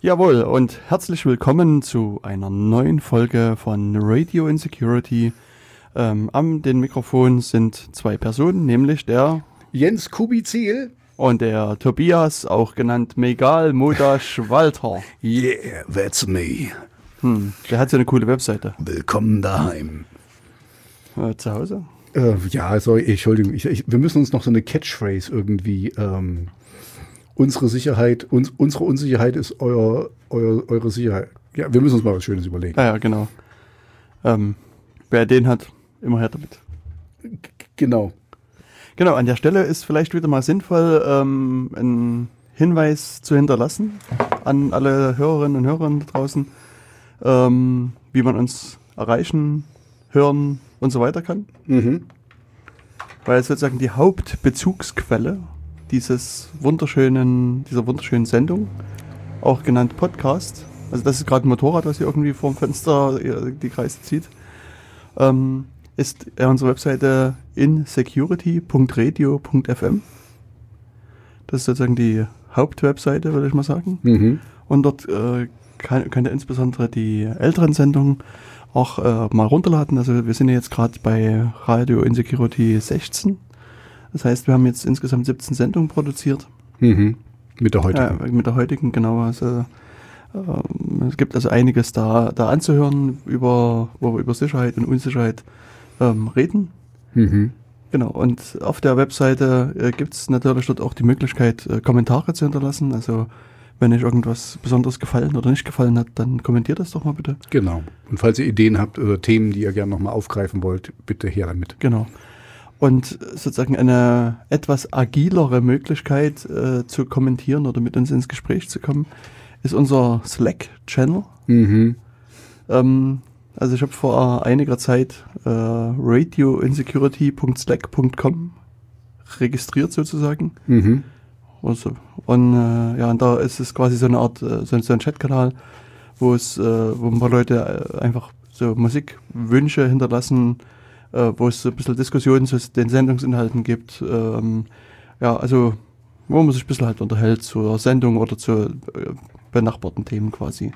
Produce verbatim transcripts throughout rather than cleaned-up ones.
Jawohl, und herzlich willkommen zu einer neuen Folge von Radio Insecurity. Ähm, am den Mikrofon sind zwei Personen, nämlich der Jens Kubizil und der Tobias, auch genannt Megal Modasch Walter. Yeah, that's me. Hm, der hat so eine coole Webseite. Willkommen daheim. Äh, zu Hause? Äh, ja, sorry, Entschuldigung. Ich, ich, wir müssen uns noch so eine Catchphrase irgendwie... Ähm, unsere Sicherheit, uns, unsere Unsicherheit ist euer, euer, eure Sicherheit. Ja, wir müssen uns mal was Schönes überlegen. Ah ja, genau. Ähm, wer den hat, immer her damit. G- genau. Genau, an der Stelle ist vielleicht wieder mal sinnvoll, ähm, einen Hinweis zu hinterlassen an alle Hörerinnen und Hörer da draußen, ähm, wie man uns erreichen, hören und so weiter kann. Mhm. Weil es sozusagen die Hauptbezugsquelle dieses wunderschönen, dieser wunderschönen Sendung, auch genannt Podcast, also das ist gerade ein Motorrad, was hier irgendwie vorm Fenster die Kreise zieht, ähm, ist unsere Webseite insecurity punkt radio punkt f m. Das ist sozusagen die Hauptwebseite, würde ich mal sagen. Mhm. Und dort äh, kann, könnt ihr insbesondere die älteren Sendungen auch äh, mal runterladen. Also wir sind ja jetzt gerade bei Radio Insecurity sechzehn. Das heißt, wir haben jetzt insgesamt siebzehn Sendungen produziert. Mhm. Mit der heutigen. Ja, mit der heutigen, genau. Also, ähm, es gibt also einiges da, da anzuhören, über, wo wir über Sicherheit und Unsicherheit ähm, reden. Mhm. Genau, und auf der Webseite äh, gibt es natürlich dort auch die Möglichkeit, äh, Kommentare zu hinterlassen. Also wenn euch irgendwas besonders gefallen oder nicht gefallen hat, dann kommentiert das doch mal bitte. Genau. Und falls ihr Ideen habt oder Themen, die ihr gerne nochmal aufgreifen wollt, bitte her damit. Genau. Und sozusagen eine etwas agilere Möglichkeit äh, zu kommentieren oder mit uns ins Gespräch zu kommen, ist unser Slack-Channel. Mhm. Ähm, also ich habe vor einiger Zeit äh, radio insecurity punkt slack punkt com registriert sozusagen. Mhm. Also, und äh, ja, und da ist es quasi so eine Art, äh, so, so ein Chatkanal, wo es, äh, wo ein paar Leute äh, einfach so Musikwünsche hinterlassen, wo es so ein bisschen Diskussionen zu den Sendungsinhalten gibt. Ähm, ja, also wo man sich ein bisschen halt unterhält zur Sendung oder zu äh, benachbarten Themen quasi.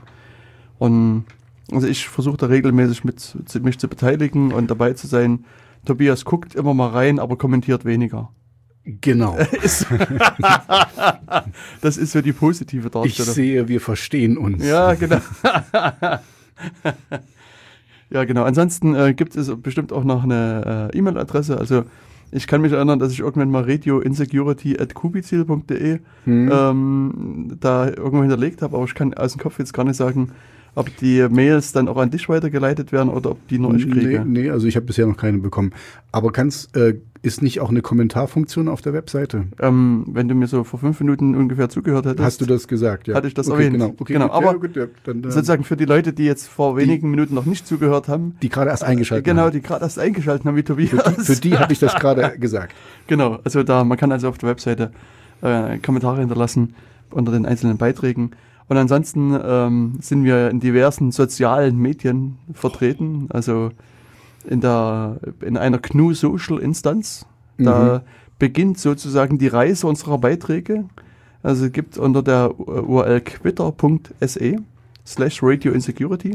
Und also ich versuche da regelmäßig mit, mich zu beteiligen und dabei zu sein. Tobias guckt immer mal rein, aber kommentiert weniger. Genau. Das ist so die positive Darstellung. Ich sehe, wir verstehen uns. Ja, genau. Ja, genau. Ansonsten äh, gibt es bestimmt auch noch eine äh, E-Mail-Adresse. Also ich kann mich erinnern, dass ich irgendwann mal radio insecurity at kubizil punkt de hm. ähm, da irgendwo hinterlegt habe, aber ich kann aus dem Kopf jetzt gar nicht sagen, ob die Mails dann auch an dich weitergeleitet werden oder ob die nur ich kriege. Nee, nee, also ich habe bisher noch keine bekommen. Aber kannst, äh, ist nicht auch eine Kommentarfunktion auf der Webseite? Ähm, wenn du mir so vor fünf Minuten ungefähr zugehört hättest. Hast du das gesagt, ja. Hatte ich das okay, erwähnt. Genau, okay, genau. Gut, aber ja, gut, ja, dann, äh, sozusagen für die Leute, die jetzt vor wenigen die, Minuten noch nicht zugehört haben. Die gerade erst eingeschaltet äh, genau, haben. Genau, die gerade erst eingeschaltet haben, wie Tobias. Für die, für die habe ich das gerade gesagt. Genau, also da, man kann also auf der Webseite äh, Kommentare hinterlassen unter den einzelnen Beiträgen. Und ansonsten ähm, sind wir in diversen sozialen Medien vertreten, also in der in einer G N U-Social-Instanz. Da mhm. beginnt sozusagen die Reise unserer Beiträge. Also es gibt unter der U R L twitter punkt se slash radio insecurity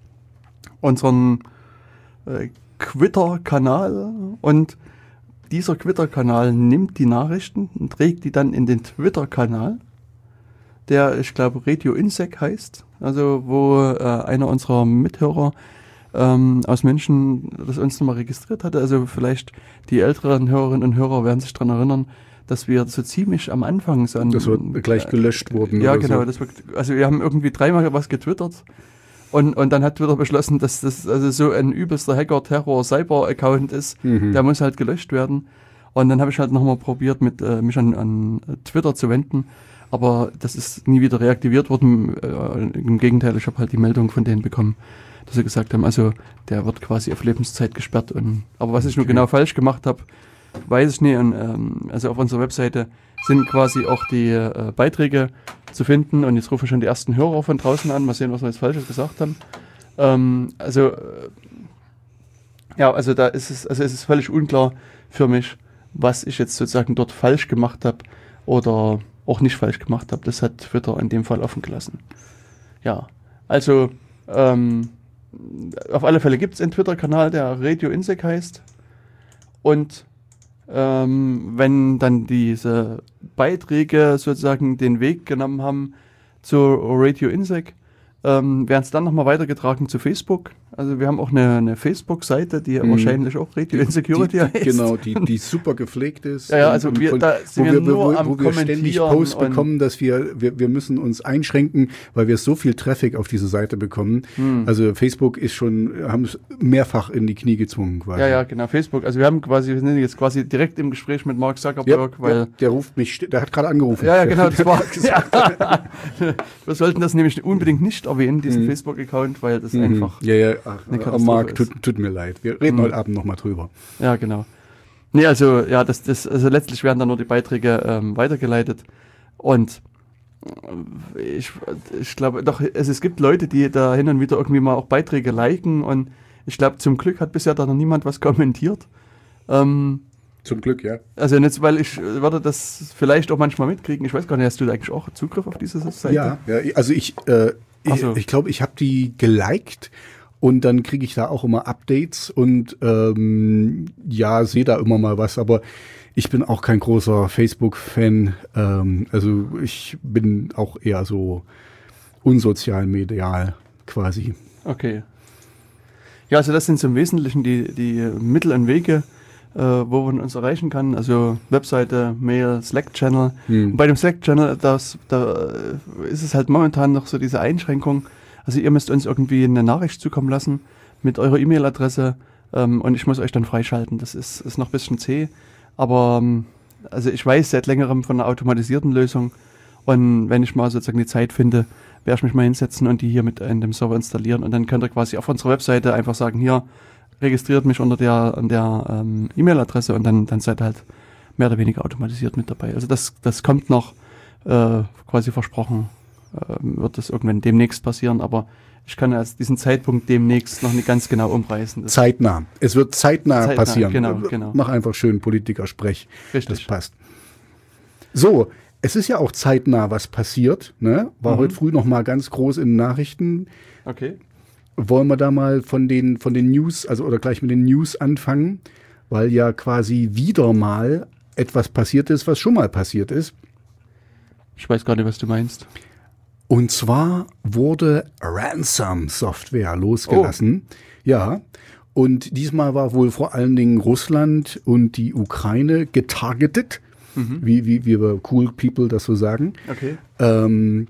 unseren äh, Twitter-Kanal, und dieser Twitter-Kanal nimmt die Nachrichten und trägt die dann in den Twitter-Kanal, der, ich glaube, Radio Insec heißt, also wo äh, einer unserer Mithörer ähm, aus München das uns nochmal registriert hatte. Also vielleicht die älteren Hörerinnen und Hörer werden sich daran erinnern, dass wir so ziemlich am Anfang so... Dass wir gleich gelöscht wurden. Äh, ja, oder genau. So. Das wir, also wir haben irgendwie dreimal was getwittert und, und dann hat Twitter beschlossen, dass das also so ein übelster Hacker-Terror-Cyber-Account ist, mhm. der muss halt gelöscht werden. Und dann habe ich halt nochmal probiert, mit, äh, mich an, an Twitter zu wenden. Aber das ist nie wieder reaktiviert worden. Äh, Im Gegenteil, ich habe halt die Meldung von denen bekommen, dass sie gesagt haben, also der wird quasi auf Lebenszeit gesperrt. Und, aber was ich okay. nur genau falsch gemacht habe, weiß ich nicht. Und, ähm, also auf unserer Webseite sind quasi auch die äh, Beiträge zu finden. Und jetzt rufen schon die ersten Hörer von draußen an. Mal sehen, was wir jetzt Falsches gesagt haben. Ähm, also äh, ja, also da ist es, also es ist völlig unklar für mich, was ich jetzt sozusagen dort falsch gemacht habe oder auch nicht falsch gemacht habe. Das hat Twitter in dem Fall offen gelassen. ja, also ähm, auf alle Fälle gibt es einen Twitter-Kanal, der Radio Insec heißt. Und ähm, wenn dann diese Beiträge sozusagen den Weg genommen haben zu Radio Insec, ähm, werden es dann nochmal weitergetragen zu Facebook. Also wir haben auch eine, eine Facebook-Seite, die mhm. wahrscheinlich auch Radio Insecurity die, die, heißt. Genau, die, die super gepflegt ist. Ja, ja, also wir, von, da sind wo wir, wir, nur wo, am wo wir ständig Posts bekommen, dass wir, wir, wir müssen uns einschränken, weil wir so viel Traffic auf diese Seite bekommen. Mhm. Also Facebook ist schon, haben es mehrfach in die Knie gezwungen quasi. Ja, ja, genau, Facebook. Also wir haben quasi, wir sind jetzt quasi direkt im Gespräch mit Mark Zuckerberg, ja, weil... Ja, der ruft mich, der hat gerade angerufen. Ja, ja, genau, das war... ja. Wir sollten das nämlich unbedingt nicht erwähnen, diesen mhm. Facebook-Account, weil das mhm. einfach... Ja, ja, ach, Mark, tut, tut mir leid. Wir reden mhm. heute Abend nochmal drüber. Ja, genau. Nee, also, ja, das, das, also letztlich werden dann nur die Beiträge ähm, weitergeleitet. Und ich, ich glaube, doch, also es gibt Leute, die da hin und wieder irgendwie mal auch Beiträge liken. Und ich glaube, zum Glück hat bisher da noch niemand was kommentiert. Ähm, zum Glück, ja. Also jetzt, weil ich würde das vielleicht auch manchmal mitkriegen. Ich weiß gar nicht, hast du eigentlich auch Zugriff auf diese Seite? Ja, ja, also ich, äh, ich glaube, ich, glaub, ich habe die geliked. Und dann kriege ich da auch immer Updates und ähm, ja, sehe da immer mal was. Aber ich bin auch kein großer Facebook-Fan. Ähm, also ich bin auch eher so unsozial medial quasi. Okay. Ja, also das sind so im Wesentlichen die, die Mittel und Wege, äh, wo man uns erreichen kann. Also Webseite, Mail, Slack-Channel. Hm. Und bei dem Slack-Channel, das, da ist es halt momentan noch so diese Einschränkung. Also ihr müsst uns irgendwie eine Nachricht zukommen lassen mit eurer E-Mail-Adresse ähm, und ich muss euch dann freischalten. Das ist, ist noch ein bisschen zäh, aber ähm, also ich weiß seit längerem von einer automatisierten Lösung und wenn ich mal sozusagen die Zeit finde, werde ich mich mal hinsetzen und die hier mit in dem Server installieren und dann könnt ihr quasi auf unserer Webseite einfach sagen, hier, registriert mich unter der, der ähm, E-Mail-Adresse und dann, dann seid ihr halt mehr oder weniger automatisiert mit dabei. Also das, das kommt noch äh, quasi versprochen. Wird das irgendwann demnächst passieren, aber ich kann als diesen Zeitpunkt demnächst noch nicht ganz genau umreißen. Das zeitnah. Es wird zeitnah, zeitnah passieren. Genau, genau. Mach einfach schön Politiker-Sprech. Richtig. Das passt. So, es ist ja auch zeitnah was passiert. Ne? War mhm. heute früh noch mal ganz groß in den Nachrichten. Okay. Wollen wir da mal von den, von den News, also oder gleich mit den News anfangen, weil ja quasi wieder mal etwas passiert ist, was schon mal passiert ist. Ich weiß gar nicht, was du meinst. Und zwar wurde Ransom-Software losgelassen. Oh. Ja. Und diesmal war wohl vor allen Dingen Russland und die Ukraine getargetet, mhm. wie, wie, wie wir cool people das so sagen. Okay. Ähm,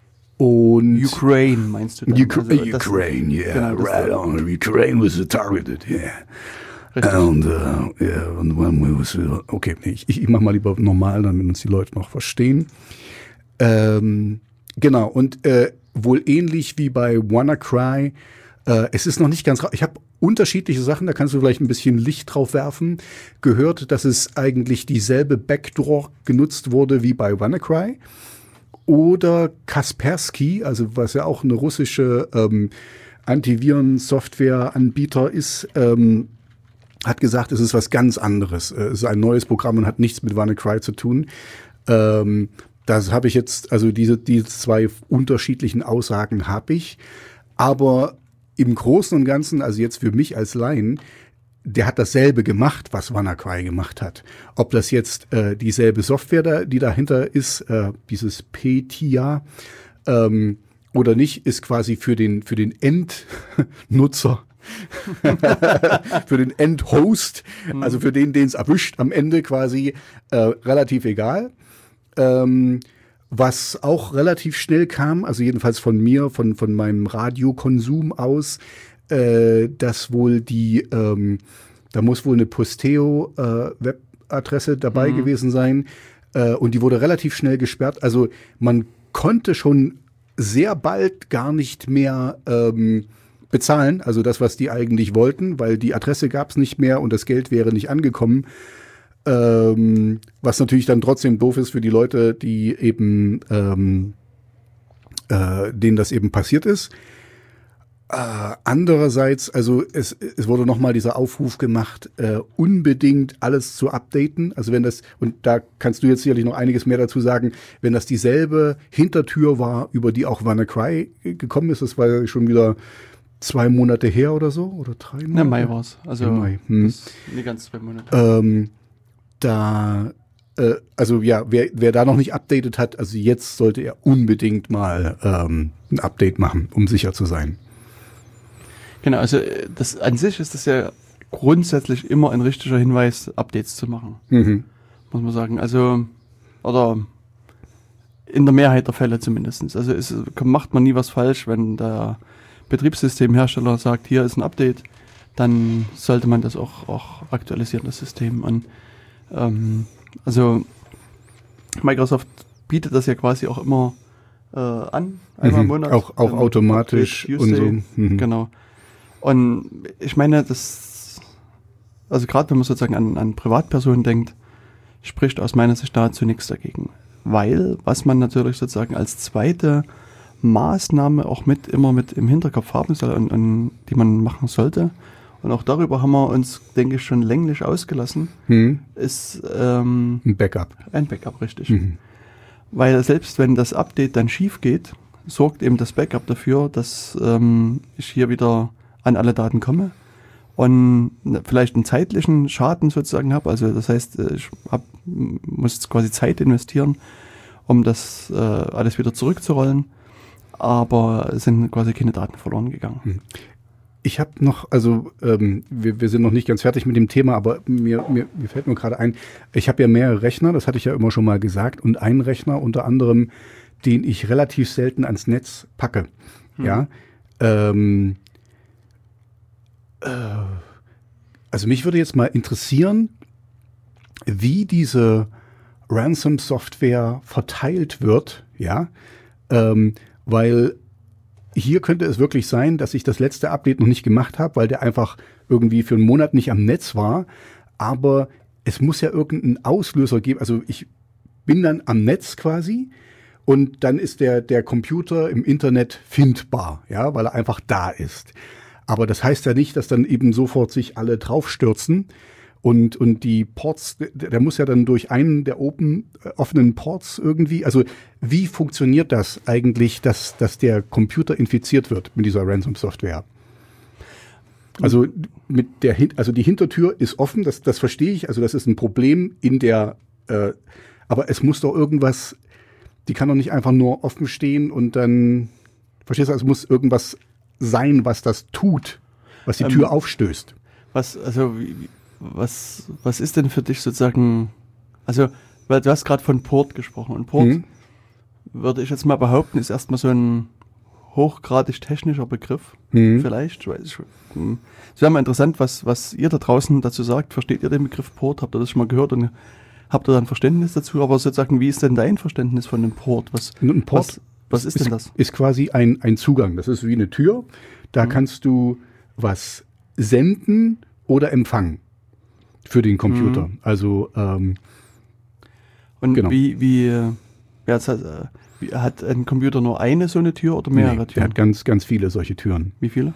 und Ukraine meinst du dann? Ukra- also Ukraine, yeah. Genau, right on. Ukraine was targeted, yeah. Richtig. Und, uh, yeah, und when we was, okay, ich, ich mach mal lieber normal, damit uns die Leute noch verstehen. Ähm, Genau, und äh, wohl ähnlich wie bei WannaCry, äh, es ist noch nicht ganz, ich habe unterschiedliche Sachen, da kannst du vielleicht ein bisschen Licht drauf werfen, gehört, dass es eigentlich dieselbe Backdoor genutzt wurde wie bei WannaCry oder Kaspersky, also was ja auch eine russische ähm, Antiviren-Software-Anbieter ist, ähm, hat gesagt, es ist was ganz anderes, es ist ein neues Programm und hat nichts mit WannaCry zu tun. Ähm, Das habe ich jetzt, also diese, diese zwei unterschiedlichen Aussagen habe ich. Aber im Großen und Ganzen, also jetzt für mich als Laien, der hat dasselbe gemacht, was WannaCry gemacht hat. Ob das jetzt äh, dieselbe Software, da, die dahinter ist, äh, dieses P T I A, ähm, oder nicht, ist quasi für den, für den Endnutzer, für den Endhost, also für den, den es erwischt, am Ende quasi äh, relativ egal. Ähm, was auch relativ schnell kam, also jedenfalls von mir, von, von meinem Radiokonsum aus, äh, dass wohl die, ähm, da muss wohl eine Posteo-Webadresse äh, dabei mhm. gewesen sein äh, und die wurde relativ schnell gesperrt. Also man konnte schon sehr bald gar nicht mehr ähm, bezahlen, also das, was die eigentlich wollten, weil die Adresse gab es nicht mehr und das Geld wäre nicht angekommen. Ähm, was natürlich dann trotzdem doof ist für die Leute, die eben, ähm, äh, denen das eben passiert ist. Äh, andererseits, also es, es wurde nochmal dieser Aufruf gemacht, äh, unbedingt alles zu updaten. Also wenn das, und da kannst du jetzt sicherlich noch einiges mehr dazu sagen, wenn das dieselbe Hintertür war, über die auch WannaCry gekommen ist, das war ja schon wieder zwei Monate her oder so, oder drei Monate? Ja, Mai war es. Also Im Mai. Hm. das, nicht ganz zwei Monate. Ähm, da, äh, also ja, wer, wer da noch nicht updated hat, also jetzt sollte er unbedingt mal ähm, ein Update machen, um sicher zu sein. Genau, also das an sich ist das ja grundsätzlich immer ein richtiger Hinweis, Updates zu machen. Mhm. Muss man sagen. Also, oder in der Mehrheit der Fälle zumindest. Also es macht man nie was falsch, wenn der Betriebssystemhersteller sagt, hier ist ein Update, dann sollte man das auch, auch aktualisieren, das System. Und, ähm, also Microsoft bietet das ja quasi auch immer äh, an, einmal im Mhm. Monat. Auch, auch ähm, automatisch Update und so. Tuesday. Mhm. Genau. Und ich meine, das, also gerade wenn man sozusagen an, an Privatpersonen denkt, spricht aus meiner Sicht dazu nichts dagegen. Weil, was man natürlich sozusagen als zweite Maßnahme auch mit immer mit im Hinterkopf haben soll und, und die man machen sollte, und auch darüber haben wir uns, denke ich, schon länglich ausgelassen, Mhm. ist ähm, Ein Backup. ein Backup, richtig. Mhm. Weil selbst wenn das Update dann schief geht, sorgt eben das Backup dafür, dass ähm, ich hier wieder an alle Daten komme und vielleicht einen zeitlichen Schaden sozusagen habe. Also das heißt, ich hab, muss jetzt quasi Zeit investieren, um das äh, alles wieder zurückzurollen, aber es sind quasi keine Daten verloren gegangen. Ich habe noch, also ähm, wir, wir sind noch nicht ganz fertig mit dem Thema, aber mir, mir, mir fällt nur gerade ein, ich habe ja mehrere Rechner, das hatte ich ja immer schon mal gesagt, und einen Rechner unter anderem, den ich relativ selten ans Netz packe. Mhm. Ja, ähm, äh, also mich würde jetzt mal interessieren, wie diese Ransom-Software verteilt wird, ja, ähm, weil hier könnte es wirklich sein, dass ich das letzte Update noch nicht gemacht habe, weil der einfach irgendwie für einen Monat nicht am Netz war. Aber es muss ja irgendeinen Auslöser geben. Also ich bin dann am Netz quasi und dann ist der, der Computer im Internet findbar, ja, weil er einfach da ist. Aber das heißt ja nicht, dass dann eben sofort sich alle draufstürzen. Und, und die Ports, der, der muss ja dann durch einen der open, äh, offenen Ports irgendwie, also wie funktioniert das eigentlich, dass, dass der Computer infiziert wird mit dieser Ransom-Software? Also mit der, also die Hintertür ist offen, das, das verstehe ich, also das ist ein Problem in der, äh, aber es muss doch irgendwas, die kann doch nicht einfach nur offen stehen und dann, verstehst du, es muss irgendwas sein, was das tut, was die Tür ähm, aufstößt. Was, also wie, Was, was ist denn für dich sozusagen, also, weil du hast gerade von Port gesprochen und Port, mhm. würde ich jetzt mal behaupten, ist erstmal so ein hochgradig technischer Begriff, mhm. vielleicht. Weiß ich, es wäre mal interessant, was, was ihr da draußen dazu sagt. Versteht ihr den Begriff Port? Habt ihr das schon mal gehört und habt ihr da ein Verständnis dazu? Aber sozusagen, wie ist denn dein Verständnis von einem Port? Was, ein Port was, was ist, ist denn das? Ist quasi ein, ein Zugang. Das ist wie eine Tür. Da mhm. kannst du was senden oder empfangen. Für den Computer. Mhm. Also ähm, und genau. wie, wie, ja, das heißt, wie, hat ein Computer nur eine so eine Tür oder mehrere nee, Türen? Der hat ganz, ganz viele solche Türen. Wie viele?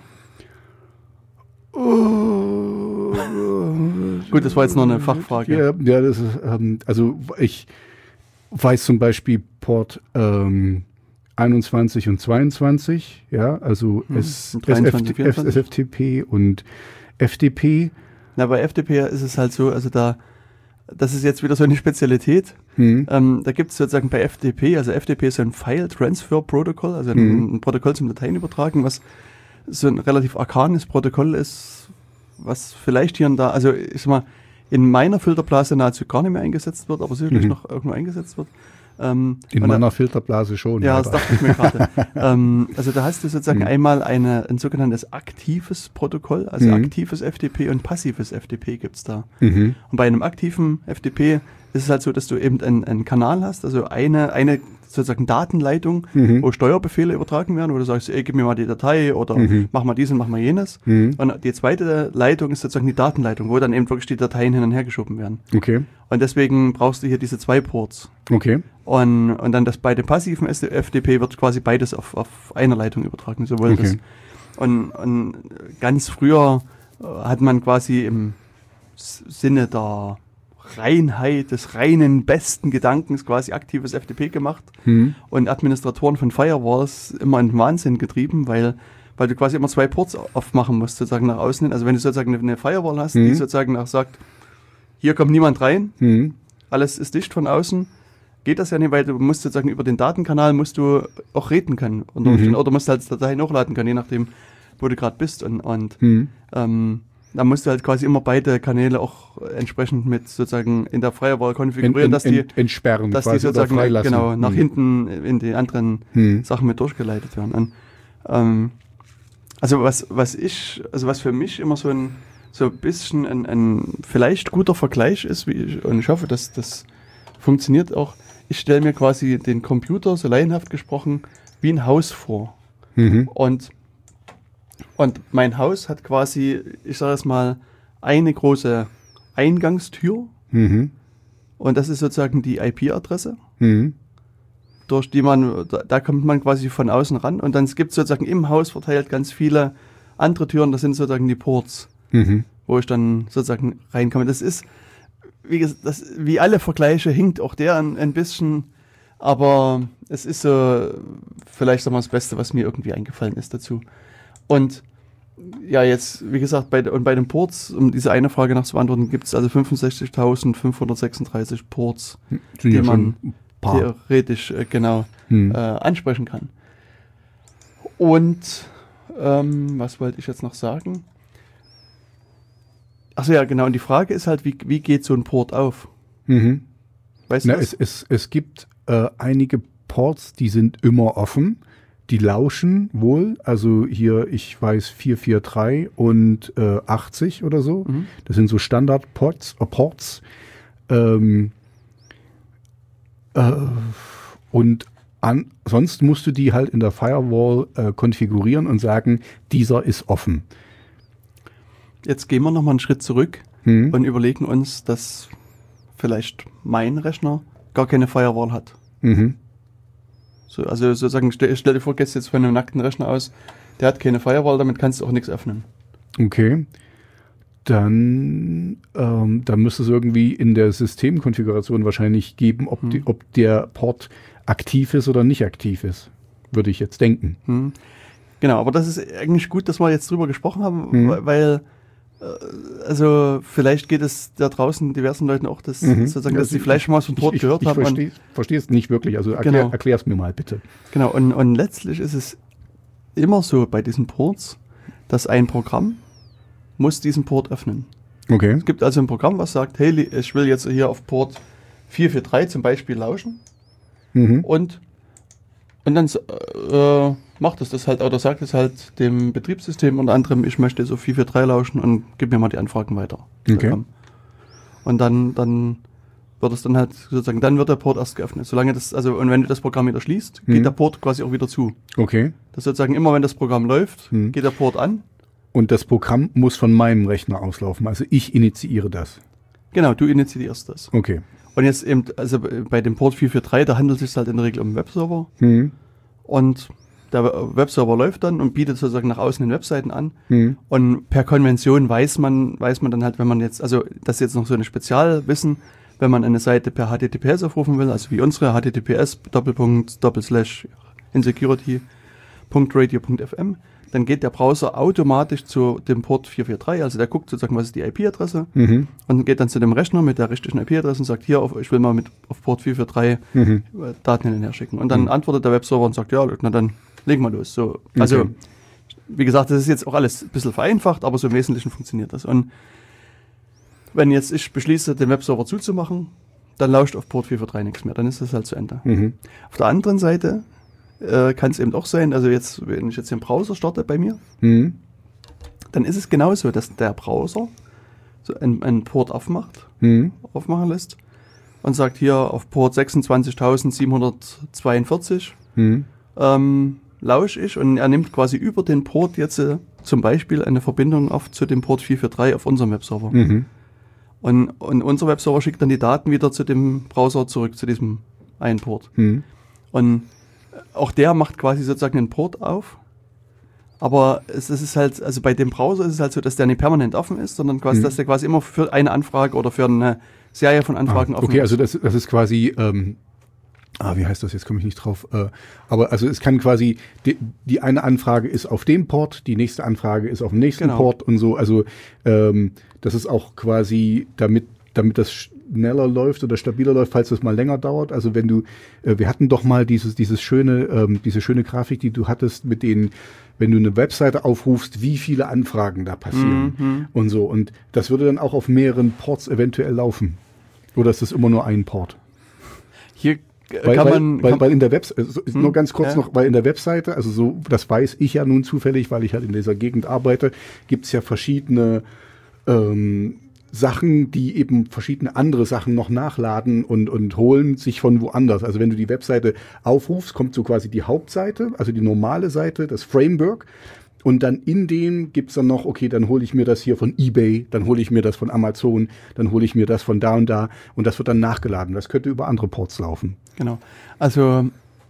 Oh. Gut, das war jetzt noch eine Fachfrage. Ja, ja das ist, ähm, also ich weiß zum Beispiel Port ähm, einundzwanzig und zweiundzwanzig, ja, also mhm. S, dreiundzwanzig, S F T P und F D P. Na, bei F T P ist es halt so, also da, das ist jetzt wieder so eine Spezialität. Mhm. Ähm, da gibt es sozusagen bei F T P, also F T P ist so ein File Transfer Protocol, also ein, mhm. ein Protokoll zum Dateien übertragen, was so ein relativ arkanes Protokoll ist, was vielleicht hier und da, also ich sag mal, in meiner Filterblase nahezu gar nicht mehr eingesetzt wird, aber sicherlich mhm. noch irgendwo eingesetzt wird. Ähm, in meiner da, Filterblase schon. Ja, das dachte ich mir gerade. ähm, also da hast du sozusagen mhm. einmal eine, ein sogenanntes aktives Protokoll, also mhm. aktives F T P und passives F T P gibt's da. Mhm. Und bei einem aktiven F T P ist es halt so, dass du eben einen, einen Kanal hast, also eine, eine sozusagen Datenleitung, mhm. wo Steuerbefehle übertragen werden, wo du sagst, ey, gib mir mal die Datei oder mhm. mach mal dies und mach mal jenes. Mhm. Und die zweite Leitung ist sozusagen die Datenleitung, wo dann eben wirklich die Dateien hin und her geschoben werden. Okay. Und deswegen brauchst du hier diese zwei Ports. Okay. Und, und dann das bei dem passiven F T P wird quasi beides auf, auf einer Leitung übertragen, sowohl okay. das Und, und ganz früher hat man quasi im Sinne der Reinheit, des reinen, besten Gedankens quasi aktives F T P gemacht Hm. und Administratoren von Firewalls immer in den Wahnsinn getrieben, weil, weil du quasi immer zwei Ports aufmachen musst, sozusagen nach außen hin. Also wenn du sozusagen eine Firewall hast, Hm. die sozusagen nach sagt, hier kommt niemand rein, Hm. alles ist dicht von außen, geht das ja nicht, weil du musst sozusagen über den Datenkanal musst du auch reden können. Unter Umständen. Mhm. Oder musst halt Dateien hochladen können, je nachdem, wo du gerade bist. Und, und Hm. ähm, da musst du halt quasi immer beide Kanäle auch entsprechend mit sozusagen in der Firewall konfigurieren, Ent, dass die, ent, entsperren, dass die quasi, oder sozusagen freilassen. genau, nach Hm. hinten in die anderen Hm. Sachen mit durchgeleitet werden. Und, ähm, also was, was ich, also was für mich immer so ein so ein bisschen ein, ein vielleicht guter Vergleich ist, wie ich, und ich hoffe, dass das funktioniert auch. Ich stelle mir quasi den Computer, so laienhaft gesprochen, wie ein Haus vor. Mhm. Und, und mein Haus hat quasi, ich sage es mal, eine große Eingangstür. Mhm. Und das ist sozusagen die I P-Adresse, Mhm. durch die man, da, da kommt man quasi von außen ran. Und dann gibt es sozusagen im Haus verteilt ganz viele andere Türen, das sind sozusagen die Ports, Mhm. wo ich dann sozusagen reinkomme. Das ist, wie, ges- das, wie alle Vergleiche, hinkt auch der ein, ein bisschen, aber es ist so vielleicht sagen wir, das Beste, was mir irgendwie eingefallen ist dazu. Und ja, jetzt, wie gesagt, bei, und bei den Ports, um diese eine Frage noch zu beantworten, gibt es also fünfundsechzigtausendfünfhundertsechsunddreißig Ports, Sind die ja schon man ein paar. theoretisch äh, genau Hm. äh, ansprechen kann. Und ähm, was wollte ich jetzt noch sagen? Achso, ja, genau. Und die Frage ist halt, wie, wie geht so ein Port auf? Mhm. Weißt du Na, das? es, es, es gibt äh, einige Ports, die sind immer offen. Die lauschen wohl. Also hier, ich weiß, vier vier drei und äh, achtzig oder so. Mhm. Das sind so Standard-Ports. Äh, Ports. Ähm, äh, und an, sonst musst du die halt in der Firewall äh, konfigurieren und sagen, dieser ist offen. Jetzt gehen wir nochmal einen Schritt zurück Hm? und überlegen uns, dass vielleicht mein Rechner gar keine Firewall hat. Mhm. So, also sozusagen, stell, stell dir vor, gehst jetzt von einem nackten Rechner aus, der hat keine Firewall, damit kannst du auch nichts öffnen. Okay. Dann, ähm, dann müsste es irgendwie in der Systemkonfiguration wahrscheinlich geben, ob, die, ob der Port aktiv ist oder nicht aktiv ist. Würde ich jetzt denken. Hm. Genau, aber das ist eigentlich gut, dass wir jetzt drüber gesprochen haben, Mhm. weil- weil äh, also vielleicht geht es da draußen diversen Leuten auch, dass, Mhm. sozusagen, Ja, dass sie ich- vielleicht schon mal so einen Port ich, gehört ich, ich haben. und- verstehe verstehe es nicht wirklich. Also erklär, Genau. erklär es mir mal bitte. Genau, und, und letztlich ist es immer so bei diesen Ports, dass ein Programm muss diesen Port öffnen. Okay. Es gibt also ein Programm, was sagt, hey, li- ich will jetzt hier auf Port vier vier drei zum Beispiel lauschen Mhm. und, und dann äh, macht es das halt oder sagt es halt dem Betriebssystem unter anderem, ich möchte so vier vier drei lauschen und gib mir mal die Anfragen weiter. Okay. Und dann, dann wird es dann halt sozusagen, dann wird der Port erst geöffnet. Solange das, also, und wenn du das Programm wieder schließt, geht Mhm. der Port quasi auch wieder zu. Okay. Das ist sozusagen immer, wenn das Programm läuft, Mhm. geht der Port an. Und das Programm muss von meinem Rechner auslaufen. Also ich initiiere das. Genau, du initiierst das. Okay. Und jetzt eben, also bei dem Port vier vier drei, da handelt es sich halt in der Regel um einen Webserver. Mhm. Und der Webserver läuft dann und bietet sozusagen nach außen den Webseiten an. Mhm. Und per Konvention weiß man, weiß man dann halt, wenn man jetzt, also das ist jetzt noch so ein Spezialwissen, wenn man eine Seite per H T T P S aufrufen will, also wie unsere H T T P S Doppelpunkt Doppelslash insecurity Punkt radio Punkt f m, dann geht der Browser automatisch zu dem Port vier vier drei, also der guckt sozusagen, was ist die I P-Adresse Mhm. und geht dann zu dem Rechner mit der richtigen I P-Adresse und sagt, hier, auf, ich will mal mit auf Port vier vier drei Mhm. äh, Daten hin und her schicken. Und dann Mhm. antwortet der Webserver und sagt, ja, na dann legen wir los. So, also, Okay. wie gesagt, das ist jetzt auch alles ein bisschen vereinfacht, aber so im Wesentlichen funktioniert das. Und wenn jetzt ich beschließe, den Webserver zuzumachen, dann lauscht auf Port vier vier drei nichts mehr. Dann ist das halt zu Ende. Mhm. Auf der anderen Seite äh, kann es eben auch sein, also jetzt, wenn ich jetzt den Browser starte bei mir, Mhm. dann ist es genauso, dass der Browser so einen, einen Port aufmacht, Mhm. aufmachen lässt und sagt hier auf Port sechsundzwanzigsiebenhundertzweiundvierzig Mhm. ähm, lausche ich und er nimmt quasi über den Port jetzt äh, zum Beispiel eine Verbindung auf zu dem Port vier vier drei auf unserem Webserver. Mhm. Und, und unser Webserver schickt dann die Daten wieder zu dem Browser zurück, zu diesem einen Port. Mhm. Und auch der macht quasi sozusagen einen Port auf, Aber es, es ist halt, also bei dem Browser ist es halt so, dass der nicht permanent offen ist, sondern quasi, Mhm. dass der quasi immer für eine Anfrage oder für eine Serie von Anfragen Ah, offen okay, ist. also das, das ist quasi, ähm, ah, wie heißt das, jetzt komme ich nicht drauf, äh, aber also es kann quasi, die, die eine Anfrage ist auf dem Port, die nächste Anfrage ist auf dem nächsten Genau. Port und so, also ähm, das ist auch quasi, damit, damit das schneller läuft oder stabiler läuft, falls das mal länger dauert, also wenn du, äh, wir hatten doch mal dieses, dieses schöne, ähm, diese schöne Grafik, die du hattest mit den, wenn du eine Webseite aufrufst, wie viele Anfragen da passieren Mhm. und so, und das würde dann auch auf mehreren Ports eventuell laufen. Oder ist das immer nur ein Port? Hier äh, Weil, kann weil, man, weil, kann, weil in der Webseite, also Hm, nur ganz kurz ja. noch, weil in der Webseite, also so, das weiß ich ja nun zufällig, weil ich halt in dieser Gegend arbeite, gibt es ja verschiedene ähm, Sachen, die eben verschiedene andere Sachen noch nachladen und, und holen sich von woanders. Also wenn du die Webseite aufrufst, kommt so quasi die Hauptseite, also die normale Seite, das Framework. Und dann in dem gibt's dann noch, okay, dann hole ich mir das hier von eBay, dann hole ich mir das von Amazon, dann hole ich mir das von da und da und das wird dann nachgeladen. Das könnte über andere Ports laufen. genau. Also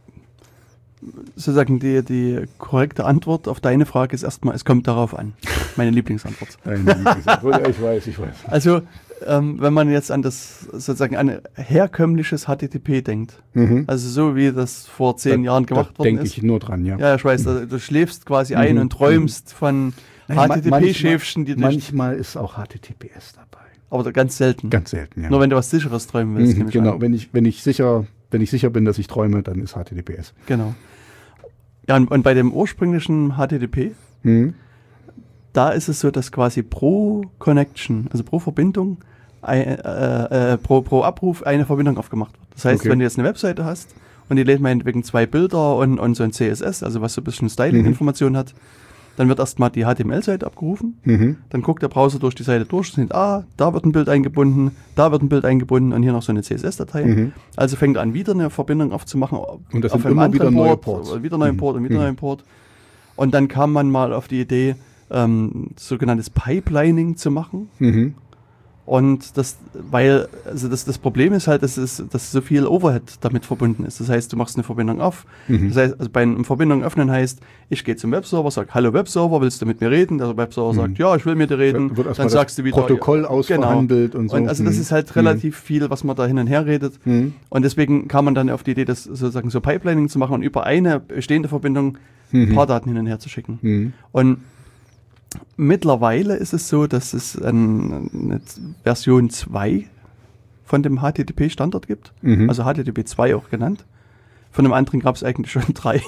sozusagen die, die korrekte Antwort auf deine Frage ist erstmal, es kommt darauf an. Meine Lieblingsantwort. Ich weiß, ich weiß. Also ähm, wenn man jetzt an das sozusagen an herkömmliches H T T P denkt, Mhm. also so wie das vor zehn Da- Jahren gemacht da worden denke ist. ich nur dran, ja. Ja, ich weiß, du, du schläfst quasi ein Mhm. und träumst von Nein, H ma- T T P-Schäfchen, die dich, Manchmal ist auch H T T P S dabei. aber ganz selten. Ganz selten, ja. Nur wenn du was Sicheres träumen willst. Mhm, nehme ich genau, an. wenn ich, wenn ich sicher, wenn ich sicher bin, dass ich träume, dann ist H T T P S. Genau. Ja, und, und bei dem ursprünglichen H T T P, Mhm. da ist es so, dass quasi pro Connection, also pro Verbindung, ein, äh, äh, pro, pro Abruf eine Verbindung aufgemacht wird. Das heißt, Okay. wenn du jetzt eine Webseite hast und die lädt meinetwegen zwei Bilder und, und so ein C S S, also was so ein bisschen Styling-Information hat, dann wird erstmal die H T M L-Seite abgerufen, Mhm. dann guckt der Browser durch die Seite durch, sieht, ah, da wird ein Bild eingebunden, da wird ein Bild eingebunden und hier noch so eine C S S-Datei. Mhm. Also fängt er an, wieder eine Verbindung aufzumachen. Und das auf sind einem immer anderen wieder neue Port, Ports. oder wieder neuen Mhm. Port und wieder Mhm. neuen Port. Und dann kam man mal auf die Idee, ähm, sogenanntes Pipelining zu machen. Mhm. Und das, weil, also das, das Problem ist halt, dass, es, dass so viel Overhead damit verbunden ist. Das heißt, du machst eine Verbindung auf. Mhm. Das heißt, also bei einem Verbindung öffnen heißt, ich gehe zum Webserver, sag, hallo Webserver, willst du mit mir reden? Der Webserver Mhm. sagt, ja, ich will mit dir reden. Wird erstmal Dann sagst du wieder, Protokoll ja, ausverhandelt und so. Und also das Mhm. ist halt relativ viel, was man da hin und her redet. Mhm. Und deswegen kam man dann auf die Idee, das sozusagen so Pipelining zu machen und über eine bestehende Verbindung ein Mhm. paar Daten hin und her zu schicken. Mhm. Und mittlerweile ist es so, dass es ein, eine Version zwei von dem H T T P-Standard gibt, Mhm. also H T T P zwei auch genannt. Von dem anderen gab es eigentlich schon drei.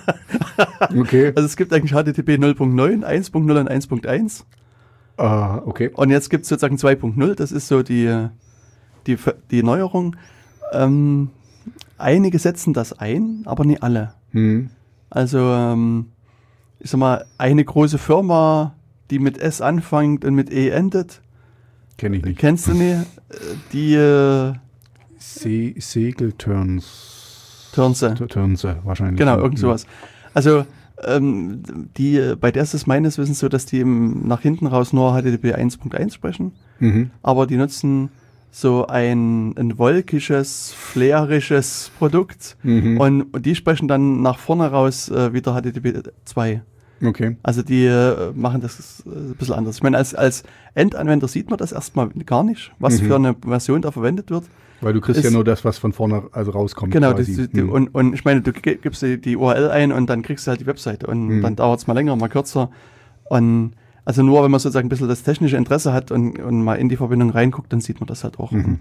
Okay. Also es gibt eigentlich H T T P null Punkt neun, eins Punkt null und eins Punkt eins. Ah, okay. Und jetzt gibt es sozusagen zwei Punkt null, das ist so die, die, die Neuerung. Ähm, einige setzen das ein, aber nicht alle. Mhm. Also, ähm, ich sag mal, eine große Firma, die mit S anfängt und mit E endet, Kenne ich nicht. kennst du nicht? Äh, Die äh, Se Segelturns. Turnse. Turnse, wahrscheinlich. Genau, irgend sowas. Also, ähm, die, äh, bei der ist es meines Wissens so, dass die im, nach hinten raus nur H T T P eins Punkt eins sprechen, Mhm. aber die nutzen so ein, ein wolkisches, flarisches Produkt Mhm. und, und die sprechen dann nach vorne raus äh, wieder H T T P zwei. Okay. Also die äh, machen das äh, ein bisschen anders. Ich meine, als, als Endanwender sieht man das erstmal gar nicht, was Mhm. für eine Version da verwendet wird. Weil du kriegst Ist- ja nur das, was von vorne also rauskommt. Genau, quasi. das, die, Mhm. und, und ich meine, du ge- gibst die, die U R L ein und dann kriegst du halt die Webseite und Mhm. dann dauert es mal länger, mal kürzer. Und also nur, wenn man sozusagen ein bisschen das technische Interesse hat und, und mal in die Verbindung reinguckt, dann sieht man das halt auch. Mhm.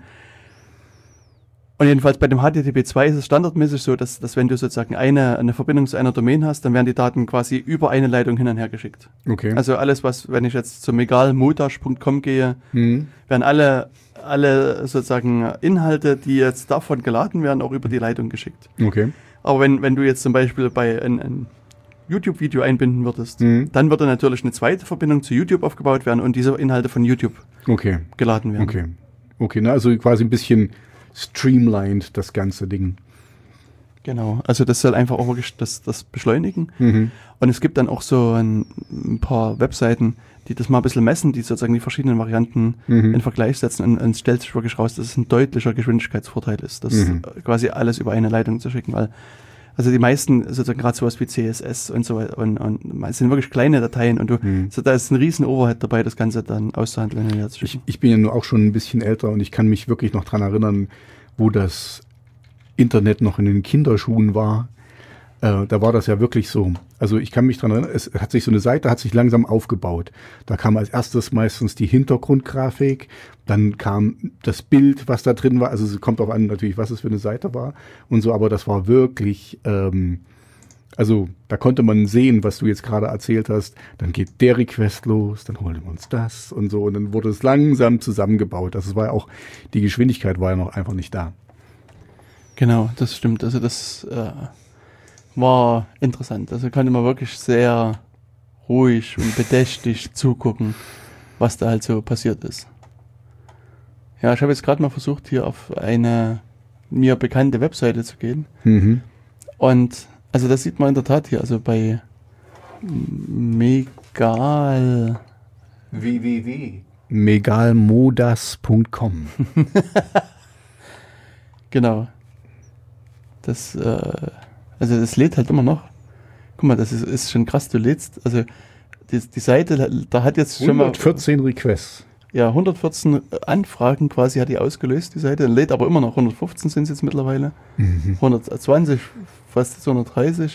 Und jedenfalls bei dem H T T P zwei ist es standardmäßig so, dass, dass wenn du sozusagen eine, eine Verbindung zu einer Domain hast, dann werden die Daten quasi über eine Leitung hin und her geschickt. Okay. Also alles, was, wenn ich jetzt zum egal modash Punkt com gehe, Mhm. werden alle, alle sozusagen Inhalte, die jetzt davon geladen werden, auch über die Leitung geschickt. Okay. Aber wenn, wenn du jetzt zum Beispiel bei ein, ein YouTube-Video einbinden würdest, Mhm. dann würde natürlich eine zweite Verbindung zu YouTube aufgebaut werden und diese Inhalte von YouTube Okay. geladen werden. Okay. Okay, na, also quasi ein bisschen streamlined, das ganze Ding. Genau, also das soll einfach auch wirklich das, das beschleunigen. Mhm. Und es gibt dann auch so ein, ein paar Webseiten, die das mal ein bisschen messen, die sozusagen die verschiedenen Varianten Mhm. in Vergleich setzen und, und es stellt sich wirklich raus, dass es ein deutlicher Geschwindigkeitsvorteil ist, das Mhm. äh, quasi alles über eine Leitung zu schicken, weil Also die meisten, sozusagen gerade sowas wie C S S und so weiter, und, und es sind wirklich kleine Dateien und du, mhm. so, da ist ein riesen Overhead dabei, das Ganze dann auszuhandeln. Ich, ich bin ja nur auch schon ein bisschen älter und ich kann mich wirklich noch dran erinnern, wo das Internet noch in den Kinderschuhen war. Äh, da war das ja wirklich so. Also ich kann mich dran erinnern, es hat sich so eine Seite, hat sich langsam aufgebaut. Da kam als erstes meistens die Hintergrundgrafik, dann kam das Bild, was da drin war. Also es kommt auch an natürlich, was es für eine Seite war und so, aber das war wirklich, ähm, also da konnte man sehen, was du jetzt gerade erzählt hast. Dann geht der Request los, dann holen wir uns das und so und dann wurde es langsam zusammengebaut. Das war ja auch, die Geschwindigkeit war ja noch einfach nicht da. Genau, das stimmt. Also das äh war interessant. Also konnte man wirklich sehr ruhig und bedächtig zugucken, was da halt so passiert ist. Ja, ich habe jetzt gerade mal versucht, hier auf eine mir bekannte Webseite zu gehen. Mhm. Und also das sieht man in der Tat hier, also bei Megal... www. megalmodas punkt com Genau. Das... Äh, Also das lädt halt immer noch. Guck mal, das ist, ist schon krass, du lädst, also die, die Seite, da hat jetzt schon mal... hundertvierzehn Requests. Ja, hundertvierzehn Anfragen quasi hat die ausgelöst, die Seite. Lädt aber immer noch, hundertfünfzehn sind es jetzt mittlerweile. Mhm. hundertzwanzig, fast hundertdreißig.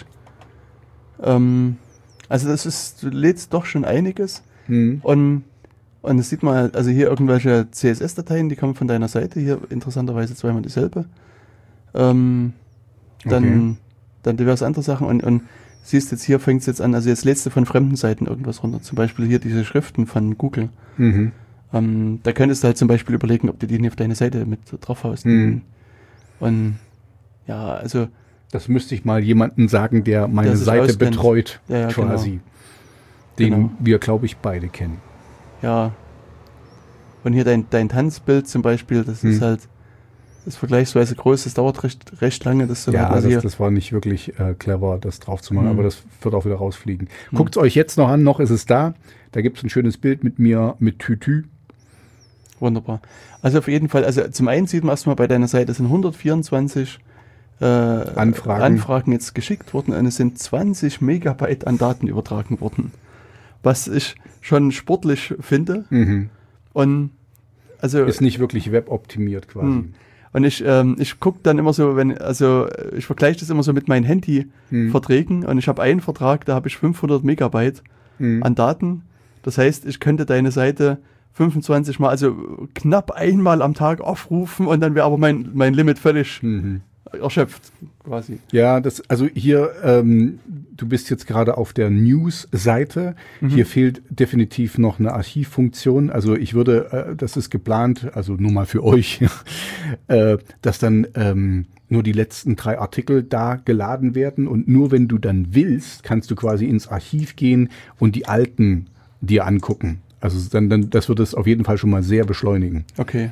Ähm, also das ist, du lädst doch schon einiges. Mhm. Und, und das sieht man, also hier irgendwelche C S S-Dateien, die kommen von deiner Seite, hier interessanterweise zweimal dieselbe. Ähm, dann... Okay. Dann diverse andere Sachen und, und siehst jetzt hier, fängt es jetzt an, also jetzt lädst du von fremden Seiten irgendwas runter, zum Beispiel hier diese Schriften von Google. Mhm. Ähm, da könntest du halt zum Beispiel überlegen, ob du die nicht auf deine Seite mit drauf haust. Mhm. Und ja, also... Das müsste ich mal jemandem sagen, der meine Seite auskennt. betreut, ja, ja, quasi. Genau. Den genau. wir, glaube ich, beide kennen. Ja. Und hier dein, dein Tanzbild zum Beispiel, das mhm. ist halt... Das ist vergleichsweise groß, das dauert recht, recht lange. Das ja, also das, das war nicht wirklich äh, clever, das drauf zu machen, mhm. aber das wird auch wieder rausfliegen. Mhm. Guckt es euch jetzt noch an, noch ist es da. Da gibt es ein schönes Bild mit mir, mit Tütü. Wunderbar. Also auf jeden Fall, also zum einen sieht man erstmal bei deiner Seite, es sind hundertvierundzwanzig äh, Anfragen. Anfragen jetzt geschickt worden und es sind zwanzig Megabyte an Daten übertragen worden. Was ich schon sportlich finde. Mhm. Und also ist nicht wirklich weboptimiert quasi. Mh. Und ich, ähm, ich gucke dann immer so, wenn, also ich vergleiche das immer so mit meinen Handy-Verträgen hm. und ich habe einen Vertrag, da habe ich fünfhundert Megabyte hm. an Daten. Das heißt, ich könnte deine Seite fünfundzwanzig Mal, also knapp einmal am Tag aufrufen und dann wäre aber mein, mein Limit völlig mhm. erschöpft quasi. Ja, das, also hier, ähm, du bist jetzt gerade auf der News-Seite. Mhm. Hier fehlt definitiv noch eine Archivfunktion. Also ich würde, äh, das ist geplant, also nur mal für euch, äh, dass dann ähm, nur die letzten drei Artikel da geladen werden und nur wenn du dann willst, kannst du quasi ins Archiv gehen und die alten dir angucken. Also dann, dann, das wird es auf jeden Fall schon mal sehr beschleunigen. Okay.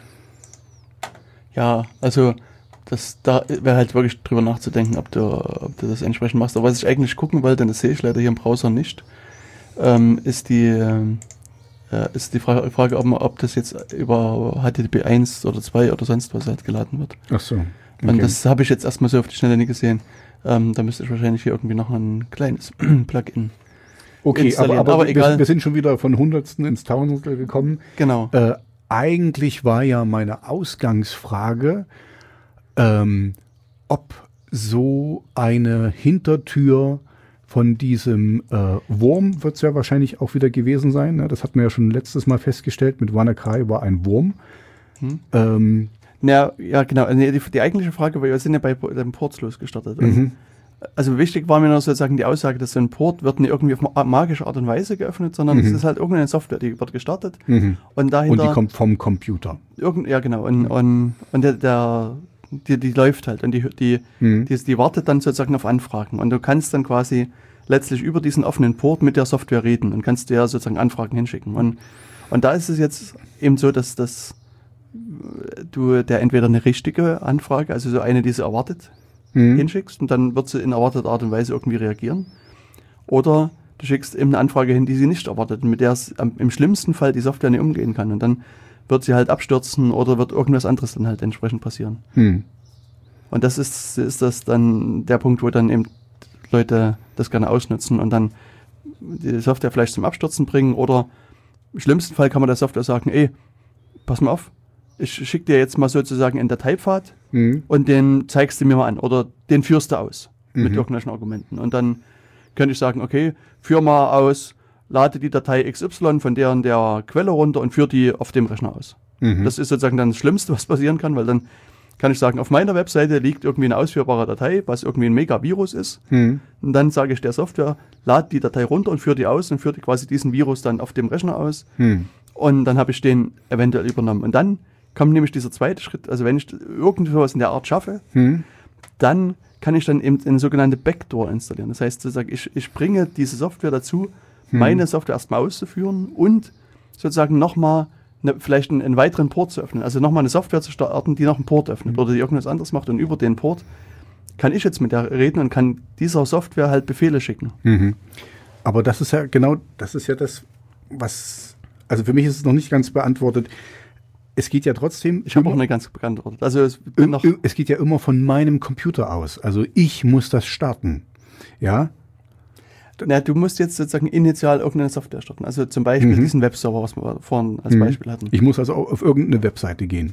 Ja, also das, da wäre halt wirklich drüber nachzudenken, ob du, ob du das entsprechend machst. Aber was ich eigentlich gucken wollte, und das sehe ich leider hier im Browser nicht, ähm, ist die, äh, ist die Frage, Frage ob, man, ob das jetzt über H T T P eins oder zwei oder sonst was halt geladen wird. Ach so. Okay. Und das habe ich jetzt erstmal so auf die Schnelle nicht gesehen. Ähm, da müsste ich wahrscheinlich hier irgendwie noch ein kleines Plugin Okay, aber, aber, aber egal. Wir, wir sind schon wieder von Hundertsten ins Tausendstel gekommen. Genau. Äh, eigentlich war ja meine Ausgangsfrage, ähm, ob so eine Hintertür von diesem äh, Wurm, wird es ja wahrscheinlich auch wieder gewesen sein. Ne? Das hatten wir ja schon letztes Mal festgestellt, mit WannaCry war ein Wurm. Hm. Ähm, ja, ja, genau. Nee, die, die eigentliche Frage war, wir sind ja bei dem Ports losgestartet. Mhm. Also wichtig war mir noch sozusagen die Aussage, dass so ein Port wird nicht irgendwie auf magische Art und Weise geöffnet, sondern mhm. es ist halt irgendeine Software, die wird gestartet. Mhm. Und dahinter... Und die kommt vom Computer. Irgend, ja, genau. Und, und, und der, der die, die läuft halt und die, die, mhm. die, die wartet dann sozusagen auf Anfragen. Und du kannst dann quasi letztlich über diesen offenen Port mit der Software reden und kannst dir sozusagen Anfragen hinschicken. Und, und da ist es jetzt eben so, dass, dass du der entweder eine richtige Anfrage, also so eine, die sie erwartet, mhm. hinschickst und dann wird sie in erwarteter Art und Weise irgendwie reagieren. Oder du schickst eben eine Anfrage hin, die sie nicht erwartet und mit der es im schlimmsten Fall die Software nicht umgehen kann. Und dann wird sie halt abstürzen oder wird irgendwas anderes dann halt entsprechend passieren. Mhm. Und das ist, ist das dann der Punkt, wo dann eben Leute das gerne ausnutzen und dann die Software vielleicht zum Abstürzen bringen oder im schlimmsten Fall kann man der Software sagen, ey, pass mal auf, ich schicke dir jetzt mal sozusagen einen Dateipfad mhm. und den zeigst du mir mal an oder den führst du aus mhm. mit irgendwelchen Argumenten. Und dann könnte ich sagen, okay, führ mal aus, lade die Datei X Y von der und der Quelle runter und führ die auf dem Rechner aus. Mhm. Das ist sozusagen dann das Schlimmste, was passieren kann, weil dann kann ich sagen, auf meiner Webseite liegt irgendwie eine ausführbare Datei, was irgendwie ein Mega-Virus ist. Mhm. Und dann sage ich der Software, lad die Datei runter und führ die aus und führt quasi diesen Virus dann auf dem Rechner aus. Mhm. Und dann habe ich den eventuell übernommen. Und dann kommt nämlich dieser zweite Schritt, also wenn ich irgendwas in der Art schaffe, mhm. dann kann ich dann eben eine sogenannte Backdoor installieren. Das heißt, sozusagen, ich, ich bringe diese Software dazu, mhm. meine Software erstmal auszuführen und sozusagen nochmal eine, vielleicht einen, einen weiteren Port zu öffnen. Also nochmal eine Software zu starten, die noch einen Port öffnet mhm. oder die irgendwas anderes macht. Und über den Port kann ich jetzt mit der reden und kann dieser Software halt Befehle schicken. Mhm. Aber das ist ja genau, das ist ja das, was, also für mich ist es noch nicht ganz beantwortet. Es geht ja trotzdem. Ich habe auch nicht ganz beantwortet. Also es, bin noch es geht ja immer von meinem Computer aus. Also ich muss das starten. Ja. Na, du musst jetzt sozusagen initial irgendeine Software starten. Also zum Beispiel mhm. diesen Webserver, was wir vorhin als mhm. Beispiel hatten. Ich muss also auf irgendeine Webseite gehen.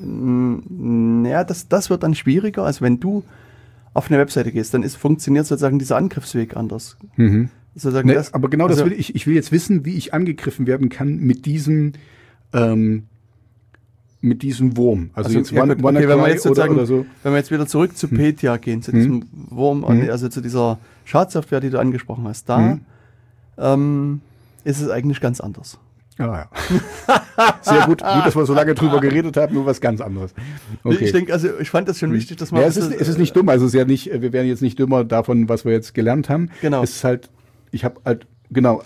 Naja, das, das wird dann schwieriger. Also wenn du auf eine Webseite gehst, dann ist, funktioniert sozusagen dieser Angriffsweg anders. Mhm. Sozusagen ne, das, aber genau also, das will ich. Ich will jetzt wissen, wie ich angegriffen werden kann mit diesem ähm, mit diesem Wurm. Also, also jetzt ja, One, okay, wenn wir jetzt sozusagen, oder, oder so. Wenn wir jetzt wieder zurück zu hm. Petya gehen, zu diesem hm. Wurm, hm. also zu dieser Schadsoftware, die du angesprochen hast, da hm. ähm, ist es eigentlich ganz anders. Ah, ja. Sehr gut, gut, dass wir so lange drüber geredet haben, nur was ganz anderes. Okay. Ich denke, also ich fand das schon wichtig, dass man... Ja, es, ist, es ist nicht dumm, also es ist ja nicht, wir werden jetzt nicht dümmer davon, was wir jetzt gelernt haben. Genau. Es ist halt, ich habe halt, genau,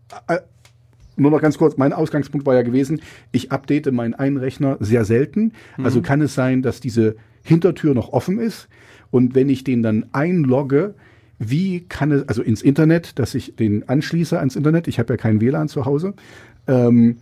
nur noch ganz kurz, mein Ausgangspunkt war ja gewesen, ich update meinen einen Rechner sehr selten. Mhm. Also kann es sein, dass diese Hintertür noch offen ist. Und wenn ich den dann einlogge, wie kann es, also ins Internet, dass ich den anschließe ans Internet, ich habe ja kein W L A N zu Hause, ähm,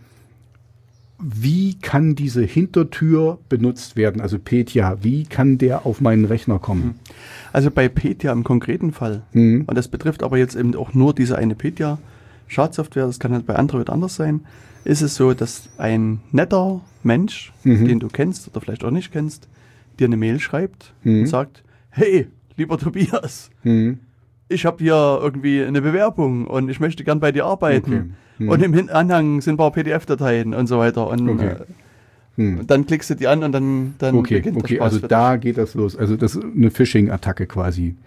wie kann diese Hintertür benutzt werden? Also Petya, wie kann der auf meinen Rechner kommen? Also bei Petya im konkreten Fall, mhm. und das betrifft aber jetzt eben auch nur diese eine Petya, Schadsoftware, das kann halt bei Android anders sein, ist es so, dass ein netter Mensch, mhm. den du kennst oder vielleicht auch nicht kennst, dir eine Mail schreibt mhm. und sagt, hey, lieber Tobias, mhm. ich habe hier irgendwie eine Bewerbung und ich möchte gern bei dir arbeiten. Okay. Mhm. Und im Anhang sind ein paar P D F-Dateien und so weiter. Und okay. äh, mhm. dann klickst du die an und dann, dann okay. beginnt okay. der Spaß. Also da geht das los. Also das ist eine Phishing-Attacke quasi.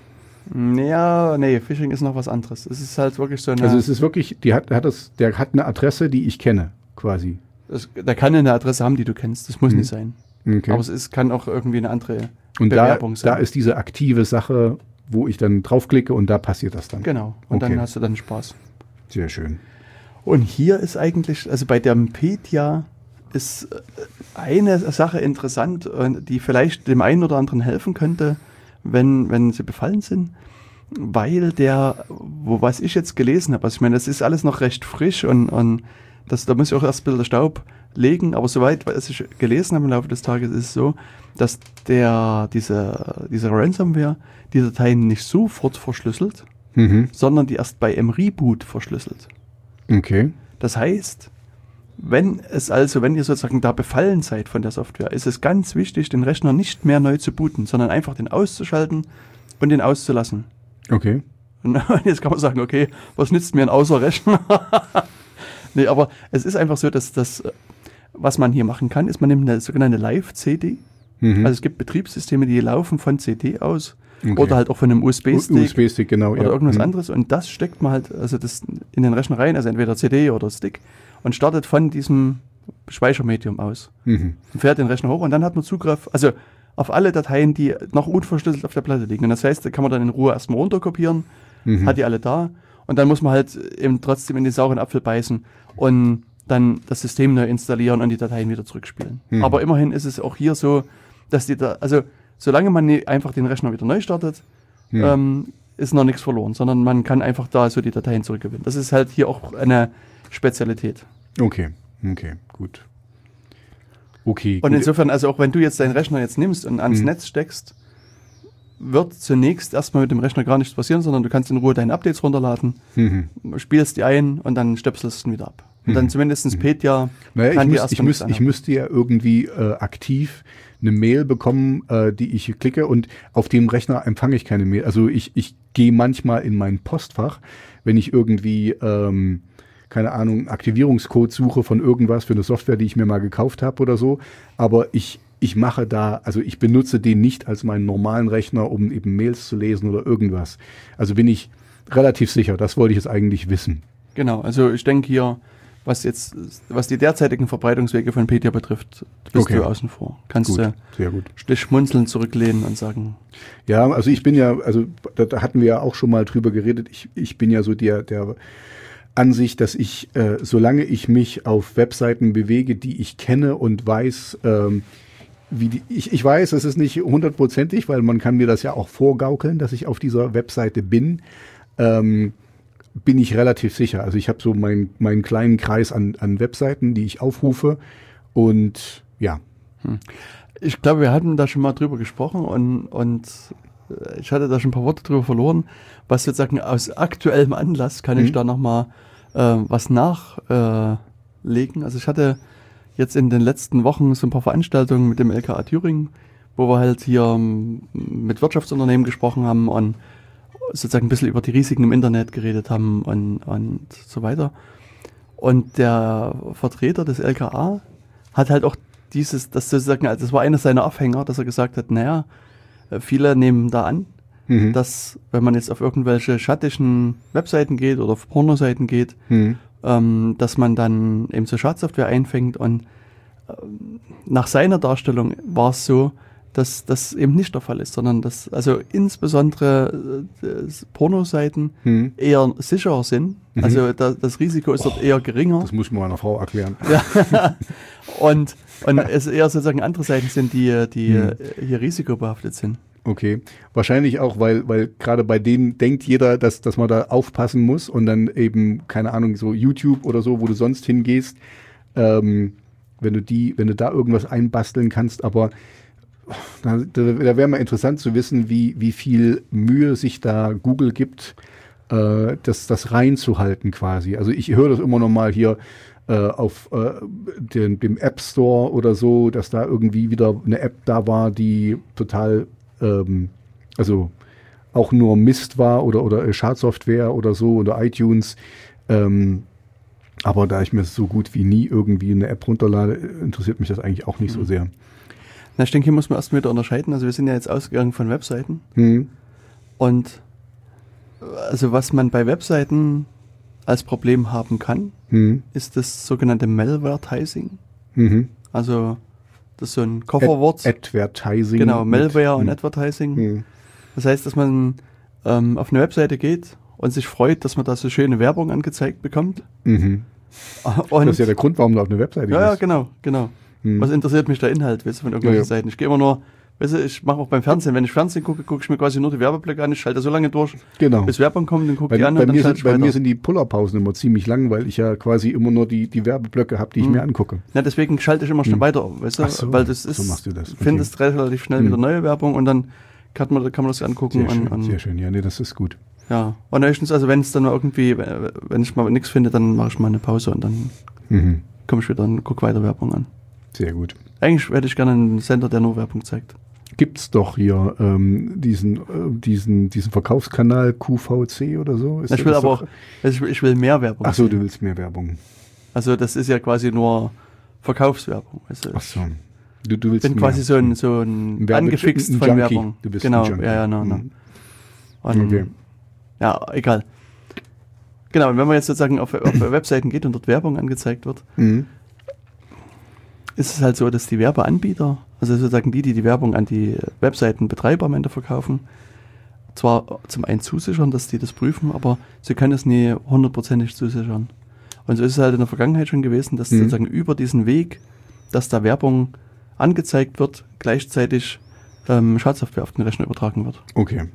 Ja, nee, Phishing ist noch was anderes. Es ist halt wirklich so eine... Also es ist wirklich, die hat, hat das, der hat eine Adresse, die ich kenne, quasi. Das, der kann eine Adresse haben, die du kennst. Das muss mhm. nicht sein. Okay. Aber es ist, kann auch irgendwie eine andere und Bewerbung da, sein. Da ist diese aktive Sache, wo ich dann draufklicke und da passiert das dann. Genau. Und okay. dann hast du dann Spaß. Sehr schön. Und hier ist eigentlich, also bei der Petya ist eine Sache interessant, die vielleicht dem einen oder anderen helfen könnte, wenn, wenn sie befallen sind, weil der, wo was ich jetzt gelesen habe, also ich meine, das ist alles noch recht frisch und, und das, da muss ich auch erst ein bisschen Staub legen, aber soweit, was ich gelesen habe im Laufe des Tages, ist es so, dass der, diese, diese Ransomware die Dateien nicht sofort verschlüsselt, mhm. sondern die erst bei einem Reboot verschlüsselt. Okay. Das heißt, wenn es also, wenn ihr sozusagen da befallen seid von der Software, ist es ganz wichtig, den Rechner nicht mehr neu zu booten, sondern einfach den auszuschalten und den auszulassen. Okay. Und jetzt kann man sagen, okay, was nützt mir ein Außerrechner? Nee, aber es ist einfach so, dass das, was man hier machen kann, ist, man nimmt eine sogenannte Live-C D. Mhm. Also es gibt Betriebssysteme, die laufen von C D aus. Okay. Oder halt auch von einem U S B-Stick. U S B-Stick, genau. Oder ja. irgendwas mhm. anderes. Und das steckt man halt, also das in den Rechner rein, also entweder C D oder Stick, und startet von diesem Speichermedium aus. Mhm. Und fährt den Rechner hoch und dann hat man Zugriff, also auf alle Dateien, die noch unverschlüsselt auf der Platte liegen. Und das heißt, da kann man dann in Ruhe erstmal runterkopieren, mhm. hat die alle da. Und dann muss man halt eben trotzdem in den sauren Apfel beißen und dann das System neu installieren und die Dateien wieder zurückspielen. Mhm. Aber immerhin ist es auch hier so, dass die da, also solange man nie einfach den Rechner wieder neu startet, mhm. ähm, ist noch nichts verloren, sondern man kann einfach da so die Dateien zurückgewinnen. Das ist halt hier auch eine Spezialität. Okay, okay, gut. Okay. Und gut. insofern, also auch wenn du jetzt deinen Rechner jetzt nimmst und ans Mhm. Netz steckst, wird zunächst erstmal mit dem Rechner gar nichts passieren, sondern du kannst in Ruhe deine Updates runterladen, Mhm. spielst die ein und dann stöpselst du wieder ab. Und Mhm. dann zumindest Petya Naja, ich, kann dir müß, ich, erstmal müß, nichts ich müsste ja irgendwie äh, aktiv eine Mail bekommen, äh, die ich klicke, und auf dem Rechner empfange ich keine Mail. Also ich, ich gehe manchmal in mein Postfach, wenn ich irgendwie, ähm, keine Ahnung, einen Aktivierungscode suche von irgendwas für eine Software, die ich mir mal gekauft habe oder so. Aber ich, ich mache da, also ich benutze den nicht als meinen normalen Rechner, um eben Mails zu lesen oder irgendwas. Also bin ich relativ sicher. Das wollte ich jetzt eigentlich wissen. Genau, also ich denke hier, was jetzt, was die derzeitigen Verbreitungswege von Petya betrifft, bist Okay. du außen vor. Kannst Gut, du sehr gut. dich schmunzeln zurücklehnen und sagen, Ja, also ich bin ja, also da, da hatten wir ja auch schon mal drüber geredet. Ich, ich bin ja so der, der Ansicht, dass ich, äh, solange ich mich auf Webseiten bewege, die ich kenne und weiß, ähm, wie die, ich, ich weiß, es ist nicht hundertprozentig, weil man kann mir das ja auch vorgaukeln, dass ich auf dieser Webseite bin, ähm, bin ich relativ sicher. Also ich habe so mein, meinen kleinen Kreis an, an Webseiten, die ich aufrufe, und ja. ich glaube, wir hatten da schon mal drüber gesprochen und, und äh, ich hatte da schon ein paar Worte drüber verloren, was sozusagen aus aktuellem Anlass kann Mhm. ich da nochmal äh, was nachlegen. Äh, also ich hatte jetzt in den letzten Wochen so ein paar Veranstaltungen mit dem L K A Thüringen, wo wir halt hier ähm, mit Wirtschaftsunternehmen gesprochen haben und sozusagen ein bisschen über die Risiken im Internet geredet haben und, und so weiter. Und der Vertreter des L K A hat halt auch dieses, das sozusagen, also das war einer seiner Aufhänger, dass er gesagt hat, naja, viele nehmen da an, Mhm. dass wenn man jetzt auf irgendwelche schattischen Webseiten geht oder auf Pornoseiten geht, Mhm. ähm, dass man dann eben so Schadsoftware einfängt, und ähm, nach seiner Darstellung war es so, dass das eben nicht der Fall ist, sondern dass also insbesondere äh, Pornoseiten Mhm. eher sicherer sind. Mhm. Also da, das Risiko ist dort eher geringer. Das muss ich mal meiner Frau erklären. Ja. und, und es eher sozusagen andere Seiten sind, die, die Mhm. hier risikobehaftet sind. Okay, wahrscheinlich auch, weil, weil gerade bei denen denkt jeder, dass, dass man da aufpassen muss, und dann eben, keine Ahnung, so YouTube oder so, wo du sonst hingehst, ähm, wenn du die, wenn du da irgendwas einbasteln kannst, aber da, da, da wäre mal interessant zu wissen, wie, wie viel Mühe sich da Google gibt, äh, das, das reinzuhalten quasi. Also ich höre das immer noch mal hier äh, auf äh, den, dem App Store oder so, dass da irgendwie wieder eine App da war, die total ähm, also auch nur Mist war oder, oder Schadsoftware oder so oder iTunes. Ähm, aber da ich mir so gut wie nie irgendwie eine App runterlade, interessiert mich das eigentlich auch nicht so sehr. Na, ich denke, hier muss man erst wieder unterscheiden. Also wir sind ja jetzt ausgegangen von Webseiten. Hm. Und also was man bei Webseiten als Problem haben kann, Hm. ist das sogenannte Malvertising. Mhm. Also das ist so ein Kofferwort. Ad Advertising. Genau, Malware mit, und Advertising. Hm. Das heißt, dass man ähm, auf eine Webseite geht und sich freut, dass man da so schöne Werbung angezeigt bekommt. Mhm. Und Das ist ja der Grund, warum du auf eine Webseite ja, ja, gehst. genau, genau. Hm. Was interessiert mich der Inhalt, weißt du, von irgendwelchen Ja, ja. Seiten? Ich gehe immer nur, weißt du, ich mache auch beim Fernsehen, wenn ich Fernsehen gucke, gucke ich mir quasi nur die Werbeblöcke an, ich schalte so lange durch, Genau. bis Werbung kommt, dann gucke Bei, ich an bei, und dann mir schalte sind, ich bei weiter. mir sind die Pullerpausen immer ziemlich lang, weil ich ja quasi immer nur die, die Werbeblöcke habe, die ich Hm. mir angucke. Ja, deswegen schalte ich immer schnell Hm. weiter, weißt du, Ach so, weil das so ist, machst du das. Okay. findest relativ schnell Hm. wieder neue Werbung und dann kann man, kann man das angucken. Sehr schön, und, und, sehr schön. Ja, nee, das ist gut. Ja, und höchstens, also wenn es dann mal irgendwie, wenn ich mal nichts finde, dann mache ich mal eine Pause und dann Mhm. komme ich wieder und gucke weiter Werbung an. Sehr gut. Eigentlich hätte ich gerne einen Sender, der nur Werbung zeigt. Gibt's doch hier ähm, diesen, äh, diesen, diesen Verkaufskanal Q V C oder so? Ist Ich will das aber doch- auch, also ich will, ich will mehr Werbung. Ach so, sehen. du willst mehr Werbung. Also das ist ja quasi nur Verkaufswerbung. Also Ach ich so. Du, du willst bin mehr. quasi so ein, so ein, Ein Werbe- angefixt ein von Junkie. Werbung. Du bist genau, ein Junkie. ja, ja, no, no. Mhm. Und, Okay. Ja, egal. Genau, und wenn man jetzt sozusagen auf, auf Webseiten geht und dort Werbung angezeigt wird, Mhm. ist es halt so, dass die Werbeanbieter, also sozusagen die, die die Werbung an die Webseitenbetreiber am Ende verkaufen, zwar zum einen zusichern, dass die das prüfen, aber sie können es nie hundertprozentig zusichern. Und so ist es halt in der Vergangenheit schon gewesen, dass Mhm. sozusagen über diesen Weg, dass da Werbung angezeigt wird, gleichzeitig ähm, Schadsoftware auf den Rechner übertragen wird. Okay.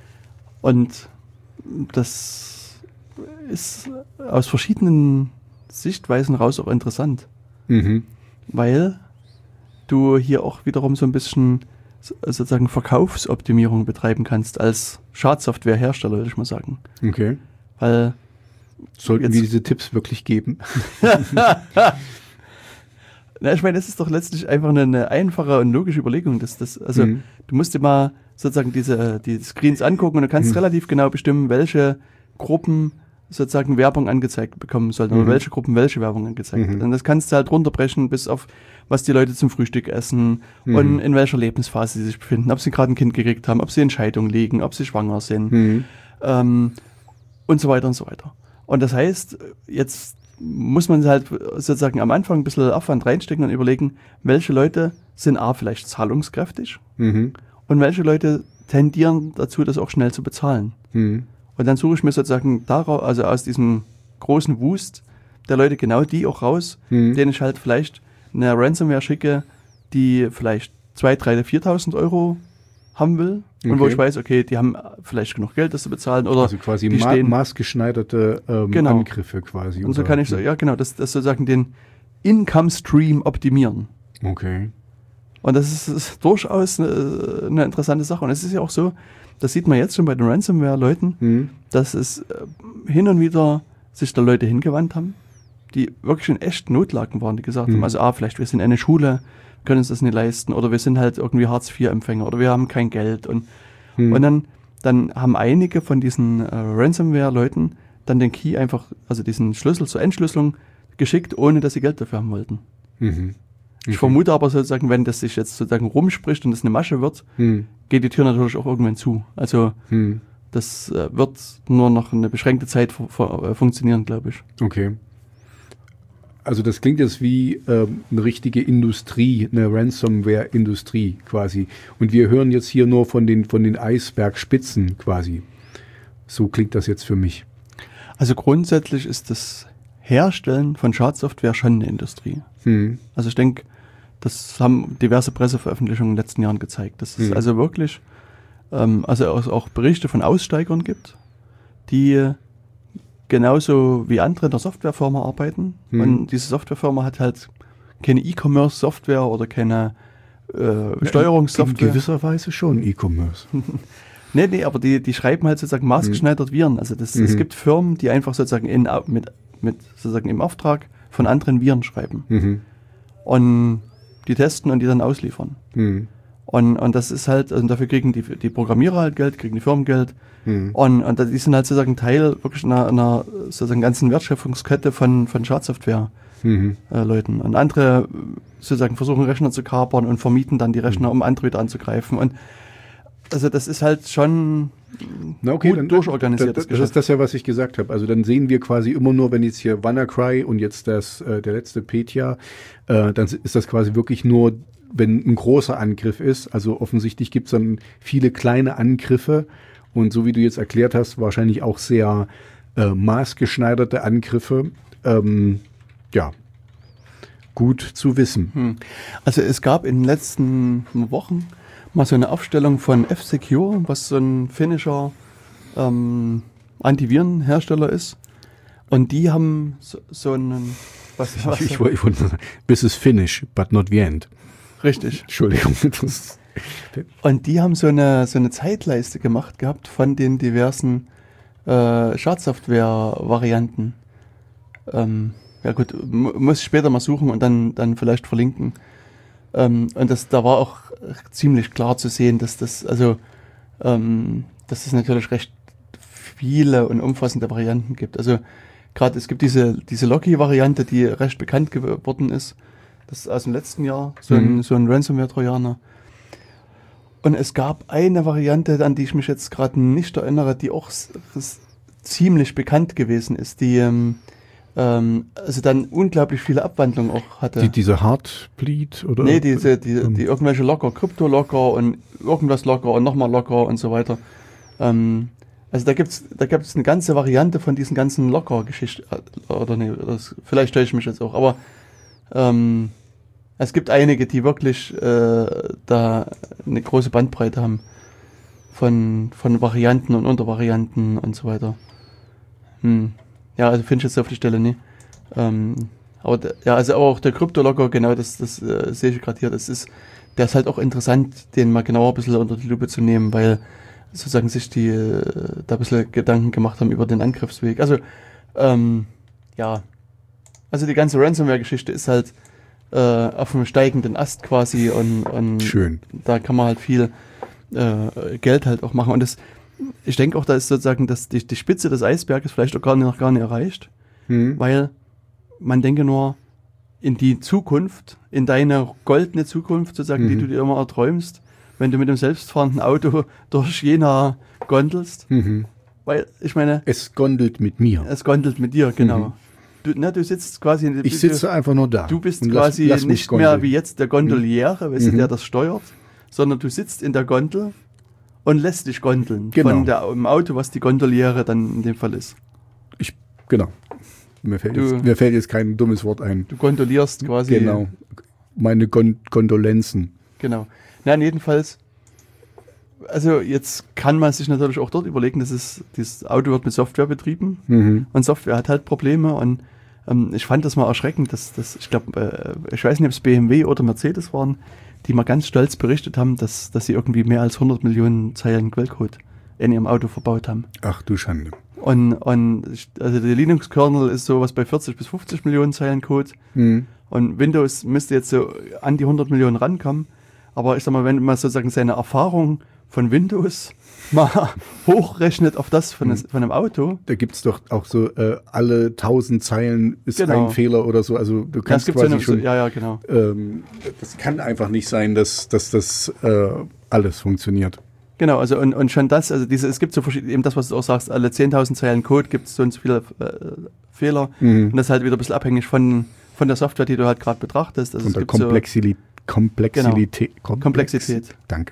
Und das ist aus verschiedenen Sichtweisen raus auch interessant. Mhm. Weil du hier auch wiederum so ein bisschen sozusagen Verkaufsoptimierung betreiben kannst als Schadsoftwarehersteller, würde ich mal sagen. Okay. Weil sollten jetzt, wir diese Tipps wirklich geben? Na, ich meine, das ist doch letztlich einfach eine, eine einfache und logische Überlegung. Dass das, also mhm. du musst dir mal sozusagen diese die Screens angucken und du kannst mhm. relativ genau bestimmen, welche Gruppen sozusagen Werbung angezeigt bekommen sollten mhm. oder welche Gruppen welche Werbung angezeigt. Mhm. Und das kannst du halt runterbrechen bis auf, was die Leute zum Frühstück essen mhm. und in welcher Lebensphase sie sich befinden, ob sie gerade ein Kind gekriegt haben, ob sie in Scheidung liegen, ob sie schwanger sind mhm. ähm, und so weiter und so weiter. Und das heißt, jetzt muss man halt sozusagen am Anfang ein bisschen Aufwand reinstecken und überlegen, welche Leute sind A, vielleicht zahlungskräftig mhm. und welche Leute tendieren dazu, das auch schnell zu bezahlen. Mhm. Und dann suche ich mir sozusagen daraus, also aus diesem großen Wust der Leute genau die auch raus, mhm. denen ich halt vielleicht eine Ransomware schicke, die vielleicht zweitausend, dreitausend, viertausend Euro haben will. Okay. Und wo ich weiß, okay, die haben vielleicht genug Geld, das zu bezahlen. Oder also quasi die ma- stehen, maßgeschneiderte ähm, genau. Angriffe quasi. Und so oder? kann ich so, ja genau, das, das sozusagen den Income-Stream optimieren. Okay. Und das ist, ist durchaus eine, eine interessante Sache. Und es ist ja auch so, das sieht man jetzt schon bei den Ransomware-Leuten, mhm. dass es äh, hin und wieder sich da Leute hingewandt haben, die wirklich in echt Notlagen waren, die gesagt mhm. haben, also ah, vielleicht wir sind eine Schule, können uns das nicht leisten, oder wir sind halt irgendwie Hartz vier Empfänger, oder wir haben kein Geld. Und, mhm. und dann, dann haben einige von diesen äh, Ransomware-Leuten dann den Key einfach, also diesen Schlüssel zur Entschlüsselung geschickt, ohne dass sie Geld dafür haben wollten. Mhm. Okay. Ich vermute aber sozusagen, wenn das sich jetzt sozusagen rumspricht und es eine Masche wird, hm. geht die Tür natürlich auch irgendwann zu. Also hm. das äh, wird nur noch eine beschränkte Zeit fu- fu- äh, funktionieren, glaube ich. Okay. Also das klingt jetzt wie ähm, eine richtige Industrie, eine Ransomware-Industrie quasi. Und wir hören jetzt hier nur von den, von den Eisbergspitzen quasi. So klingt das jetzt für mich. Also grundsätzlich ist das Herstellen von Schadsoftware schon eine Industrie. Hm. Also ich denke, das haben diverse Presseveröffentlichungen in den letzten Jahren gezeigt. Dass es hm. also wirklich, ähm, also auch, auch Berichte von Aussteigern gibt, die genauso wie andere in der Softwarefirma arbeiten. Hm. Und diese Softwarefirma hat halt keine E-Commerce-Software oder keine äh, Steuerungssoftware. In gewisser Weise schon E-Commerce. nee, nee, aber die, die schreiben halt sozusagen maßgeschneidert Viren. Also das, mhm. es gibt Firmen, die einfach sozusagen in, mit, mit sozusagen im Auftrag von anderen Viren schreiben. Mhm. Und die testen und die dann ausliefern. Mhm. Und, und das ist halt, also dafür kriegen die, die Programmierer halt Geld, kriegen die Firmen Geld. Mhm. Und, und die sind halt sozusagen Teil wirklich einer, einer sozusagen ganzen Wertschöpfungskette von, von Schadsoftware. Mhm. Äh, Leuten. Und andere sozusagen versuchen Rechner zu kapern und vermieten dann die Rechner, um andere wieder anzugreifen. Und also das ist halt schon Na okay, gut dann, durchorganisiert. Das, das ist das ja, was ich gesagt habe. Also dann sehen wir quasi immer nur, wenn jetzt hier WannaCry und jetzt das äh, der letzte Petya, äh, dann ist das quasi wirklich nur, wenn ein großer Angriff ist. Also offensichtlich gibt es dann viele kleine Angriffe und so wie du jetzt erklärt hast, wahrscheinlich auch sehr äh, maßgeschneiderte Angriffe. Ähm, ja, gut zu wissen. Hm. Also es gab in den letzten Wochen mal so eine Aufstellung von F-Secure, was so ein finnischer ähm, Antivirenhersteller ist. Und die haben so, so einen... Was, was ich, ich, ich wollte sagen, this is Finnish, but not the end. Richtig. Entschuldigung. Und die haben so eine, so eine Zeitleiste gemacht gehabt von den diversen äh, Schadsoftware-Varianten. Ähm, ja gut, m- muss ich später mal suchen und dann, dann vielleicht verlinken. Ähm, und das, da war auch ziemlich klar zu sehen, dass das, also, ähm, dass es natürlich recht viele und umfassende Varianten gibt. Also, gerade es gibt diese, diese Locky-Variante, die recht bekannt geworden ist. Das ist aus dem letzten Jahr, so ein, mhm. so ein Ransomware-Trojaner. Und es gab eine Variante, an die ich mich jetzt gerade nicht erinnere, die auch s- s- ziemlich bekannt gewesen ist, die, ähm, also dann unglaublich viele Abwandlungen auch hatte. Die, diese Heartbleed oder? Nee, diese, die, die irgendwelche Locker, Krypto-Locker und irgendwas Locker und nochmal Locker und so weiter. Ähm, also da gibt's, da gibt's eine ganze Variante von diesen ganzen Locker-Geschichten. Oder nee, das, vielleicht täusche ich mich jetzt auch, aber ähm, es gibt einige, die wirklich äh, da eine große Bandbreite haben von, von Varianten und Untervarianten und so weiter. Hm. Ja, also finde ich jetzt auf die Stelle nie. Ähm, Aber der, ja, also auch der Kryptolocker, genau, das, das äh, sehe ich gerade hier, das ist, der ist halt auch interessant, den mal genauer ein bisschen unter die Lupe zu nehmen, weil sozusagen sich die äh, da ein bisschen Gedanken gemacht haben über den Angriffsweg. Also, ähm, ja, also die ganze Ransomware-Geschichte ist halt äh, auf einem steigenden Ast quasi und, und Schön. Da kann man halt viel äh, Geld halt auch machen. Und das, ich denke auch, da ist sozusagen das, die, die Spitze des Eisberges vielleicht auch gar nicht, noch gar nicht erreicht, Hm. weil man denke nur in die Zukunft, in deine goldene Zukunft sozusagen, Mhm. die du dir immer erträumst, wenn du mit dem selbstfahrenden Auto durch Jena gondelst, Mhm. weil ich meine, Es gondelt mit mir. es gondelt mit dir, genau. Mhm. Du, ne, du sitzt quasi, Ich du, sitze einfach nur da. du bist und quasi lass, lass mich nicht mehr gondeln. wie jetzt der Gondoliere, weißt du, Mhm. der das steuert, sondern du sitzt in der Gondel und lässt dich gondeln Genau. von der, im Auto, was die Gondoliere dann in dem Fall ist. Ich, genau. Mir fällt, Du- jetzt, mir fällt jetzt kein dummes Wort ein. Du gondolierst quasi. Genau. Meine Gon Gondolenzen. Genau. Nein, jedenfalls, also jetzt kann man sich natürlich auch dort überlegen, dass es, dieses Auto wird mit Software betrieben Mhm. und Software hat halt Probleme und ähm, ich fand das mal erschreckend, dass das, ich glaube, äh, ich weiß nicht, ob es B M W oder Mercedes waren, die mal ganz stolz berichtet haben, dass, dass sie irgendwie mehr als hundert Millionen Zeilen Quellcode in ihrem Auto verbaut haben. Ach du Schande. Und, und ich- also der Linux-Kernel ist sowas bei vierzig bis fünfzig Millionen Zeilen Code. Mhm. Und Windows müsste jetzt so an die hundert Millionen rankommen. Aber ich sag mal, wenn man sozusagen seine Erfahrung von Windows mal hochrechnet auf das von, des, von einem Auto. Da gibt es doch auch so, äh, alle tausend Zeilen ist Genau. ein Fehler oder so. Also du Ja, es kannst gibt so quasi eine, so, schon, ja, ja, genau. ähm, das kann einfach nicht sein, dass, dass das äh, alles funktioniert. Genau, also und, und schon das, also diese, es gibt so verschiedene, eben das, was du auch sagst, alle zehntausend Zeilen Code gibt es so und so viele äh, Fehler. Mhm. Und das ist halt wieder ein bisschen abhängig von, von der Software, die du halt gerade betrachtest. Also Und es der gibt so, Komplexität. Komplexität. Komplex- Komplexität. Danke.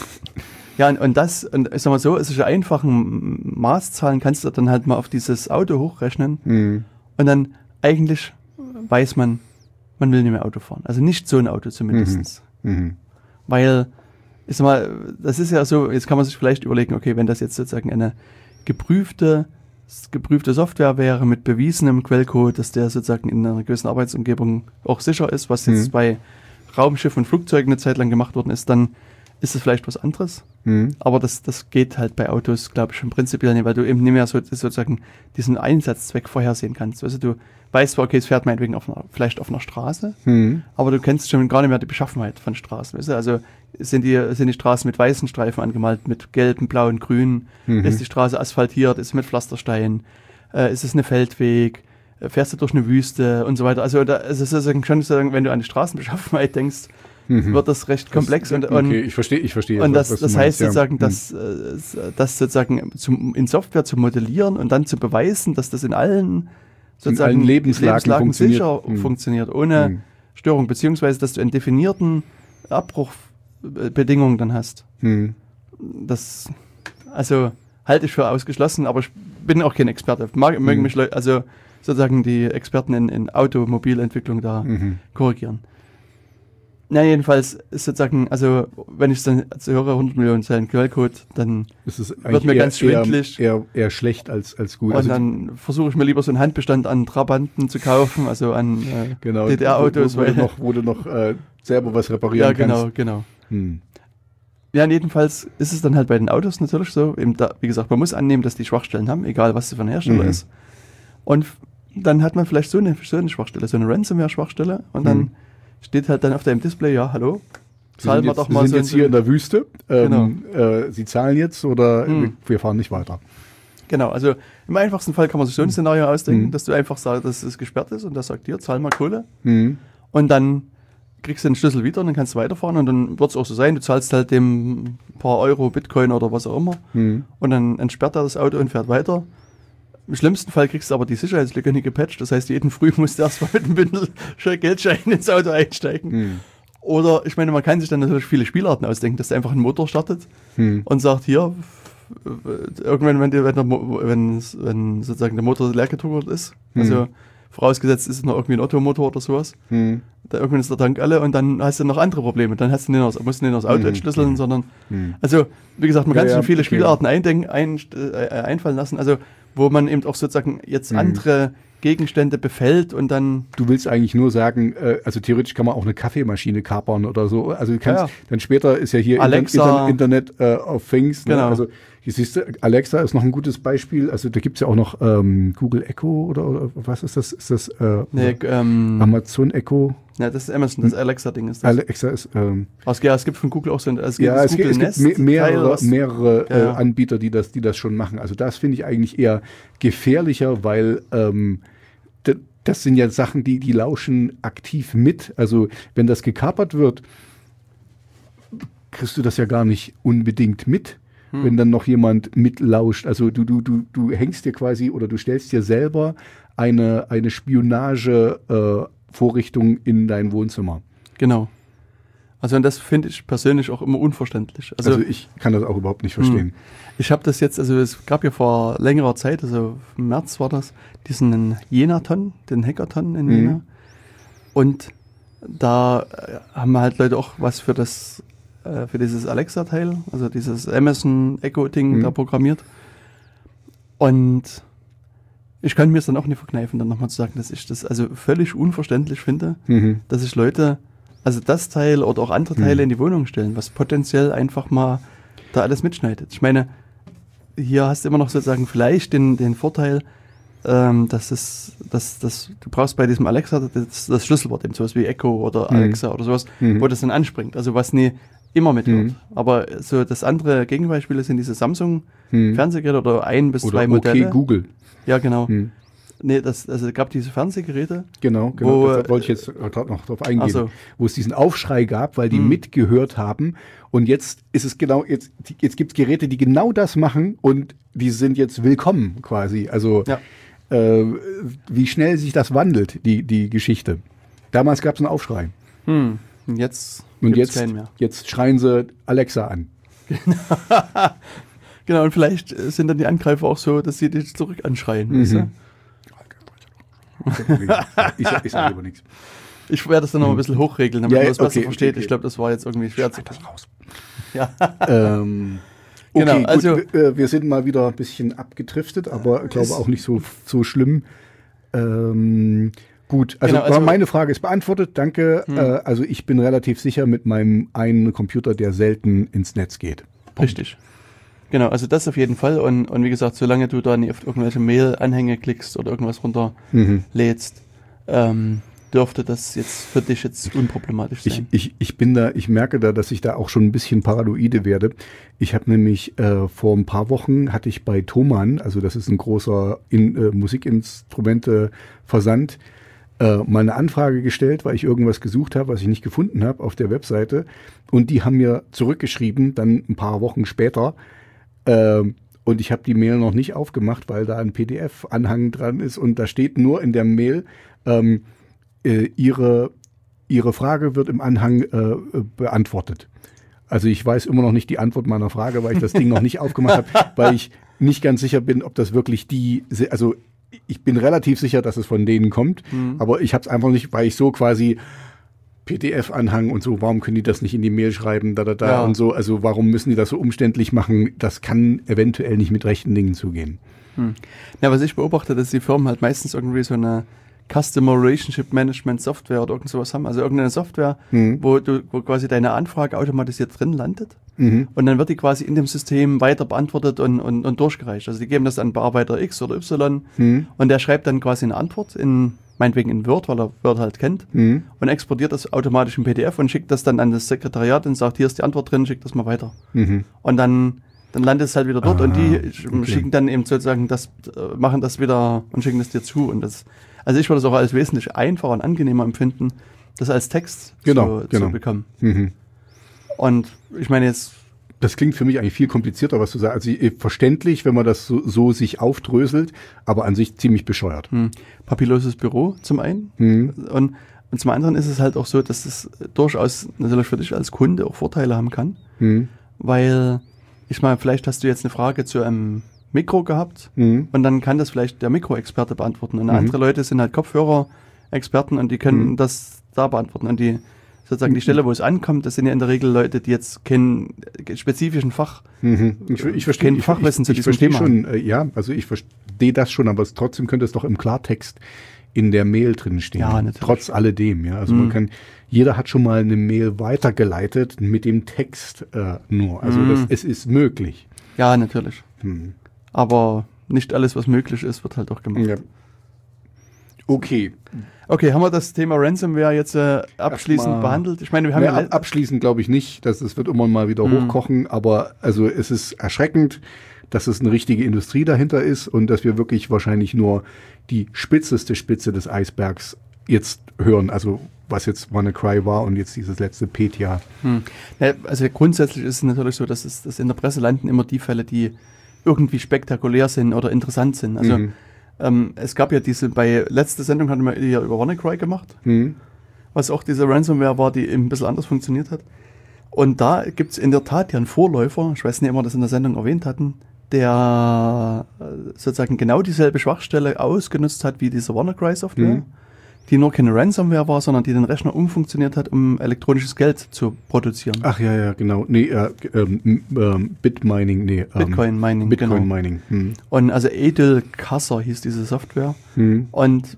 ja, und, und das, und ich sag mal so, solche einfachen Maßzahlen kannst du dann halt mal auf dieses Auto hochrechnen. Mhm. Und dann eigentlich weiß man, man will nicht mehr Auto fahren. Also nicht so ein Auto zumindest. Mhm. Weil, ich sag mal, das ist ja so, jetzt kann man sich vielleicht überlegen, okay, wenn das jetzt sozusagen eine geprüfte, geprüfte Software wäre mit bewiesenem Quellcode, dass der sozusagen in einer gewissen Arbeitsumgebung auch sicher ist, was jetzt Mhm. bei Raumschiffen und Flugzeugen eine Zeit lang gemacht worden ist, dann ist es vielleicht was anderes. Mhm. Aber das, das geht halt bei Autos, glaube ich, schon prinzipiell nicht, weil du eben nicht mehr so, sozusagen diesen Einsatzzweck vorhersehen kannst. Also du weißt zwar, okay, es fährt meinetwegen auf einer, vielleicht auf einer Straße, Mhm. aber du kennst schon gar nicht mehr die Beschaffenheit von Straßen. Weißt du? Also sind die, sind die Straßen mit weißen Streifen angemalt, mit gelben, blauen, grünen? Mhm. Ist die Straße asphaltiert? Ist es mit Pflasterstein? Äh, ist es ein Feldweg? Äh, fährst du durch eine Wüste und so weiter? Also da, es ist sozusagen schon, sozusagen, wenn du an die Straßenbeschaffenheit denkst, Mhm. wird das recht komplex. Und, und, Okay, ich verstehe, ich verstehe. und was- das, was du das meinst, heißt ja. sozusagen, Mhm. dass, äh, das sozusagen zum, in Software zu modellieren und dann zu beweisen, dass das in allen sozusagen allen Lebenslagen sicher funktioniert. Mhm. funktioniert, ohne Mhm. Störung, beziehungsweise dass du einen definierten Abbruchbedingungen dann hast. Mhm. Das, also halte ich für ausgeschlossen, aber ich bin auch kein Experte. Mag, mögen Mhm. mich Leute, also sozusagen die Experten in, in Automobilentwicklung da Mhm. korrigieren. Na, jedenfalls ist sozusagen, also wenn ich dann also höre, hundert Millionen Zeilen Quellcode, dann Es ist Wird eigentlich mir eher, ganz schwindelig. Eher, eher, eher schlecht als, als gut. und Also dann versuche ich mir lieber so einen Handbestand an Trabanten zu kaufen, also an äh, genau, D D R-Autos, wo, wo, weil du noch, wo du noch äh, selber was reparieren ja genau, kannst. genau. Hm. Ja, und jedenfalls ist es dann halt bei den Autos natürlich so, eben da, wie gesagt, man muss annehmen, dass die Schwachstellen haben, egal was sie für ein Hersteller Mhm. ist. Und f- dann hat man vielleicht so eine, so eine Schwachstelle, so eine Ransomware-Schwachstelle und dann Mhm. steht halt dann auf deinem Display, ja, hallo, Sie zahlen sind wir jetzt, doch Sie mal sind so jetzt hier in der Wüste. Ähm, äh, Sie zahlen jetzt oder Hm. wir, wir fahren nicht weiter. Genau, also im einfachsten Fall kann man sich so ein Szenario ausdenken, Mhm. dass du einfach sagst, dass es gesperrt ist und das sagt dir, zahl mal Kohle. Hm. Und dann kriegst du den Schlüssel wieder und dann kannst du weiterfahren und dann wird es auch so sein, du zahlst halt dem ein paar Euro Bitcoin oder was auch immer Hm. und dann entsperrt er das Auto und fährt weiter. Im schlimmsten Fall kriegst du aber die Sicherheitslücke nicht gepatcht, das heißt, jeden Früh musst du erstmal mit einem Bündel Geldschein ins Auto einsteigen. Hm. Oder, ich meine, man kann sich dann natürlich viele Spielarten ausdenken, dass du einfach einen Motor startet Hm. und sagt, hier, f- f- irgendwann, wenn, die, wenn, der, Mo- wenn, wenn sozusagen der Motor leer getuckert ist, also vorausgesetzt ist es noch irgendwie ein Ottomotor oder sowas, Hm. da irgendwann ist der Tank alle und dann hast du noch andere Probleme. Dann hast du nicht noch, musst du nicht noch das Auto Mhm. entschlüsseln, Mhm. sondern, Hm. also, wie gesagt, man Ja, kann sich ja, schon viele okay. Spielarten eindenken, ein, äh, einfallen lassen, also, wo man eben auch sozusagen jetzt Mhm. andere Gegenstände befällt und dann... Du willst eigentlich nur sagen, äh, also theoretisch kann man auch eine Kaffeemaschine kapern oder so. Also du kannst, ja, ja. dann später ist ja hier Alexa, Internet, Internet äh, of Things. Ne? Genau. Also hier siehst du, Alexa ist noch ein gutes Beispiel. Also da gibt es ja auch noch ähm, Google Echo oder, oder was ist das? Ist das äh, nee, ähm, Amazon Echo? Ja, das ist Amazon, das Alexa-Ding ist das. Alexa ist... Ähm, also, ja, es gibt von Google auch so ein... Es gibt ja, es, Google gibt, es gibt mehrere, Teil, mehrere ja, ja. Äh, Anbieter, die das, die das schon machen. Also das finde ich eigentlich eher gefährlicher, weil ähm, d- das sind ja Sachen, die, die lauschen aktiv mit. Also wenn das gekapert wird, kriegst du das ja gar nicht unbedingt mit, hm. wenn dann noch jemand mitlauscht. Also du, du, du, du hängst dir quasi oder du stellst dir selber eine, eine Spionage äh, Vorrichtung in dein Wohnzimmer. Genau. Also und das finde ich persönlich auch immer unverständlich. Also, also ich kann das auch überhaupt nicht verstehen. Mh. Ich habe das jetzt, also es gab ja vor längerer Zeit, also im März war das, diesen Jena-Ton, den Hackathon in mhm. Jena. Und da haben halt Leute auch was für das, äh, für dieses Alexa-Teil, also dieses Amazon Echo-Ding mhm. da programmiert. Und ich kann mir es dann auch nicht verkneifen, dann nochmal zu sagen, dass ich das also völlig unverständlich finde, mhm. dass sich Leute, also das Teil oder auch andere Teile mhm. in die Wohnung stellen, was potenziell einfach mal da alles mitschneidet. Ich meine, hier hast du immer noch sozusagen vielleicht den, den Vorteil, ähm, dass es, dass, dass du brauchst bei diesem Alexa das, das Schlüsselwort, eben sowas wie Echo oder mhm. Alexa oder sowas, mhm. wo das dann anspringt, also was nie immer mithört. Mhm. Aber so das andere Gegenbeispiel sind diese Samsung-Fernsehgeräte mhm. oder ein bis oder zwei Modelle. Okay, Google. Ja, genau. Hm. Nee, das, also es gab diese Fernsehgeräte. Genau, genau. Wo, da wollte ich jetzt gerade noch drauf eingehen. So. Wo es diesen Aufschrei gab, weil die hm. mitgehört haben. Und jetzt ist es genau, jetzt, jetzt gibt es Geräte, die genau das machen und die sind jetzt willkommen quasi. Also ja. äh, wie schnell sich das wandelt, die, die Geschichte. Damals gab es einen Aufschrei. Hm. Und jetzt und jetzt, keinen mehr. Jetzt schreien sie Alexa an. Genau, und vielleicht sind dann die Angreifer auch so, dass sie dich zurück anschreien. Mhm. Weißt du? Ich sag, ich sag lieber nichts. Ich werde das dann noch ein bisschen hochregeln, damit ja, man das besser okay, versteht. okay, okay. Ich glaube, das war jetzt irgendwie schwer zu das raus. Ja. ähm, okay, genau, gut, also, wir, wir sind mal wieder ein bisschen abgedriftet, aber ich glaube auch nicht so, so schlimm. Ähm, gut, also, genau, also meine Frage ist beantwortet, danke. Hm. Äh, also ich bin relativ sicher mit meinem einen Computer, der selten ins Netz geht. Punkt. Richtig. Genau, also das auf jeden Fall. Und, und wie gesagt, solange du da nicht auf irgendwelche Mail-Anhänge klickst oder irgendwas runterlädst, mhm. ähm, dürfte das jetzt für dich jetzt unproblematisch sein. Ich, ich, ich bin da, ich merke da, dass ich da auch schon ein bisschen paranoide werde. Ich habe nämlich äh, vor ein paar Wochen hatte ich bei Thomann, also das ist ein großer in, äh, Musikinstrumente-Versand, äh, mal eine Anfrage gestellt, weil ich irgendwas gesucht habe, was ich nicht gefunden habe auf der Webseite. Und die haben mir zurückgeschrieben, dann ein paar Wochen später, Ähm, und ich habe die Mail noch nicht aufgemacht, weil da ein P D F-Anhang dran ist und da steht nur in der Mail, ähm, äh, ihre, ihre Frage wird im Anhang äh, beantwortet. Also ich weiß immer noch nicht die Antwort meiner Frage, weil ich das Ding noch nicht aufgemacht habe, weil ich nicht ganz sicher bin, ob das wirklich die, also ich bin relativ sicher, dass es von denen kommt, mhm. aber ich habe es einfach nicht, weil ich so quasi P D F-Anhang und so, warum können die das nicht in die Mail schreiben, da, da, da ja. und so, also warum müssen die das so umständlich machen, das kann eventuell nicht mit rechten Dingen zugehen. Hm. Ja, was ich beobachte, dass die Firmen halt meistens irgendwie so eine Customer Relationship Management Software oder irgend sowas haben, also irgendeine Software, hm. wo du wo quasi deine Anfrage automatisiert drin landet mhm. und dann wird die quasi in dem System weiter beantwortet und, und, und durchgereicht. Also die geben das an Bearbeiter X oder Y hm. und der schreibt dann quasi eine Antwort in meinetwegen in Word, weil er Word halt kennt, mhm. und exportiert das automatisch in P D F und schickt das dann an das Sekretariat und sagt, hier ist die Antwort drin, schickt das mal weiter. Mhm. Und dann, dann landet es halt wieder dort ah, und die okay. schicken dann eben sozusagen das, machen das wieder und schicken das dir zu. Und das, also ich würde es auch als wesentlich einfacher und angenehmer empfinden, das als Text genau, zu, genau. zu bekommen. Mhm. Und ich meine jetzt, das klingt für mich eigentlich viel komplizierter, was du sagst. Also verständlich, wenn man das so, so sich aufdröselt, aber an sich ziemlich bescheuert. Hm. Papilloses Büro zum einen. Hm. Und, und zum anderen ist es halt auch so, dass es durchaus natürlich für dich als Kunde auch Vorteile haben kann. Hm. Weil, ich meine, vielleicht hast du jetzt eine Frage zu einem Mikro gehabt hm. und dann kann das vielleicht der Mikroexperte beantworten. Und hm. andere Leute sind halt Kopfhörer-Experten und die können hm. das da beantworten. Und die sozusagen die Stelle, wo es ankommt, das sind ja in der Regel Leute, die jetzt keinen spezifischen Fach, mhm. ich, ich verstehe, kein Fachwissen ich, zu ich, diesem ich Thema schon, äh, ja, also ich verstehe das schon, aber es, trotzdem könnte es doch im Klartext in der Mail drin stehen. Ja, natürlich. Trotz alledem, ja. Also mhm. man kann, jeder hat schon mal eine Mail weitergeleitet mit dem Text äh, nur. Also mhm. das, es ist möglich. Ja, natürlich. Hm. Aber nicht alles, was möglich ist, wird halt auch gemacht. Ja. Okay. Okay, haben wir das Thema Ransomware jetzt äh, abschließend Erstmal behandelt? Ich meine, wir haben nee, ja all- abschließend glaube ich nicht, dass es wird immer mal wieder Mhm. hochkochen, aber also es ist erschreckend, dass es eine richtige Industrie dahinter ist und dass wir wirklich wahrscheinlich nur die spitzeste Spitze des Eisbergs jetzt hören, also was jetzt WannaCry war und jetzt dieses letzte Petya. Hm. Ja, also grundsätzlich ist es natürlich so, dass, es, dass in der Presse landen immer die Fälle, die irgendwie spektakulär sind oder interessant sind. Also Mhm. ähm, es gab ja diese, bei letzter Sendung hatten wir ja über WannaCry gemacht, Mhm. was auch diese Ransomware war, die eben ein bisschen anders funktioniert hat. Und da gibt es in der Tat ja einen Vorläufer, ich weiß nicht, ob wir das in der Sendung erwähnt hatten, der äh, sozusagen genau dieselbe Schwachstelle ausgenutzt hat wie diese WannaCry-Software, Mhm. die nur keine Ransomware war, sondern die den Rechner umfunktioniert hat, um elektronisches Geld zu produzieren. Ach ja, ja, genau. Nee, äh, ähm, ähm, Bitmining, nee. Ähm, Bitcoin Mining, Bitcoin genau. Mining. Hm. Und also Edelkasser hieß diese Software. Hm. Und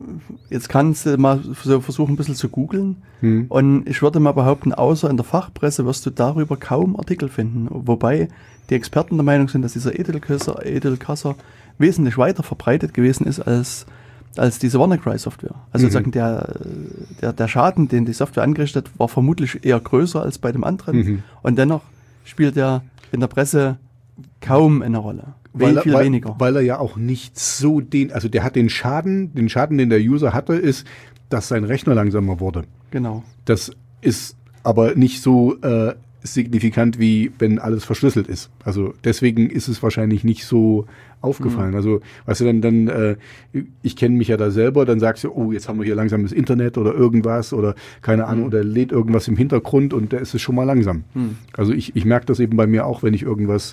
jetzt kannst du mal so versuchen, ein bisschen zu googeln. Hm. Und ich würde mal behaupten, außer in der Fachpresse wirst du darüber kaum Artikel finden. Wobei die Experten der Meinung sind, dass dieser Edelkasser, Edelkasser wesentlich weiter verbreitet gewesen ist als, als diese WannaCry-Software. Also Mhm. sozusagen der, der, der Schaden, den die Software angerichtet hat, war vermutlich eher größer als bei dem anderen. Mhm. Und dennoch spielt er in der Presse kaum eine Rolle. Weil Viel, er, viel weil, weniger. weil er ja auch nicht so den, also der hat den Schaden, den Schaden, den der User hatte, ist, dass sein Rechner langsamer wurde. Genau. Das ist aber nicht so äh, signifikant, wie wenn alles verschlüsselt ist. Also deswegen ist es wahrscheinlich nicht so aufgefallen. Mhm. Also, weißt du, dann, dann äh, ich kenne mich ja da selber, dann sagst du, oh, jetzt haben wir hier langsames Internet oder irgendwas oder keine Ahnung, Mhm. oder lädt irgendwas im Hintergrund und da ist es schon mal langsam. Mhm. Also ich, ich merke das eben bei mir auch, wenn ich irgendwas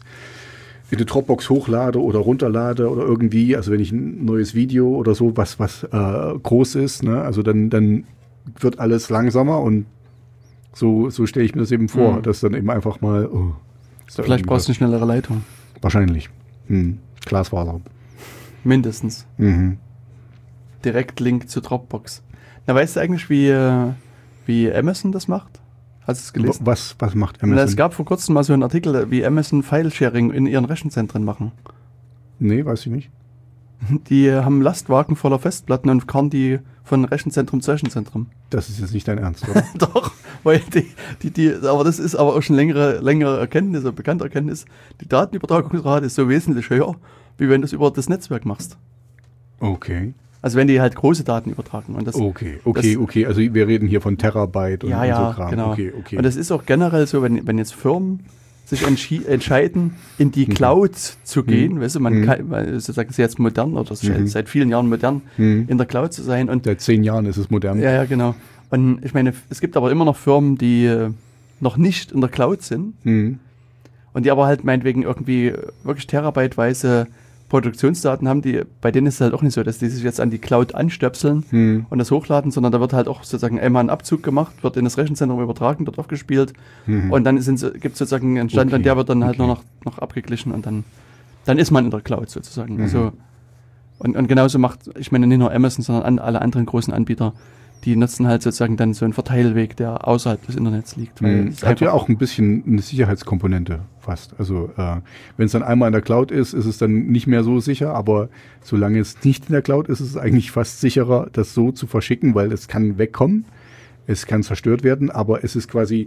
in die Dropbox hochlade oder runterlade oder irgendwie, also wenn ich ein neues Video oder so, was, was äh, groß ist, ne, also dann, dann wird alles langsamer und so, so stelle ich mir das eben vor, Mhm. dass dann eben einfach mal, oh, ist da Vielleicht irgendwie brauchst du was. eine schnellere Leitung. Wahrscheinlich. Hm. Glasfaser. Mindestens. Mhm. Direktlink zu Dropbox. Na, weißt du eigentlich, wie, äh, wie Amazon das macht? Hast du es gelesen? Was, was macht Na, Amazon? es gab vor kurzem mal so einen Artikel, wie Amazon File-Sharing in ihren Rechenzentren machen. Nee, weiß ich nicht. Die haben Lastwagen voller Festplatten und fahren die von Rechenzentrum zu Rechenzentrum. Das ist jetzt nicht dein Ernst, oder? Doch, weil die, die, die, aber das ist aber auch schon längere, längere Erkenntnis, oder bekannte Erkenntnis. Die Datenübertragungsrate ist so wesentlich höher, wie wenn du es über das Netzwerk machst. Okay. Also wenn die halt große Daten übertragen. Und das, Okay, okay, das, okay. Also wir reden hier von Terabyte und, ja, und ja, so Kram. genau. Okay, okay. Und das ist auch generell so, wenn, wenn jetzt Firmen sich entschi- entscheiden, in die Cloud zu gehen, weißt du, man Mhm. kann, weil sozusagen ist jetzt modern, oder es ist Mhm. seit vielen Jahren modern, Mhm. in der Cloud zu sein. Und Seit zehn Jahren ist es modern. ja, ja, genau. Und ich meine, es gibt aber immer noch Firmen, die äh, noch nicht in der Cloud sind Mhm. und die aber halt meinetwegen irgendwie wirklich terabyteweise Produktionsdaten haben, die, bei denen ist es halt auch nicht so, dass die sich jetzt an die Cloud anstöpseln Mhm. und das hochladen, sondern da wird halt auch sozusagen einmal ein Abzug gemacht, wird in das Rechenzentrum übertragen, dort aufgespielt Mhm. und dann gibt es sozusagen einen Stand, Okay, und der wird dann halt okay. nur noch, noch abgeglichen und dann, dann ist man in der Cloud sozusagen. Mhm. Also, und, und genauso macht, ich meine nicht nur Amazon, sondern an, alle anderen großen Anbieter, die nutzen halt sozusagen dann so einen Verteilweg, der außerhalb des Internets liegt. weil Mhm. es Hat ja einfach- auch ein bisschen eine Sicherheitskomponente fast. Also äh, wenn es dann einmal in der Cloud ist, ist es dann nicht mehr so sicher, aber solange es nicht in der Cloud ist, ist es eigentlich fast sicherer, das so zu verschicken, weil es kann wegkommen, es kann zerstört werden, aber es ist quasi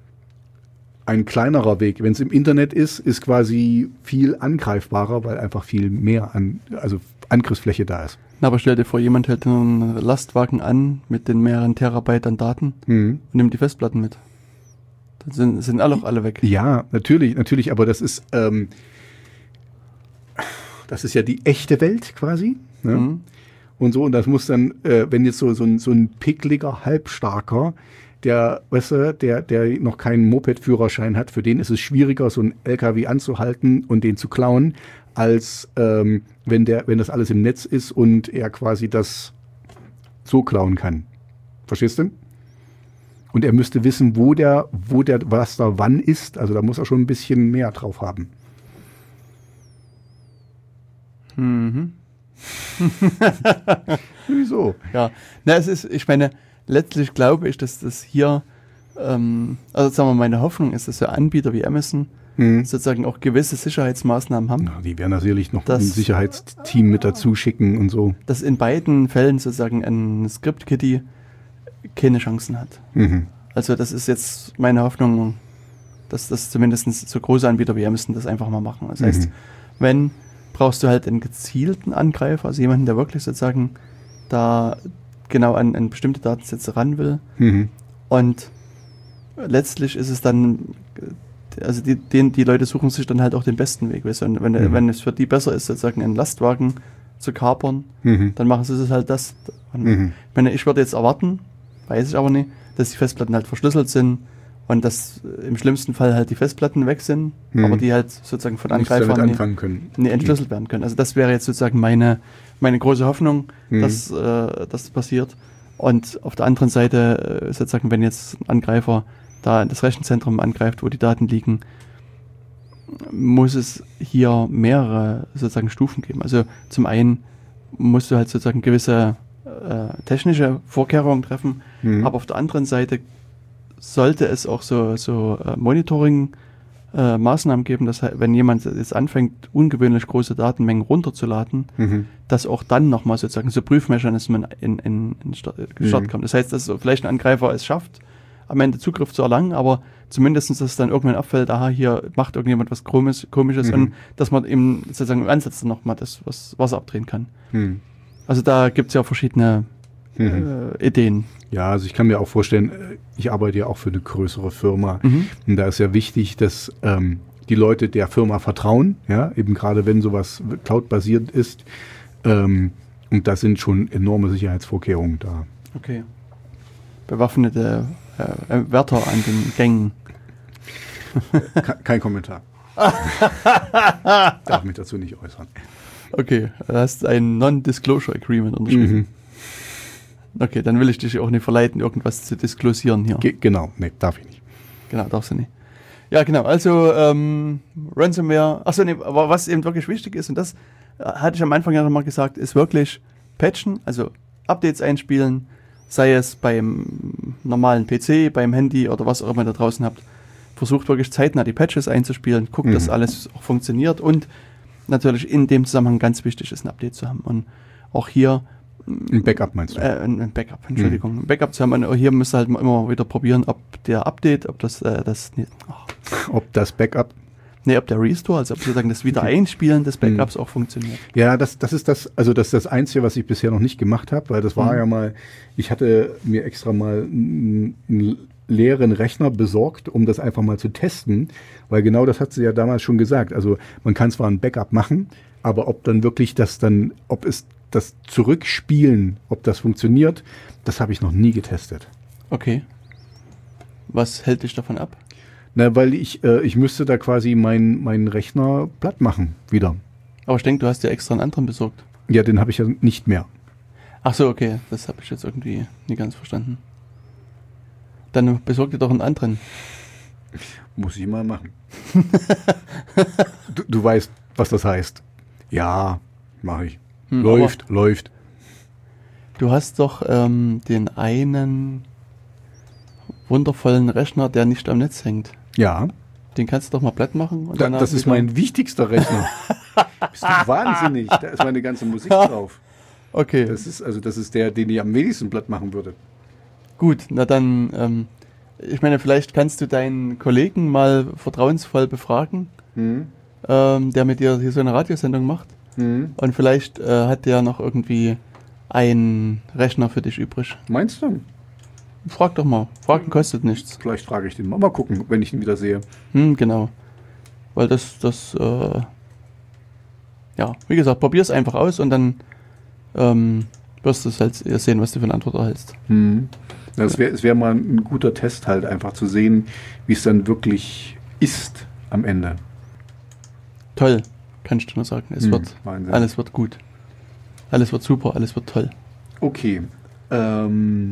ein kleinerer Weg. Wenn es im Internet ist, ist quasi viel angreifbarer, weil einfach viel mehr an, also Angriffsfläche da ist. Na, aber stell dir vor, jemand hält einen Lastwagen an mit den mehreren Terabyte an Daten Mhm. und nimmt die Festplatten mit. Dann sind, sind alle auch alle weg. Ja, natürlich, natürlich, aber das ist, ähm, das ist ja die echte Welt quasi. Ne? Mhm. Und so, und das muss dann, äh, wenn jetzt so, so ein, so ein pickliger Halbstarker, der, weißt du, der, der noch keinen Moped-Führerschein hat, für den ist es schwieriger, so einen L K W anzuhalten und den zu klauen, als ähm, wenn der, wenn das alles im Netz ist und er quasi das so klauen kann. Verstehst du? Und er müsste wissen, wo der, wo der, was da wann ist. Also da muss er schon ein bisschen mehr drauf haben. Mhm. Wieso? Ja, na, es ist, ich meine, letztlich glaube ich, dass das hier, ähm, also sagen wir, meine Hoffnung ist, dass so Anbieter wie Amazon Hm. sozusagen auch gewisse Sicherheitsmaßnahmen haben, Na, die werden natürlich noch Das- ein Sicherheitsteam mit dazu schicken und so. dass in beiden Fällen sozusagen ein Script-Kiddie keine Chancen hat. Mhm. Also das ist jetzt meine Hoffnung, dass das zumindest so große Anbieter wie Amazon das einfach mal machen. Das heißt, Mhm. wenn, brauchst du halt einen gezielten Angreifer, also jemanden, der wirklich sozusagen da genau an, an bestimmte Datensätze ran will. Mhm. Und letztlich ist es dann, also die, den, die Leute suchen sich dann halt auch den besten Weg. Weißt du? Und wenn, Mhm. wenn es für die besser ist, sozusagen einen Lastwagen zu kapern, Mhm. dann machen sie es halt das. Und Mhm. Ich meine, ich würde jetzt erwarten, weiß ich aber nicht, dass die Festplatten halt verschlüsselt sind und dass äh, im schlimmsten Fall halt die Festplatten weg sind, Mhm. aber die halt sozusagen von Nichts damit Angreifern nie, anfangen können. nie entschlüsselt werden können. Also das wäre jetzt sozusagen meine, meine große Hoffnung, Mhm. dass äh, das passiert. Und auf der anderen Seite äh, sozusagen, wenn jetzt ein Angreifer da in das Rechenzentrum angreift, wo die Daten liegen, muss es hier mehrere sozusagen Stufen geben. Also zum einen musst du halt sozusagen gewisse äh, technische Vorkehrungen treffen, Mhm. aber auf der anderen Seite sollte es auch so, so äh, Monitoring äh, Maßnahmen geben, dass halt, wenn jemand jetzt anfängt, ungewöhnlich große Datenmengen runterzuladen, Mhm. dass auch dann nochmal sozusagen so Prüfmechanismen in, in, in Start, Start Mhm. kommen. Das heißt, dass so vielleicht ein Angreifer es schafft, am Ende Zugriff zu erlangen, aber zumindest, dass es dann irgendwann auffällt, aha, hier macht irgendjemand was Komisches, Komisches Mhm. und dass man eben sozusagen im Ansatz dann nochmal das was Wasser abdrehen kann. Mhm. Also da gibt es ja verschiedene Mhm. äh, Ideen. Ja, also ich kann mir auch vorstellen, äh, ich arbeite ja auch für eine größere Firma. Mhm. Und da ist ja wichtig, dass ähm, die Leute der Firma vertrauen, ja, eben gerade wenn sowas Cloud-basiert ist. Ähm, und da sind schon enorme Sicherheitsvorkehrungen da. Okay. Bewaffnete äh, äh, Wärter an den Gängen. Ke- Kein Kommentar. Darf mich dazu nicht äußern. Okay, du hast ein Non-Disclosure Agreement unterschrieben. Mhm. Okay, dann will ich dich auch nicht verleiten, irgendwas zu disclosieren hier. Ge genau, nee, darf ich nicht. Genau, darfst du nicht. Ja, genau, also ähm, Ransomware, achso, nee, aber was eben wirklich wichtig ist, und das äh, hatte ich am Anfang ja nochmal gesagt, ist wirklich patchen, also Updates einspielen, sei es beim normalen P C, beim Handy oder was auch immer ihr da draußen habt. Versucht wirklich zeitnah die Patches einzuspielen, guckt, Mhm. dass alles auch funktioniert und natürlich in dem Zusammenhang ganz wichtig ist, ein Update zu haben. Und auch hier Ein Backup meinst du? Äh, ein, ein Backup, Entschuldigung. Ein Backup zu haben. Und hier müsst ihr halt immer wieder probieren, ob der Update, ob das, äh, das nee, ach, Ob das Backup? nee, ob der Restore, also ob sozusagen das Wiedereinspielen des Backups auch funktioniert. Ja, das, das ist das, also das ist das Einzige, was ich bisher noch nicht gemacht habe, weil das war Mhm. ja mal, ich hatte mir extra mal einen, einen leeren Rechner besorgt, um das einfach mal zu testen, weil genau das hat sie ja damals schon gesagt. Also man kann zwar ein Backup machen, aber ob dann wirklich das dann, ob es das Zurückspielen, ob das funktioniert, das habe ich noch nie getestet. Okay. Was hält dich davon ab? Na, weil ich, äh, ich müsste da quasi meinen meinen Rechner platt machen wieder. Aber ich denke, du hast ja extra einen anderen besorgt. Ja, den habe ich ja nicht mehr. Ach so, okay, das habe ich jetzt irgendwie nie ganz verstanden. Dann besorg dir doch einen anderen. Muss ich mal machen. du, du weißt, was das heißt. Ja, mache ich. Hm, läuft, läuft. Du hast doch ähm, den einen wundervollen Rechner, der nicht am Netz hängt. Ja, Den kannst du doch mal platt machen. Und da, danach das ist wieder- mein wichtigster Rechner. Bist du wahnsinnig? Da ist meine ganze Musik drauf. Okay, Das ist also das ist der, den ich am wenigsten platt machen würde. gut. Na dann, ähm, ich meine, vielleicht kannst du deinen Kollegen mal vertrauensvoll befragen, Hm? ähm, der mit dir hier so eine Radiosendung macht. Hm? Und vielleicht äh, hat der noch irgendwie einen Rechner für dich übrig. Meinst du? Frag doch mal. Fragen kostet nichts. Vielleicht frage ich den mal. Mal gucken, wenn ich ihn wieder sehe. Hm, genau. Weil das, das, äh, ja, wie gesagt, probier's einfach aus und dann ähm, wirst du es halt sehen, was du für eine Antwort erhältst. Hm. Das wäre es wär mal ein guter Test halt, einfach zu sehen, wie es dann wirklich ist am Ende. Toll, kann ich dir nur sagen. Es Hm, wird, Wahnsinn. alles wird gut. Alles wird super, alles wird toll. Okay. Ähm,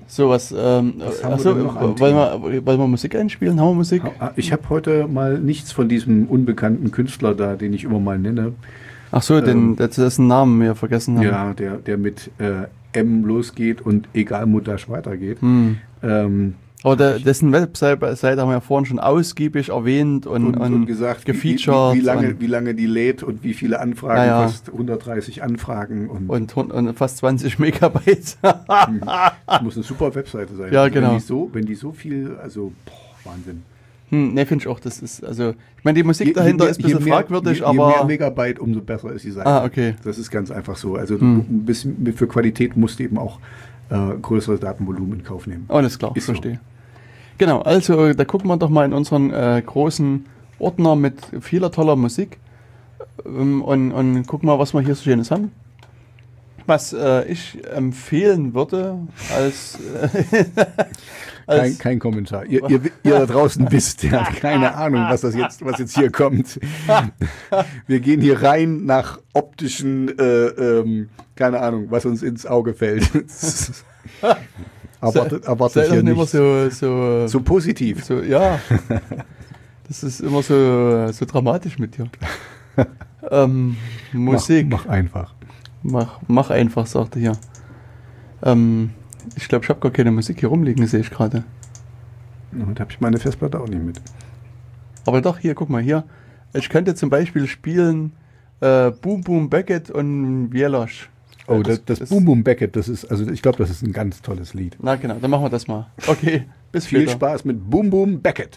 So was, ähm, Was haben wir achso, denn noch an wollen wir, wollen wir Musik einspielen? Haben wir Musik? Ich habe heute mal nichts von diesem unbekannten Künstler da, den ich immer mal nenne. Ach so, den, Ähm, das ist ein Namen wir vergessen haben. Ja, der, der mit äh, M losgeht und egal Mutasch weitergeht. Hm. Ähm, Aber der, dessen Webseite haben wir ja vorhin schon ausgiebig erwähnt und, und, und, und gesagt, wie, gefeatured. wie, wie, lange, und, wie lange die lädt und wie viele Anfragen, Ja, ja. fast hundertdreißig Anfragen. Und, und, und fast zwanzig Megabyte. das muss eine super Webseite sein. Ja, Also genau. Wenn die so, wenn die so viel, also boah, Wahnsinn. Hm, ne, finde ich auch, das ist, also, ich meine, die Musik dahinter Je- ist ein bisschen je mehr- fragwürdig, je, je aber. mehr Megabyte, umso besser ist die Seite. Ah, okay. Das ist ganz einfach so. Also Hm. du, ein bisschen für Qualität musst du eben auch äh, größeres Datenvolumen in Kauf nehmen. Alles klar, Ist so. verstehe. Genau, also da gucken wir doch mal in unseren äh, großen Ordner mit vieler toller Musik ähm, und, und gucken mal, was wir hier so Schönes haben. Was äh, ich empfehlen würde als, äh, als Kein, kein Kommentar. Ihr, ihr, ihr da draußen wisst, ihr habt keine Ahnung, was das jetzt, was jetzt hier kommt. Wir gehen hier rein nach optischen, äh, ähm, keine Ahnung, was uns ins Auge fällt. Erwartet, erwartet sei doch hier nicht immer nicht. so, so, So positiv. so, ja, das ist immer so, so dramatisch mit dir. ähm, Musik. Mach, mach einfach. Mach, mach einfach, sagte hier. Ähm, ich glaube, ich habe gar keine Musik hier rumliegen, sehe ich gerade. Heute habe ich meine Festplatte auch nicht mit. Aber doch, hier, guck mal, hier. Ich könnte zum Beispiel spielen äh, Boom Boom Beckett und Wielosch. Oh, das, das, Boom Boom Beckett, das ist, also ich glaube, das ist ein ganz tolles Lied. Na genau, dann machen wir das mal. Okay, bis Viel später. Spaß mit Boom Boom Beckett.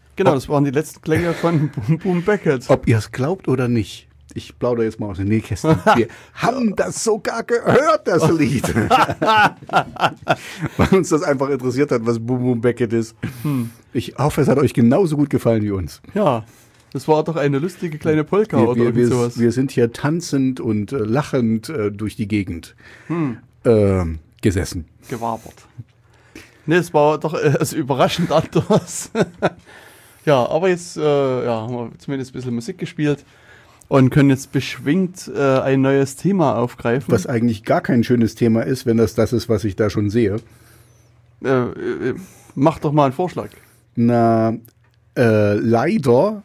Genau, das waren die letzten Klänge von Boom Boom Beckett. Ob ihr es glaubt oder nicht, ich plaudere jetzt mal aus den Nähkästchen. Wir haben das sogar gehört, das Lied. Weil uns das einfach interessiert hat, was Boom Boom Beckett ist. Hm. Ich hoffe, es hat euch genauso gut gefallen wie uns. Ja, das war doch eine lustige kleine Polka wir, oder wir, irgendwie wir, sowas. Wir sind hier tanzend und äh, lachend äh, durch die Gegend hm. äh, gesessen. Gewabert. Ne, es war doch äh, also überraschend anders. Ja, aber jetzt äh, ja, haben wir zumindest ein bisschen Musik gespielt und können jetzt beschwingt äh, ein neues Thema aufgreifen. Was eigentlich gar kein schönes Thema ist, wenn das das ist, was ich da schon sehe. Äh, äh, mach doch mal einen Vorschlag. Na, äh, leider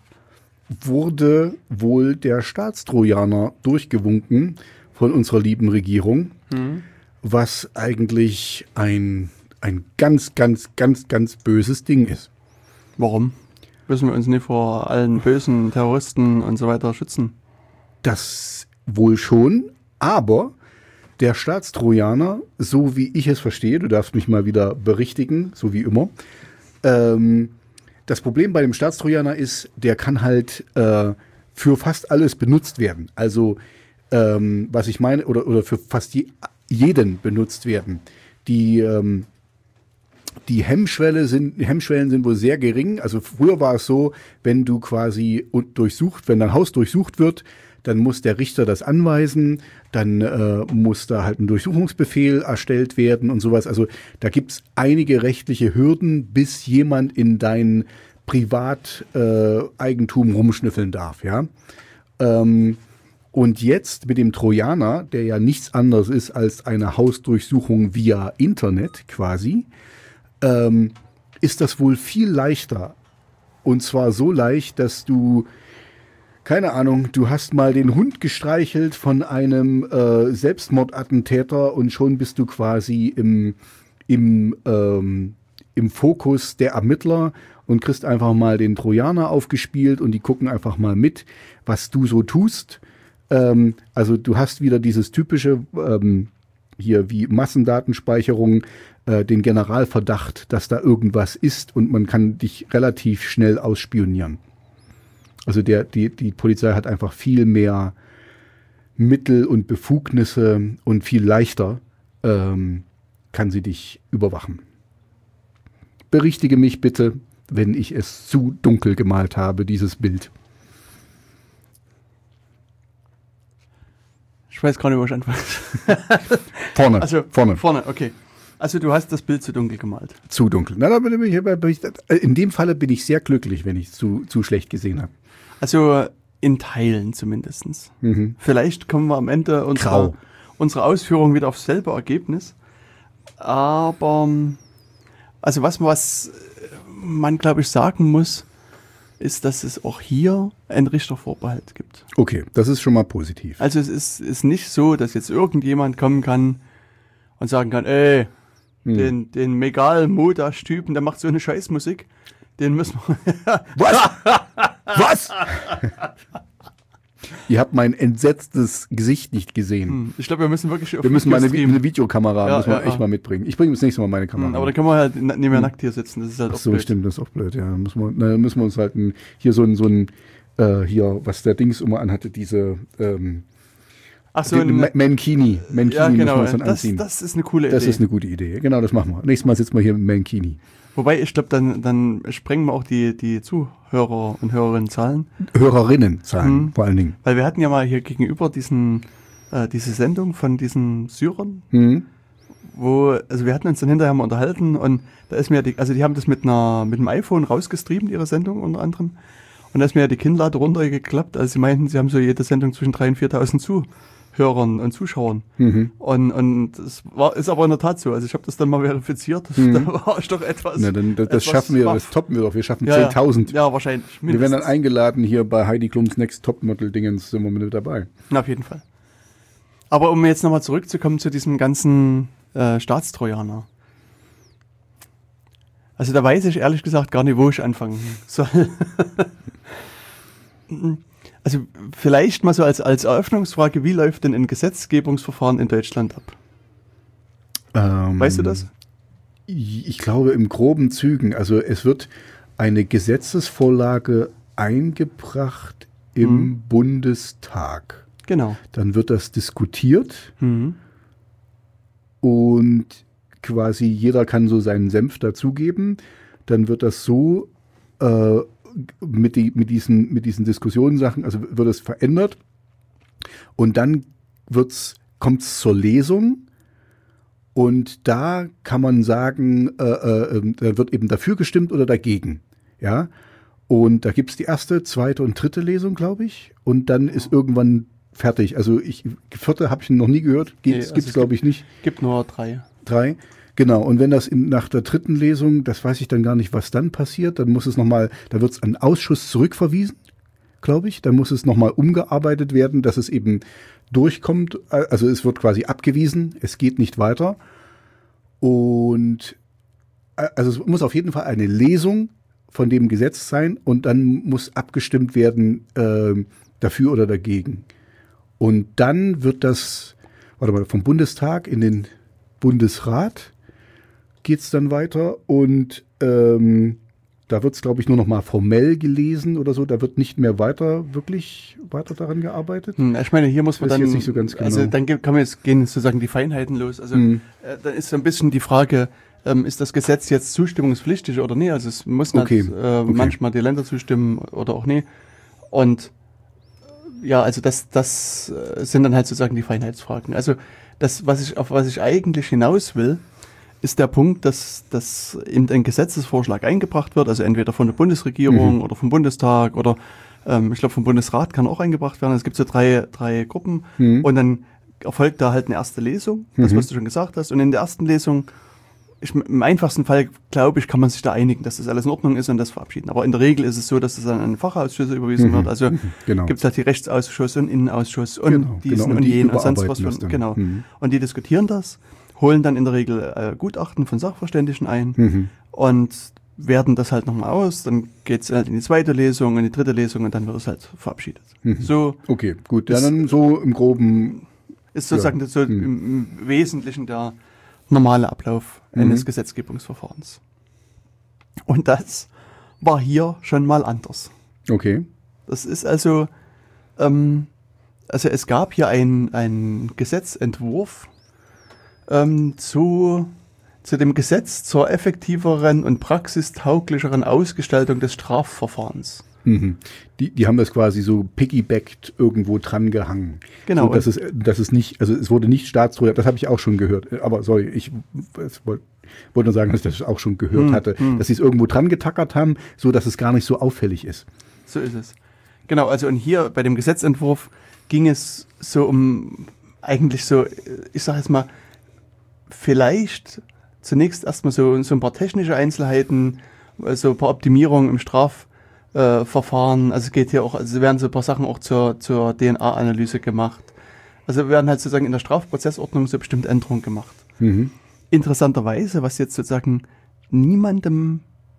wurde wohl der Staatstrojaner durchgewunken von unserer lieben Regierung, mhm. was eigentlich ein, ein ganz, ganz, ganz, ganz böses Ding ist. Warum? Müssen wir uns nicht vor allen bösen Terroristen und so weiter schützen? Das wohl schon, aber der Staatstrojaner, so wie ich es verstehe, du darfst mich mal wieder berichtigen, so wie immer, ähm, das Problem bei dem Staatstrojaner ist, der kann halt äh, für fast alles benutzt werden. Also, ähm, was ich meine, oder, oder für fast je, jeden benutzt werden. Die ähm, Die Hemmschwelle sind, Hemmschwellen sind wohl sehr gering. Also früher war es so, wenn du quasi durchsucht, wenn dein Haus durchsucht wird, dann muss der Richter das anweisen, dann äh, muss da halt ein Durchsuchungsbefehl erstellt werden und sowas. Also da gibt's einige rechtliche Hürden, bis jemand in dein Privateigentum äh, rumschnüffeln darf, ja. Ähm, und jetzt mit dem Trojaner, der ja nichts anderes ist als eine Hausdurchsuchung via Internet quasi, Ähm, ist das wohl viel leichter. Und zwar so leicht, dass du, keine Ahnung, du hast mal den Hund gestreichelt von einem äh, Selbstmordattentäter und schon bist du quasi im, im, ähm, im Fokus der Ermittler und kriegst einfach mal den Trojaner aufgespielt und die gucken einfach mal mit, was du so tust. Ähm, also du hast wieder dieses typische, ähm, hier wie Massendatenspeicherung, äh, den Generalverdacht, dass da irgendwas ist und man kann dich relativ schnell ausspionieren. Also der, die, die Polizei hat einfach viel mehr Mittel und Befugnisse und viel leichter ähm, kann sie dich überwachen. Berichtige mich bitte, wenn ich es zu dunkel gemalt habe, dieses Bild. Ich weiß gar nicht, wo ich anfange. Vorne, also, vorne. Vorne, okay. Also du hast das Bild zu dunkel gemalt. Zu dunkel. Na, da bin ich, bin ich, in dem Falle bin ich sehr glücklich, wenn ich es zu, zu schlecht gesehen habe. Also in Teilen zumindest. Mhm. Vielleicht kommen wir am Ende unserer, unserer Ausführung wieder aufs selbe Ergebnis. Aber also was, was man, glaube ich, sagen muss, ist, dass es auch hier einen Richtervorbehalt gibt. Okay, das ist schon mal positiv. Also es ist, ist nicht so, dass jetzt irgendjemand kommen kann und sagen kann, ey, hm. den, den Megal-Modasch-Typen, der macht so eine Scheißmusik, den müssen wir... Was? Was? Ihr habt mein entsetztes Gesicht nicht gesehen. Hm. Ich glaube, wir müssen wirklich... Auf wir müssen mal eine, eine Videokamera ja, müssen wir ja, echt ja. mal mitbringen. Ich bringe das nächste Mal meine Kamera. Hm, aber da können wir halt nicht mehr nackt hier sitzen, das ist halt Ach auch so, blöd. stimmt, das ist auch blöd, ja. Müssen wir, na, müssen wir uns halt ein, hier so ein, so ein äh, hier, was der Dings immer anhatte, diese... Ähm, Ach so, ein Mankini. Mankini ja, genau, müssen wir uns dann das, anziehen. Das ist eine coole das Idee. Das ist eine gute Idee. Genau, das machen wir. Nächstes Mal sitzen wir hier mit Mankini. Wobei, ich glaube, dann, dann sprengen wir auch die, die Zuhörer und Hörerinnen-Zahlen. Hörerinnen-Zahlen, mhm. vor allen Dingen. Weil wir hatten ja mal hier gegenüber diesen, äh, diese Sendung von diesen Syrern, mhm. wo, also wir hatten uns dann hinterher mal unterhalten und da ist mir die, also die haben das mit einer, mit einem iPhone rausgestreamt, ihre Sendung unter anderem. Und da ist mir ja die Kinnlade runtergeklappt, also sie meinten, sie haben so jede Sendung zwischen dreitausend und viertausend Zuhörern und Zuschauern. Mhm. Und, und das war, ist aber in der Tat so. Also ich habe das dann mal verifiziert. Mhm. Da war ich doch etwas. Na, dann, das, das schaffen wir, das toppen wir doch. Wir schaffen ja, zehntausend. Ja, wahrscheinlich. Mindestens. Wir werden dann eingeladen hier bei Heidi Klums Next Topmodel-Dingens, sind wir mit dabei. Na, auf jeden Fall. Aber um jetzt nochmal zurückzukommen zu diesem ganzen äh, Staatstrojaner. Also da weiß ich ehrlich gesagt gar nicht, wo ich anfangen soll. Also vielleicht mal so als, als Eröffnungsfrage, wie läuft denn ein Gesetzgebungsverfahren in Deutschland ab? Ähm, weißt du das? Ich glaube im groben Zügen. Also es wird eine Gesetzesvorlage eingebracht im mhm. Bundestag. Genau. Dann wird das diskutiert Mhm. und quasi jeder kann so seinen Senf dazugeben. Dann wird das so äh, mit, die, mit, diesen, mit diesen Diskussionssachen, also wird es verändert und dann kommt es zur Lesung. Und da kann man sagen, äh, äh, da wird eben dafür gestimmt oder dagegen. Ja. Und da gibt es die erste, zweite und dritte Lesung, glaube ich. Und dann ist irgendwann fertig. Also ich, vierte habe ich noch nie gehört. Geht, nee, also gibt es, glaube ich, nicht. Gibt nur drei. Drei. Genau. Und wenn das in, nach der dritten Lesung, das weiß ich dann gar nicht, was dann passiert, dann muss es nochmal, da wird es an den Ausschuss zurückverwiesen, glaube ich. Dann muss es nochmal umgearbeitet werden, dass es eben durchkommt. Also es wird quasi abgewiesen. Es geht nicht weiter. Und also es muss auf jeden Fall eine Lesung von dem Gesetz sein und dann muss abgestimmt werden äh, dafür oder dagegen. Und dann wird das, warte mal, vom Bundestag in den Bundesrat geht es dann weiter und ähm, da wird es, glaube ich, nur noch mal formell gelesen oder so. Da wird nicht mehr weiter, wirklich weiter daran gearbeitet. Hm, ich meine, hier muss man das dann, jetzt nicht so ganz genau. Also dann kann man jetzt gehen sozusagen die Feinheiten los. Also hm. äh, dann ist so ein bisschen die Frage, ähm, ist das Gesetz jetzt zustimmungspflichtig oder nicht? Also es müssen okay. halt, äh, okay. manchmal die Länder zustimmen oder auch nicht. Und ja, also das, das äh, sind dann halt sozusagen die Feinheitsfragen. Also das, was ich, auf was ich eigentlich hinaus will, ist der Punkt, dass, dass eben ein Gesetzesvorschlag eingebracht wird, also entweder von der Bundesregierung mhm. oder vom Bundestag oder ähm, ich glaube vom Bundesrat kann auch eingebracht werden. Es gibt so drei, drei Gruppen mhm. und dann erfolgt da halt eine erste Lesung, das mhm. was du schon gesagt hast. Und in der ersten Lesung, ich, im einfachsten Fall, glaube ich, kann man sich da einigen, dass das alles in Ordnung ist und das verabschieden. Aber in der Regel ist es so, dass es dann an Fachausschüsse überwiesen mhm. wird. Also genau. gibt es halt die Rechtsausschuss und Innenausschuss und genau. diesen genau. und, und die jenen und sonst was. Von, genau. Mhm. Und die diskutieren das, holen dann in der Regel äh, Gutachten von Sachverständigen ein mhm. und werten das halt nochmal aus. Dann geht es halt in die zweite Lesung, in die dritte Lesung und dann wird es halt verabschiedet. Mhm. So okay, gut. Ja, dann so im Groben. Ist sozusagen ja. so mhm. im, im Wesentlichen der normale Ablauf mhm. eines Gesetzgebungsverfahrens. Und das war hier schon mal anders. Okay. Das ist also, ähm, also es gab hier einen Gesetzentwurf ähm, zu, zu dem Gesetz zur effektiveren und praxistauglicheren Ausgestaltung des Strafverfahrens. Mhm. Die, die haben das quasi so piggybackt irgendwo dran gehangen. Genau. So, dass es, dass es nicht, also es wurde nicht staatstreu, das habe ich auch schon gehört. Aber sorry, ich wollte wollt nur sagen, dass ich das auch schon gehört hm, hatte, hm. dass sie es irgendwo dran getackert haben, so dass es gar nicht so auffällig ist. So ist es. Genau, also und hier bei dem Gesetzentwurf ging es so um, eigentlich so, ich sage jetzt mal, vielleicht zunächst erstmal so, so ein paar technische Einzelheiten, so ein paar Optimierungen im Strafverfahren. Also es geht hier auch, also werden so ein paar Sachen auch zur, zur D N A-Analyse gemacht. Also werden halt sozusagen in der Strafprozessordnung so bestimmte Änderungen gemacht. Mhm. Interessanterweise, was jetzt sozusagen niemandem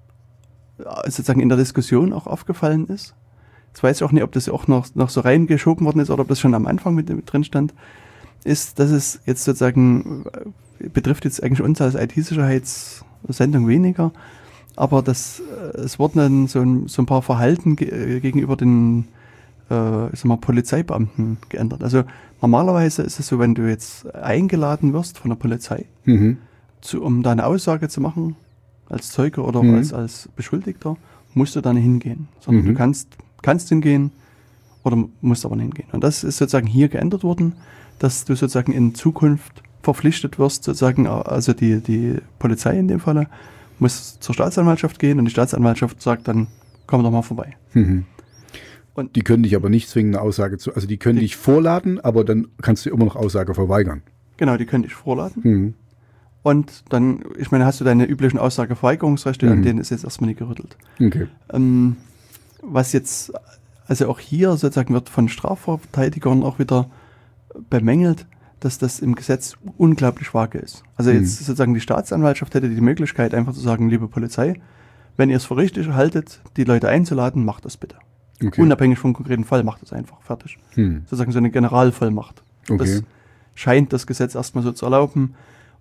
sozusagen in der Diskussion auch aufgefallen ist. Jetzt weiß ich auch nicht, ob das auch noch, noch so reingeschoben worden ist oder ob das schon am Anfang mit, mit drin stand, ist, dass es jetzt sozusagen, betrifft jetzt eigentlich uns als I T-Sicherheitssendung weniger, aber das, es wurden dann so ein, so ein paar Verhalten ge- gegenüber den äh, ich sag mal, Polizeibeamten geändert. Also normalerweise ist es so, wenn du jetzt eingeladen wirst von der Polizei, Mhm. zu, um da eine Aussage zu machen, als Zeuge oder Mhm. als, als Beschuldigter, musst du da nicht hingehen. Sondern Mhm. du kannst, kannst hingehen oder musst aber nicht hingehen. Und das ist sozusagen hier geändert worden, dass du sozusagen in Zukunft verpflichtet wirst, sozusagen, also die, die Polizei in dem Falle, muss zur Staatsanwaltschaft gehen und die Staatsanwaltschaft sagt dann, komm doch mal vorbei. Mhm. Und Die können dich aber nicht zwingen, eine Aussage zu, also die können Die- dich vorladen, aber dann kannst du immer noch Aussage verweigern. genau, die können dich vorladen. Mhm. Und dann, ich meine, hast du deine üblichen Aussageverweigerungsrechte, Mhm. an denen ist jetzt erstmal nicht gerüttelt. Okay. Ähm, was jetzt, also auch hier sozusagen wird von Strafverteidigern auch wieder bemängelt, dass das im Gesetz unglaublich vage ist. Also Mhm. jetzt sozusagen die Staatsanwaltschaft hätte die Möglichkeit einfach zu sagen, liebe Polizei, wenn ihr es für richtig haltet, die Leute einzuladen, macht das bitte. Okay. Unabhängig vom konkreten Fall, macht das einfach, fertig. Hm. Sozusagen so eine Generalvollmacht. Okay. Das scheint das Gesetz erstmal so zu erlauben.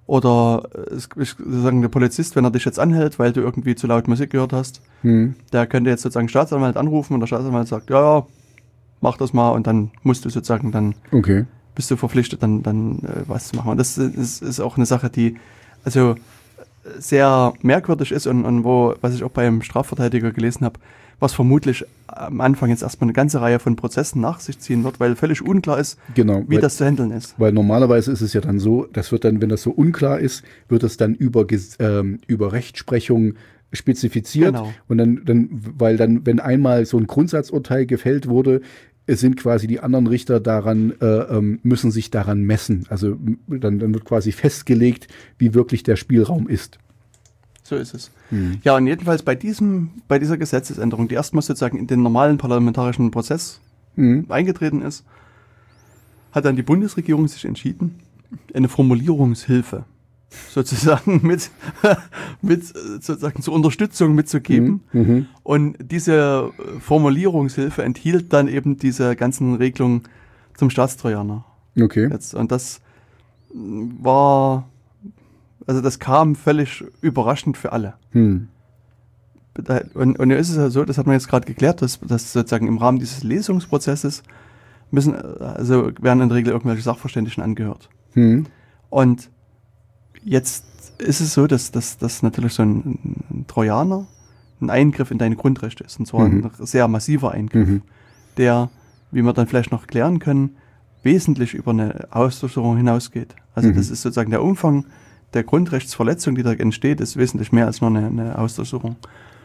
Oder es, ich, sozusagen der Polizist, wenn er dich jetzt anhält, weil du irgendwie zu laut Musik gehört hast, Hm. der könnte jetzt sozusagen Staatsanwalt anrufen und der Staatsanwalt sagt, ja, ja, mach das mal und dann musst du sozusagen, dann Okay. bist du verpflichtet, dann, dann äh, was zu machen. Und das ist, ist auch eine Sache, die also sehr merkwürdig ist und, und wo, was ich auch beim Strafverteidiger gelesen habe, was vermutlich am Anfang jetzt erstmal eine ganze Reihe von Prozessen nach sich ziehen wird, weil völlig unklar ist, Genau, wie weil, das zu handeln ist. Weil normalerweise ist es ja dann so, das wird dann, wenn das so unklar ist, wird es dann über, Ges- ähm, über Rechtsprechung spezifiziert. Genau. Und dann, dann, weil dann, wenn einmal so ein Grundsatzurteil gefällt wurde, es sind quasi die anderen Richter daran, äh, ähm, müssen sich daran messen. Also m- dann, dann wird quasi festgelegt, wie wirklich der Spielraum ist. So ist es. Hm. Ja, und jedenfalls bei diesem, bei dieser Gesetzesänderung, die erstmal sozusagen in den normalen parlamentarischen Prozess Hm. eingetreten ist, hat dann die Bundesregierung sich entschieden, eine Formulierungshilfe sozusagen mit, mit äh, sozusagen zur Unterstützung mitzugeben. Mhm. Und diese äh, Formulierungshilfe enthielt dann eben diese ganzen Regelungen zum Staatstrojaner. Okay. Jetzt. Und das mh, war, also das kam völlig überraschend für alle. Hm. Da- Und, und ist es ja so, das hat man jetzt gerade geklärt, dass, dass sozusagen im Rahmen dieses Lesungsprozesses müssen, äh, also werden in der Regel irgendwelche Sachverständigen angehört. Hm. Und jetzt ist es so, dass, dass, dass natürlich so ein, ein Trojaner ein Eingriff in deine Grundrechte ist. Und zwar Mhm. ein sehr massiver Eingriff, Mhm. der, wie wir dann vielleicht noch klären können, wesentlich über eine Ausdurchsuchung hinausgeht. Also Mhm. das ist sozusagen der Umfang der Grundrechtsverletzung, die da entsteht, ist wesentlich mehr als nur eine, eine Ausdurchsuchung.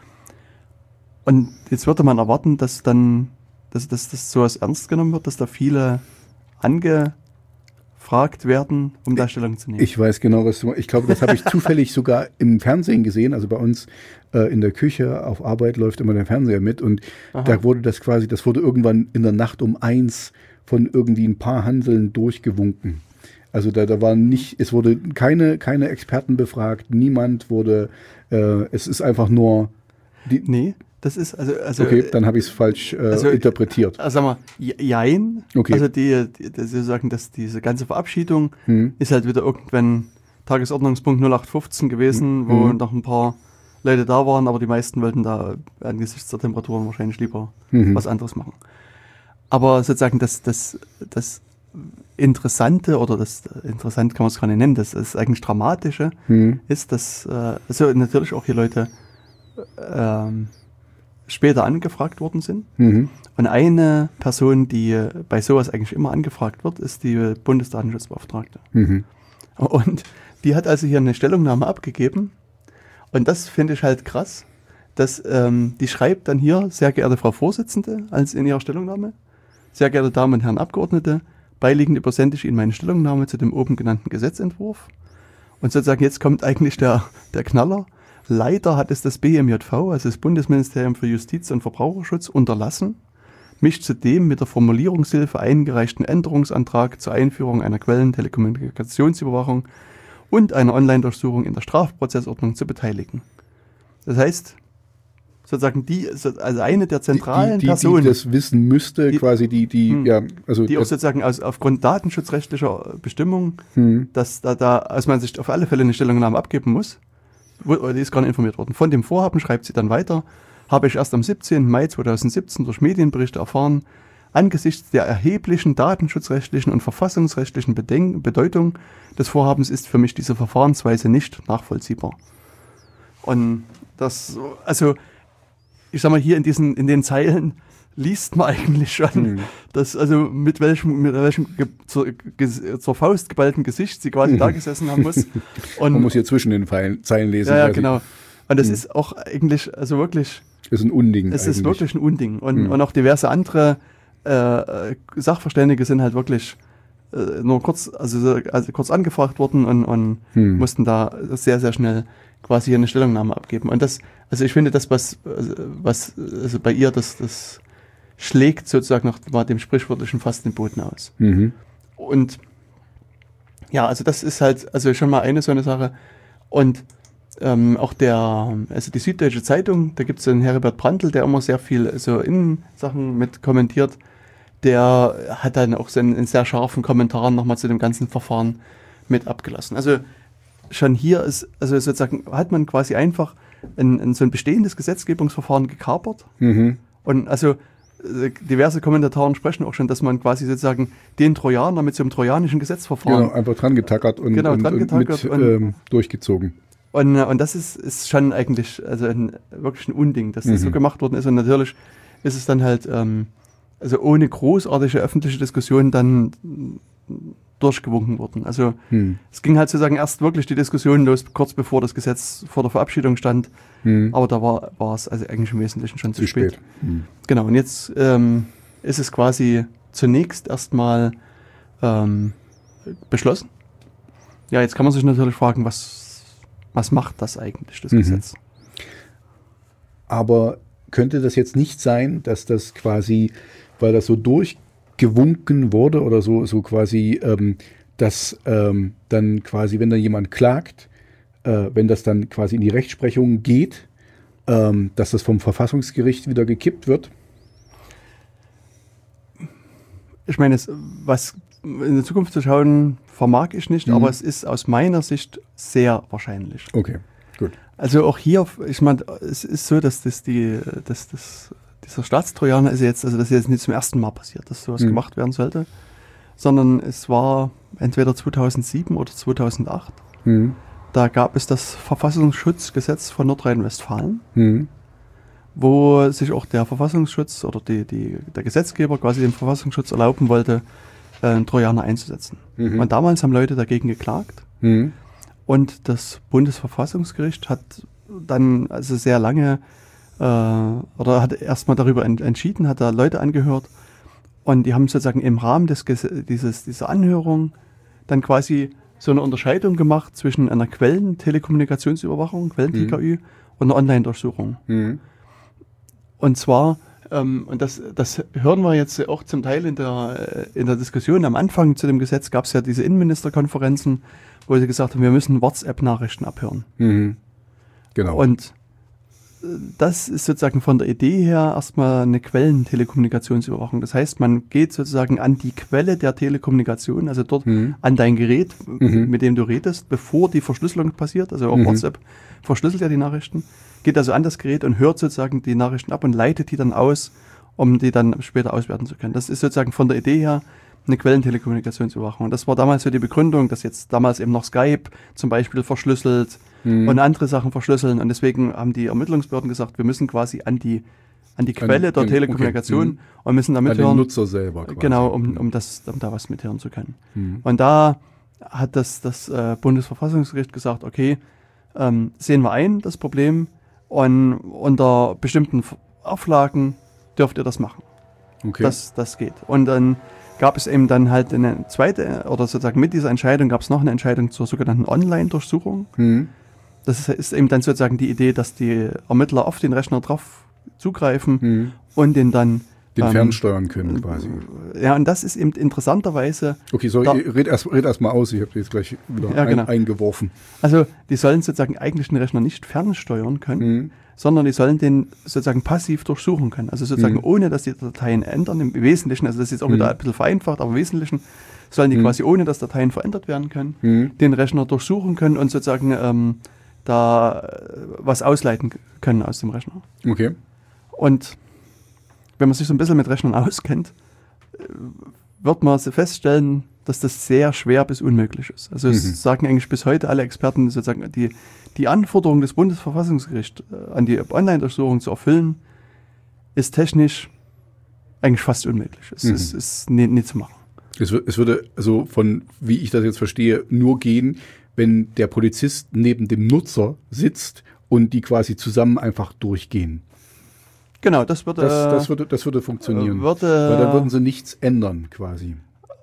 Und jetzt würde man erwarten, dass dann, dass, dass, dass sowas ernst genommen wird, dass da viele angefragt werden, um da Stellung zu nehmen. Ich weiß genau, was du. Ich glaube, das habe ich zufällig sogar im Fernsehen gesehen. Also bei uns äh, in der Küche auf Arbeit läuft immer der Fernseher mit und Aha. da wurde das quasi, das wurde irgendwann in der Nacht um eins von irgendwie ein paar Hanseln durchgewunken. Also da, da war nicht, es wurde keine, keine Experten befragt, niemand wurde, äh, es ist einfach nur, die, Nee, das ist also, also okay, dann habe ich es falsch äh, also, interpretiert. Also sag mal, je- jein. Okay. Also die, die, die Sie sagen, dass diese ganze Verabschiedung Hm. ist halt wieder irgendwann Tagesordnungspunkt null acht fünfzehn gewesen, wo Mhm. noch ein paar Leute da waren, aber die meisten wollten da angesichts der Temperaturen wahrscheinlich lieber Mhm. was anderes machen. Aber sozusagen das, das, das Interessante oder das interessant kann man es gar nicht nennen, das, das eigentlich Dramatische Hm. ist, dass äh, also natürlich auch hier Leute ähm, später angefragt worden sind. Mhm. Und eine Person, die äh, bei sowas eigentlich immer angefragt wird, ist die Bundesdatenschutzbeauftragte. Mhm. Und die hat also hier eine Stellungnahme abgegeben. Und das finde ich halt krass, dass ähm, die schreibt dann hier, sehr geehrte Frau Vorsitzende, als in ihrer Stellungnahme, sehr geehrte Damen und Herren Abgeordnete, beiliegend übersende ich Ihnen meine Stellungnahme zu dem oben genannten Gesetzentwurf. Und sozusagen jetzt kommt eigentlich der, der Knaller. Leider hat es das B M J V, also das Bundesministerium für Justiz und Verbraucherschutz, unterlassen, mich zu dem mit der Formulierungshilfe eingereichten Änderungsantrag zur Einführung einer Quellentelekommunikationsüberwachung und einer Online-Durchsuchung in der Strafprozessordnung zu beteiligen. Das heißt, sozusagen die, also eine der zentralen die, die, Personen, die das wissen müsste, Die- quasi die, die, Hm. ja, also die auch das, sozusagen aus, aufgrund datenschutzrechtlicher Bestimmungen, hm. dass da, da, als man sich auf alle Fälle eine Stellungnahme abgeben muss, wo, die ist gar nicht informiert worden. Von dem Vorhaben schreibt sie dann weiter, habe ich erst am siebzehnten Mai zweitausendsiebzehn durch Medienberichte erfahren, angesichts der erheblichen datenschutzrechtlichen und verfassungsrechtlichen Bedenk- Bedeutung des Vorhabens ist für mich diese Verfahrensweise nicht nachvollziehbar. Und das, also, ich sag mal, hier in diesen, in den Zeilen liest man eigentlich schon, Hm. dass, also mit welchem, mit welchem ge, zur, ge, zur Faust geballten Gesicht sie quasi da gesessen haben muss. Und, Man muss hier zwischen den Pfeilen, Zeilen lesen. ja, ja, quasi. genau. Und das Hm. ist auch eigentlich, also wirklich, Ist ein Unding. es eigentlich. ist wirklich ein Unding. Und, Hm. und auch diverse andere äh, Sachverständige sind halt wirklich äh, nur kurz, also, so- also kurz angefragt worden und, und Hm. mussten da sehr, sehr schnell quasi hier eine Stellungnahme abgeben. Und das, also ich finde, das, was, also, was also bei ihr, das, das schlägt sozusagen nach mal dem sprichwörtlichen fast den Boden aus. Mhm. Und ja, also das ist halt, also schon mal eine so eine Sache. Und ähm, auch der, also die Süddeutsche Zeitung, da gibt es einen Heribert Brandl, der immer sehr viel so Innensachen mit kommentiert. Der hat dann auch so einen, einen sehr scharfen Kommentar nochmal zu dem ganzen Verfahren mit abgelassen. Also schon hier ist, also sozusagen hat man quasi einfach ein, ein, so ein bestehendes Gesetzgebungsverfahren gekapert. Mhm. Und also äh, diverse Kommentatoren sprechen auch schon, dass man quasi sozusagen den Trojaner mit so einem trojanischen Gesetzverfahren. Genau, einfach dran getackert und, genau, und, dran getackert und mit und, ähm, durchgezogen. Und, und das ist, ist schon eigentlich also ein, wirklich ein Unding, dass das Mhm. so gemacht worden ist. Und natürlich ist es dann halt, ähm, also ohne großartige öffentliche Diskussion dann durchgewunken worden. Also Mhm. es ging halt sozusagen erst wirklich die Diskussion los, kurz bevor das Gesetz vor der Verabschiedung stand. Mhm. Aber da war, war es also eigentlich im Wesentlichen schon zu, Zu spät. spät. Mhm. Genau, und jetzt ähm, ist es quasi zunächst erstmal ähm, beschlossen. Ja, jetzt kann man sich natürlich fragen, was, was macht das eigentlich, das Mhm. Gesetz? Aber könnte das jetzt nicht sein, dass das quasi, weil das so durchgewunken wurde oder so, so quasi, ähm, dass ähm, dann quasi, wenn da jemand klagt, äh, wenn das dann quasi in die Rechtsprechung geht, ähm, dass das vom Verfassungsgericht wieder gekippt wird? Ich meine, es, was in die Zukunft zu schauen, vermag ich nicht, Mhm. aber es ist aus meiner Sicht sehr wahrscheinlich. Okay, gut. Also auch hier, ich meine, es ist so, dass das die, dass das, dieser Staatstrojaner ist jetzt, also das ist jetzt nicht zum ersten Mal passiert, dass sowas Mhm. gemacht werden sollte, sondern es war entweder zweitausendsieben oder zweitausendacht. Mhm. Da gab es das Verfassungsschutzgesetz von Nordrhein-Westfalen, Mhm. wo sich auch der Verfassungsschutz oder die, die, der Gesetzgeber quasi dem Verfassungsschutz erlauben wollte, äh, einen Trojaner einzusetzen. Mhm. Und damals haben Leute dagegen geklagt. Mhm. Und das Bundesverfassungsgericht hat dann also sehr lange äh, oder hat erstmal darüber en- entschieden, hat da Leute angehört und die haben sozusagen im Rahmen des Ges- dieses, dieser Anhörung dann quasi so eine Unterscheidung gemacht zwischen einer Quellen-Telekommunikationsüberwachung, Quellen-T K Ü, und einer Online-Durchsuchung. Mhm. Und zwar, ähm, und das, das hören wir jetzt auch zum Teil in der, äh, in der Diskussion am Anfang zu dem Gesetz, gab es ja diese Innenministerkonferenzen, wo sie gesagt haben, wir müssen WhatsApp-Nachrichten abhören. Mhm. Genau. Und äh, das ist sozusagen von der Idee her erstmal eine Quellentelekommunikationsüberwachung. Das heißt, man geht sozusagen an die Quelle der Telekommunikation, also dort Mhm. an dein Gerät, Mhm. mit dem du redest, bevor die Verschlüsselung passiert. Also auch Mhm. WhatsApp verschlüsselt ja die Nachrichten. Geht also an das Gerät und hört sozusagen die Nachrichten ab und leitet die dann aus, um die dann später auswerten zu können. Das ist sozusagen von der Idee her eine Quellentelekommunikationsüberwachung. Und das war damals so die Begründung, dass jetzt damals eben noch Skype zum Beispiel verschlüsselt Mhm. und andere Sachen verschlüsseln. Und deswegen haben die Ermittlungsbehörden gesagt, wir müssen quasi an die, an die Quelle An- der okay. Telekommunikation Mhm. und müssen da An den mithören. Nutzer selber quasi. Genau, um, um, das, um da was mithören zu können. Mhm. Und da hat das, das äh, Bundesverfassungsgericht gesagt, okay, ähm, sehen wir ein, das Problem, und unter bestimmten F- Auflagen dürft ihr das machen. Okay. Das, das geht. Und dann gab es eben dann halt eine zweite, oder sozusagen mit dieser Entscheidung gab es noch eine Entscheidung zur sogenannten Online-Durchsuchung. Mhm. Das ist, ist eben dann sozusagen die Idee, dass die Ermittler auf den Rechner drauf zugreifen Mhm. und den dann Den ähm, fernsteuern können quasi. Ja, und das ist eben interessanterweise, Okay, sorry, da- red erst, red erst mal aus. Ich habe jetzt gleich wieder Ja, genau. ein, eingeworfen. also die sollen sozusagen eigentlich den Rechner nicht fernsteuern können, Mhm. sondern die sollen den sozusagen passiv durchsuchen können. Also sozusagen Mhm. ohne, dass die Dateien ändern, im Wesentlichen, also das ist jetzt auch Mhm. wieder ein bisschen vereinfacht, aber im Wesentlichen sollen die Mhm. quasi ohne, dass Dateien verändert werden können, Mhm. den Rechner durchsuchen können und sozusagen ähm, da äh, was ausleiten können aus dem Rechner. Okay. Und wenn man sich so ein bisschen mit Rechnern auskennt, äh, wird man feststellen, dass das sehr schwer bis unmöglich ist. Also es Mhm. sagen eigentlich bis heute alle Experten, sozusagen die, die Anforderung des Bundesverfassungsgerichts äh, an die Online-Durchsuchung zu erfüllen, ist technisch eigentlich fast unmöglich. Es Mhm. ist, ist nie, nie zu machen. Es, wür- es würde, also von, wie ich das jetzt verstehe, nur gehen, wenn der Polizist neben dem Nutzer sitzt und die quasi zusammen einfach durchgehen. Genau, das würde, Das, das, würde, das würde funktionieren. äh, würde Weil dann würden sie nichts ändern quasi.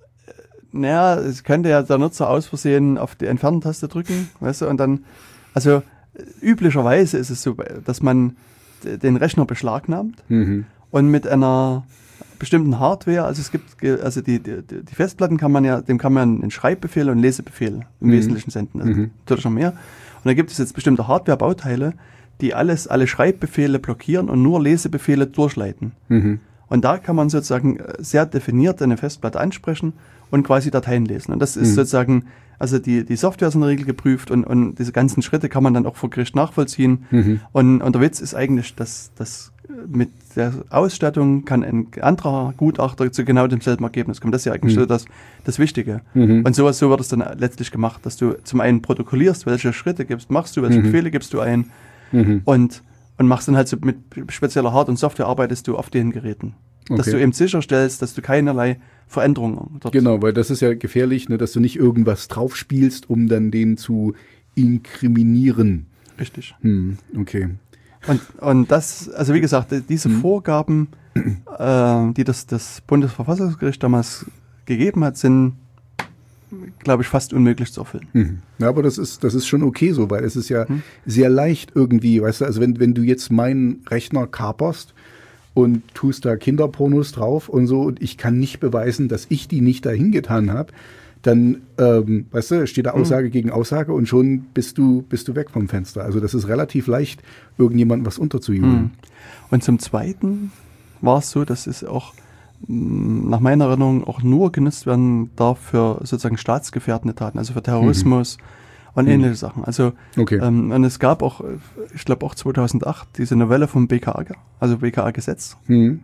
naja, es könnte ja der Nutzer aus Versehen auf die Entfernen-Taste drücken, weißt du, und dann, also äh, üblicherweise ist es so, dass man d- den Rechner beschlagnahmt Mhm. und mit einer bestimmten Hardware, also es gibt, ge- also die, die, die Festplatten kann man ja, dem kann man einen Schreibbefehl und einen Lesebefehl im Mhm. Wesentlichen senden, also Mhm. natürlich noch mehr. Und da gibt es jetzt bestimmte Hardware-Bauteile, die alles, alle Schreibbefehle blockieren und nur Lesebefehle durchleiten. Mhm. Und da kann man sozusagen äh, sehr definiert eine Festplatte ansprechen und quasi Dateien lesen. Und das ist Mhm. sozusagen Also die, die Software ist in der Regel geprüft und, und diese ganzen Schritte kann man dann auch vor Gericht nachvollziehen. Mhm. Und, und der Witz ist eigentlich, dass, dass mit der Ausstattung kann ein anderer Gutachter zu genau demselben Ergebnis kommen. Das ist ja eigentlich Mhm. so das, das Wichtige. Mhm. Und sowas, so wird es dann letztlich gemacht, dass du zum einen protokollierst, welche Schritte gibst, machst du, welche Mhm. Befehle gibst du ein Mhm. und, und machst dann halt so mit spezieller Hard- und Software arbeitest du auf den Geräten. Dass Okay. du eben sicherstellst, dass du keinerlei Veränderungen dort. Genau, weil das ist ja gefährlich, ne, dass du nicht irgendwas drauf spielst, um dann den zu inkriminieren. Richtig. Hm, okay. Und, und das, also wie gesagt, diese Mhm. Vorgaben, äh, die das, das Bundesverfassungsgericht damals gegeben hat, sind, glaube ich, fast unmöglich zu erfüllen. Mhm. Ja, aber das ist, das ist schon okay so, weil es ist ja Hm. sehr leicht irgendwie, weißt du, also wenn, wenn du jetzt meinen Rechner kaperst und tust da Kinderpornos drauf und so und ich kann nicht beweisen, dass ich die nicht dahin getan habe, dann, ähm, weißt du, steht da Aussage Mhm. gegen Aussage und schon bist du, bist du weg vom Fenster. Also das ist relativ leicht, irgendjemandem was unterzujubeln. Mhm. Und zum Zweiten war es so, dass es auch mh, nach meiner Erinnerung auch nur genutzt werden darf für sozusagen staatsgefährdende Taten, also für Terrorismus und Mhm. ähnliche Sachen. Also Okay. ähm, und es gab auch, ich glaube auch zweitausendacht, diese Novelle vom B K A, also B K A-Gesetz, Hm.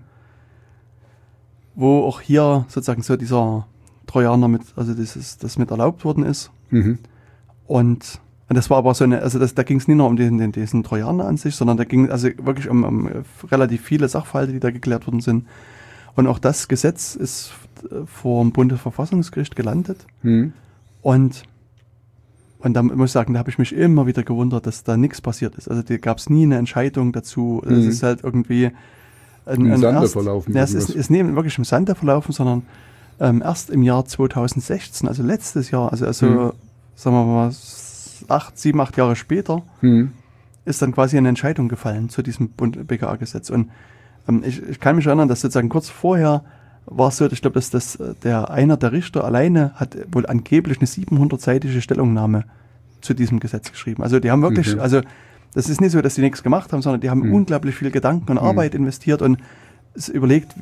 wo auch hier sozusagen so dieser Trojaner mit, also dieses, das mit erlaubt worden ist. Mhm. Und, und das war aber so eine, also das, da ging es nicht nur um den, den, diesen Trojaner an sich, sondern da ging also wirklich um, um relativ viele Sachverhalte, die da geklärt worden sind. Und auch das Gesetz ist äh, vor dem Bundesverfassungsgericht gelandet. Hm. Und, und da muss ich sagen, da habe ich mich immer wieder gewundert, dass da nichts passiert ist. Also da gab es nie eine Entscheidung dazu. Es Mhm. ist halt irgendwie ein, Im ein Sande erst, verlaufen, Ja, es ist, irgendwas. ist nicht wirklich im Sande verlaufen, sondern ähm, erst im Jahr zweitausendsechzehn, also letztes Jahr, also, also Mhm. sagen wir mal s- acht, sieben, acht Jahre später, Hm. ist dann quasi eine Entscheidung gefallen zu diesem Bund- B K A-Gesetz. Und ähm, ich, ich kann mich erinnern, dass sozusagen kurz vorher war es so, ich glaube, dass das äh, der einer der Richter alleine hat wohl angeblich eine siebenhundertseitige Stellungnahme zu diesem Gesetz geschrieben. Also die haben wirklich, Okay. also das ist nicht so, dass die nichts gemacht haben, sondern die haben Mhm. unglaublich viel Gedanken und Mhm. Arbeit investiert und es überlegt,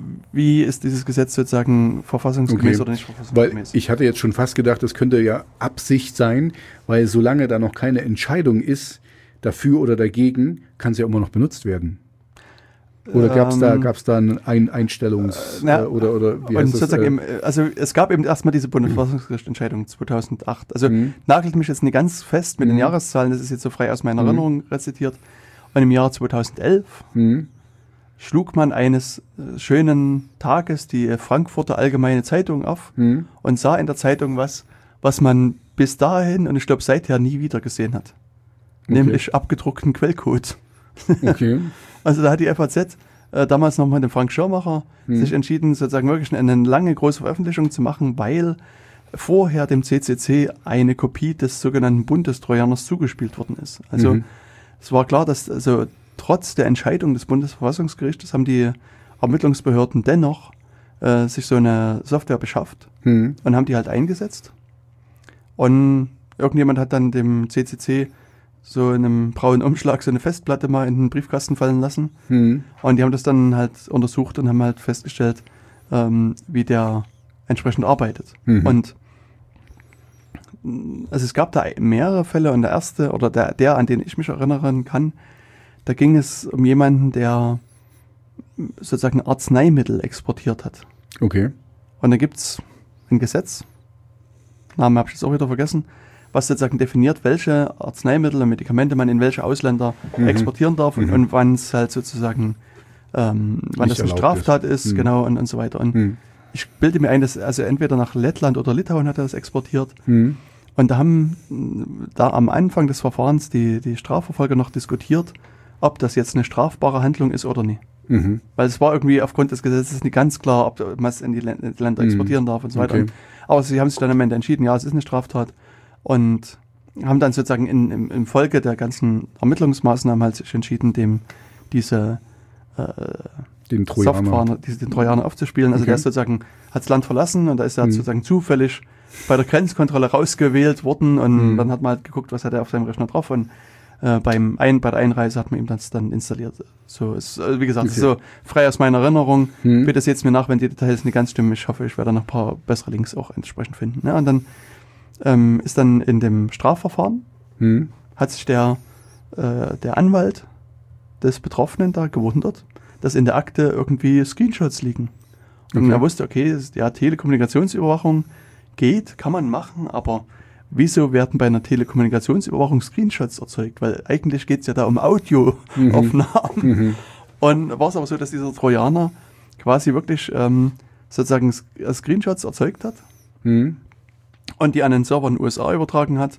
wie ist dieses Gesetz sozusagen verfassungsgemäß Okay. oder nicht Weil verfassungsgemäß. ich hatte jetzt schon fast gedacht, das könnte ja Absicht sein, weil solange da noch keine Entscheidung ist, dafür oder dagegen, kann es ja immer noch benutzt werden. Oder gab es da, Ähm, gab's da ein ein Einstellungs- äh, na, äh, oder, oder wie und heißt das? sozusagen äh, im, also es gab eben erstmal diese Bundesverfassungsgerichtsentscheidung zweitausendacht. Also Mhm. nagelt mich jetzt nicht ganz fest mit den Mhm. Jahreszahlen, das ist jetzt so frei aus meiner Mhm. Erinnerung rezitiert. Und im Jahr zweitausendelf hm, schlug man eines äh, schönen Tages die äh, Frankfurter Allgemeine Zeitung auf hm, und sah in der Zeitung was, was man bis dahin und ich glaube seither nie wieder gesehen hat. Okay. Nämlich abgedruckten Quellcode. okay. Also da hat die F A Z äh, damals noch mit dem Frank Schirmacher Hm. sich entschieden, sozusagen wirklich eine lange große Veröffentlichung zu machen, weil vorher dem C C C eine Kopie des sogenannten Bundestrojaners zugespielt worden ist. Also Mhm. es war klar, dass also trotz der Entscheidung des Bundesverfassungsgerichtes haben die Ermittlungsbehörden dennoch äh, sich so eine Software beschafft Hm, und haben die halt eingesetzt. Und irgendjemand hat dann dem C C C so in einem braunen Umschlag so eine Festplatte mal in den Briefkasten fallen lassen. hm, Und die haben das dann halt untersucht und haben halt festgestellt, ähm, wie der entsprechend arbeitet. Mhm. Und mh, also es gab da mehrere Fälle und der erste oder der, der, an den ich mich erinnern kann, da ging es um jemanden, der sozusagen Arzneimittel exportiert hat. okay. Und da gibt es ein Gesetz, Namen habe ich jetzt auch wieder vergessen, was sozusagen definiert, welche Arzneimittel und Medikamente man in welche Ausländer Mhm. exportieren darf und, Mhm. und wann es halt sozusagen, ähm, wann Nicht das eine erlaubt Straftat ist, ist. Mhm. genau, und, und so weiter. Und Hm, ich bilde mir ein, dass also entweder nach Lettland oder Litauen hat er das exportiert. hm, Und da haben mh, da am Anfang des Verfahrens die, die Strafverfolger noch diskutiert, ob das jetzt eine strafbare Handlung ist oder nicht. mhm, Weil es war irgendwie aufgrund des Gesetzes nicht ganz klar, ob man es in die Län- in die Länder Mhm. exportieren darf und so weiter. Okay. Und, aber sie haben sich dann am Ende entschieden, ja, es ist eine Straftat. Und haben dann sozusagen in, im, im Folge der ganzen Ermittlungsmaßnahmen halt sich entschieden, dem diese äh, den Trojaner. Software, diese, den Trojaner aufzuspielen. Also Okay. der ist sozusagen, hat das Land verlassen und da ist er Mhm. sozusagen zufällig bei der Grenzkontrolle rausgewählt worden und Mhm. dann hat man halt geguckt, was hat er auf seinem Rechner drauf und äh, beim ein, bei der Einreise hat man ihm das dann installiert. So ist, also wie gesagt, das ist Okay. so frei aus meiner Erinnerung. Mhm. Bitte seht mir nach, wenn die Details nicht ganz stimmen. Ich hoffe, ich werde noch ein paar bessere Links auch entsprechend finden. Ja, und dann ähm, ist dann in dem Strafverfahren, Hm. hat sich der, äh, der Anwalt des Betroffenen da gewundert, dass in der Akte irgendwie Screenshots liegen. Und Okay. er wusste, okay, ja, Telekommunikationsüberwachung geht, kann man machen, aber wieso werden bei einer Telekommunikationsüberwachung Screenshots erzeugt? Weil eigentlich geht es ja da um Audioaufnahmen. Mhm. Und war es aber so, dass dieser Trojaner quasi wirklich ähm, sozusagen S- äh, Screenshots erzeugt hat Hm. und die an den Server in den U S A übertragen hat.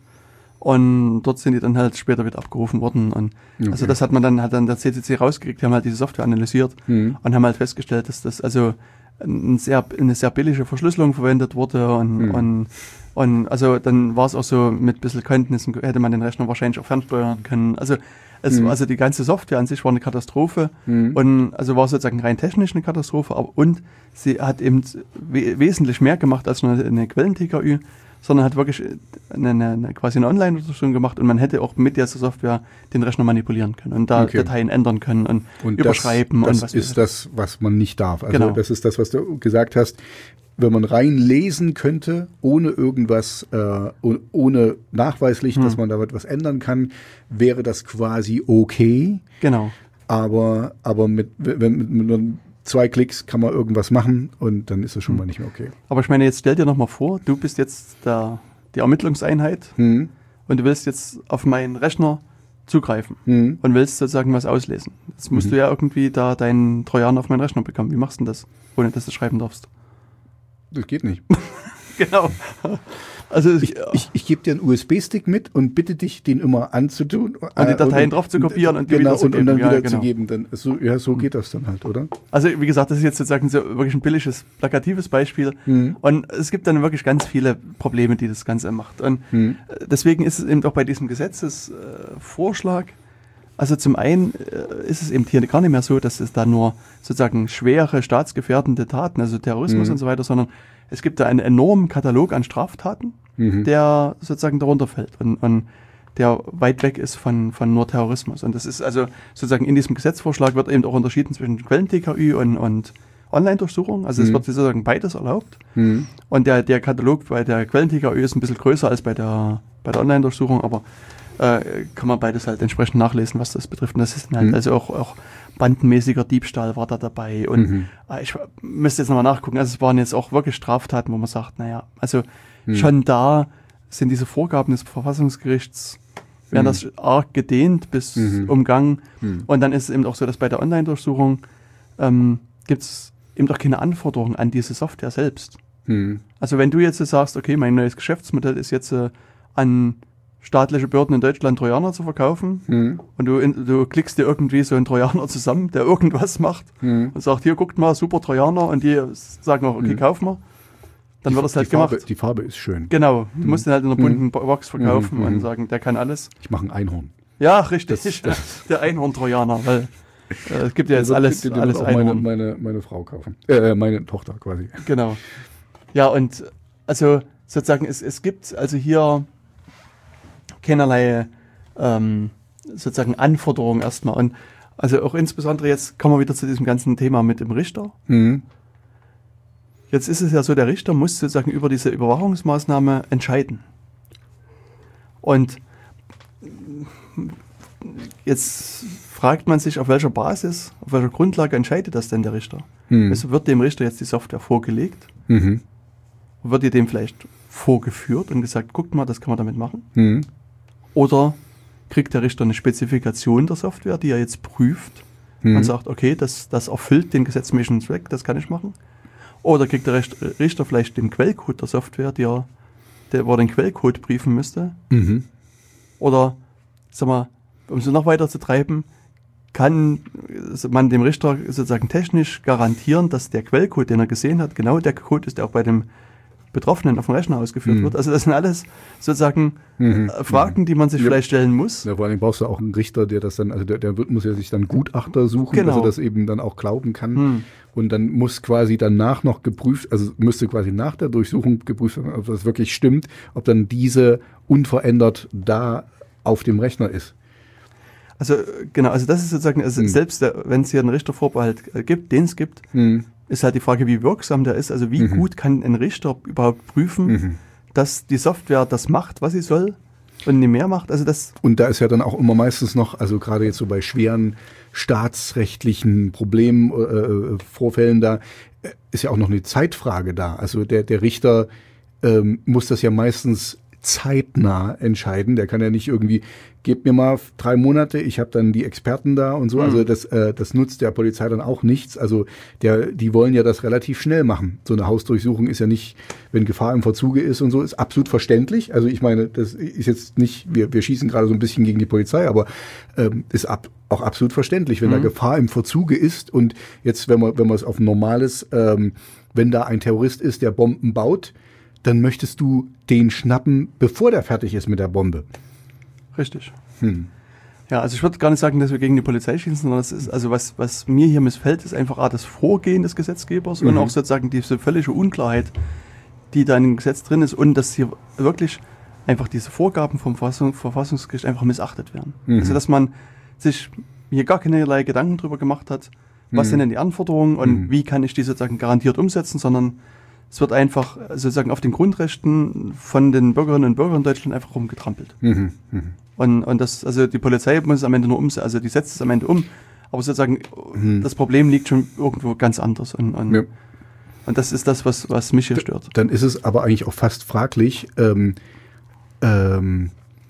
Und dort sind die dann halt später wieder abgerufen worden. Und also Okay. das hat man dann, hat dann der C C C rausgekriegt, die haben halt diese Software analysiert Hm. und haben halt festgestellt, dass das also ein sehr, eine sehr billige Verschlüsselung verwendet wurde und, Hm. und, und also dann war es auch so, mit ein bisschen Kenntnissen hätte man den Rechner wahrscheinlich auch fernsteuern können. Also es, Hm. also die ganze Software an sich war eine Katastrophe Hm. und also war sozusagen rein technisch eine Katastrophe, aber und sie hat eben we wesentlich mehr gemacht als nur eine Quellen-T K Ü, sondern hat wirklich eine, eine, eine quasi eine Online-Unterstützung gemacht und man hätte auch mit dieser Software den Rechner manipulieren können und da Okay. Dateien ändern können und, Und überschreiben das, und das was ist das, was man nicht darf. Also Genau. das ist das, was du gesagt hast. Wenn man rein lesen könnte, ohne irgendwas, äh, oh- ohne nachweislich, Hm. dass man da etwas ändern kann, wäre das quasi okay. Genau. Aber, aber mit, wenn, mit, mit nur zwei Klicks kann man irgendwas machen und dann ist es schon Hm. mal nicht mehr okay. Aber ich meine, jetzt stell dir nochmal vor, du bist jetzt der, die Ermittlungseinheit Hm. und du willst jetzt auf meinen Rechner zugreifen Hm. und willst sozusagen was auslesen. Jetzt musst Mhm. du ja irgendwie da deinen Trojaner auf meinen Rechner bekommen. Wie machst du denn das, ohne dass du schreiben darfst? Das geht nicht. Genau. Also Ich, ich, ich gebe dir einen U S B-Stick mit und bitte dich, den immer anzutun. Und die Dateien drauf zu kopieren und die genau, und, und dann wiederzugeben. Ja, wieder genau. zu geben. Dann, so, ja, so geht das dann halt, oder? Also wie gesagt, das ist jetzt sozusagen so wirklich ein billiges, plakatives Beispiel. Mhm. Und es gibt dann wirklich ganz viele Probleme, die das Ganze macht. Und Mhm. äh, deswegen ist es eben auch bei diesem Gesetzesvorschlag, also zum einen äh, ist es eben hier gar nicht mehr so, dass es da nur sozusagen schwere staatsgefährdende Taten, also Terrorismus Mhm. und so weiter, sondern es gibt da einen enormen Katalog an Straftaten, Mhm. der sozusagen darunter fällt und, und der weit weg ist von, von nur Terrorismus. Und das ist also sozusagen in diesem Gesetzvorschlag wird eben auch unterschieden zwischen Quellen-T K Ü und, und Online-Durchsuchung. Also es Mhm. wird sozusagen beides erlaubt. Mhm. Und der, der Katalog bei der Quellen-T K Ü ist ein bisschen größer als bei der, bei der Online-Durchsuchung, aber äh, kann man beides halt entsprechend nachlesen, was das betrifft. Und das ist halt Mhm. also auch, auch bandenmäßiger Diebstahl war da dabei. Und Mhm. äh, ich müsste jetzt nochmal nachgucken. Also es waren jetzt auch wirklich Straftaten, wo man sagt, naja, also Mhm. schon da sind diese Vorgaben des Verfassungsgerichts, werden Mhm. das arg gedehnt bis Mhm. umgangen. Mhm. Und dann ist es eben auch so, dass bei der Online-Durchsuchung ähm, gibt es eben auch keine Anforderungen an diese Software selbst. Mhm. Also wenn du jetzt so sagst, okay, mein neues Geschäftsmodell ist jetzt äh, an staatliche Behörden in Deutschland Trojaner zu verkaufen Mhm. und du, in, du klickst dir irgendwie so einen Trojaner zusammen, der irgendwas macht Mhm. und sagt, hier guckt mal, super Trojaner und die sagen auch, okay, Mhm. kauf mal, dann wird das halt die Farbe, gemacht. Die Farbe ist schön. Genau, du musst den halt in einer bunten Mhm. Bo- Box verkaufen Mhm. und Mhm. sagen, der kann alles. Ich mache ein Einhorn. Ja, richtig, Das- das- der Einhorn-Trojaner, weil äh, es gibt ja jetzt Den wird- alles, den wird alles auch meine, Einhorn. meine, meine Frau kaufen. Äh, meine Tochter quasi. Genau. Ja, und also sozusagen, es, es gibt also hier keinerlei ähm, sozusagen Anforderungen erstmal. Und also auch insbesondere jetzt kommen wir wieder zu diesem ganzen Thema mit dem Richter. Mhm. Jetzt ist es ja so, der Richter muss sozusagen über diese Überwachungsmaßnahme entscheiden. Und jetzt fragt man sich, auf welcher Basis, auf welcher Grundlage entscheidet das denn der Richter? Mhm. Also wird dem Richter jetzt die Software vorgelegt? Mhm. Wird ihr dem vielleicht vorgeführt und gesagt, guckt mal, das kann man damit machen? Mhm. Oder kriegt der Richter eine Spezifikation der Software, die er jetzt prüft Mhm. und sagt, okay, das, das erfüllt den gesetzmäßigen Zweck, das kann ich machen? Oder kriegt der Richt- Richter vielleicht den Quellcode der Software, die er, der, wo er den Quellcode prüfen müsste? Mhm. Oder, sag mal, um es noch weiter zu treiben, kann man dem Richter sozusagen technisch garantieren, dass der Quellcode, den er gesehen hat, genau der Code ist, der auch bei dem Betroffenen auf dem Rechner ausgeführt Mhm. wird. Also das sind alles sozusagen Mhm. äh, Fragen, die man sich Ja. vielleicht stellen muss. Ja, vor allem brauchst du auch einen Richter, der das dann, also der, der wird, muss ja sich dann Gutachter suchen, Genau. dass er das eben dann auch glauben kann. Hm. Und dann muss quasi danach noch geprüft, also müsste quasi nach der Durchsuchung geprüft werden, ob das wirklich stimmt, ob dann diese unverändert da auf dem Rechner ist. Also äh, genau, also das ist sozusagen, also Hm. selbst der- wenn es hier einen Richtervorbehalt äh, gibt, den es gibt, Mhm. ist halt die Frage, wie wirksam der ist. Also wie Mhm. gut kann ein Richter überhaupt prüfen, Mhm. dass die Software das macht, was sie soll und nicht mehr macht. Also das und da ist ja dann auch immer meistens noch, also gerade jetzt so bei schweren staatsrechtlichen Problemen, äh, Vorfällen da, ist ja auch noch eine Zeitfrage da. Also der, der Richter ähm, muss das ja meistens zeitnah entscheiden. Der kann ja nicht irgendwie, gebt mir mal drei Monate, ich habe dann die Experten da und so. Mhm. Also das, äh, das nutzt der Polizei dann auch nichts. Also der, die wollen ja das relativ schnell machen. So eine Hausdurchsuchung ist ja nicht, wenn Gefahr im Verzuge ist und so, ist absolut verständlich. Also ich meine, das ist jetzt nicht, wir, wir schießen gerade so ein bisschen gegen die Polizei, aber ähm, ist ab, auch absolut verständlich, wenn mhm. da Gefahr im Verzuge ist und jetzt, wenn man, wenn man es auf ein normales, ähm, wenn da ein Terrorist ist, der Bomben baut, dann möchtest du den schnappen, bevor der fertig ist mit der Bombe. Richtig. Hm. Ja, also ich würde gar nicht sagen, dass wir gegen die Polizei schießen, sondern das ist, also was, was mir hier missfällt, ist einfach A, das Vorgehen des Gesetzgebers mhm. und auch sozusagen diese völlige Unklarheit, die da in dem Gesetz drin ist und dass hier wirklich einfach diese Vorgaben vom Verfassung, Verfassungsgericht einfach missachtet werden. Mhm. Also dass man sich hier gar keinerlei Gedanken drüber gemacht hat, was mhm. sind denn die Anforderungen und mhm. wie kann ich die sozusagen garantiert umsetzen, sondern es wird einfach sozusagen auf den Grundrechten von den Bürgerinnen und Bürgern in Deutschland einfach rumgetrampelt. Mhm, mh. Und, und das, also die Polizei muss es am Ende nur umsetzen, also die setzt es am Ende um, aber sozusagen mhm. das Problem liegt schon irgendwo ganz anders. Und, und, ja. und das ist das, was, was mich hier stört. Dann ist es aber eigentlich auch fast fraglich, ähm, ähm,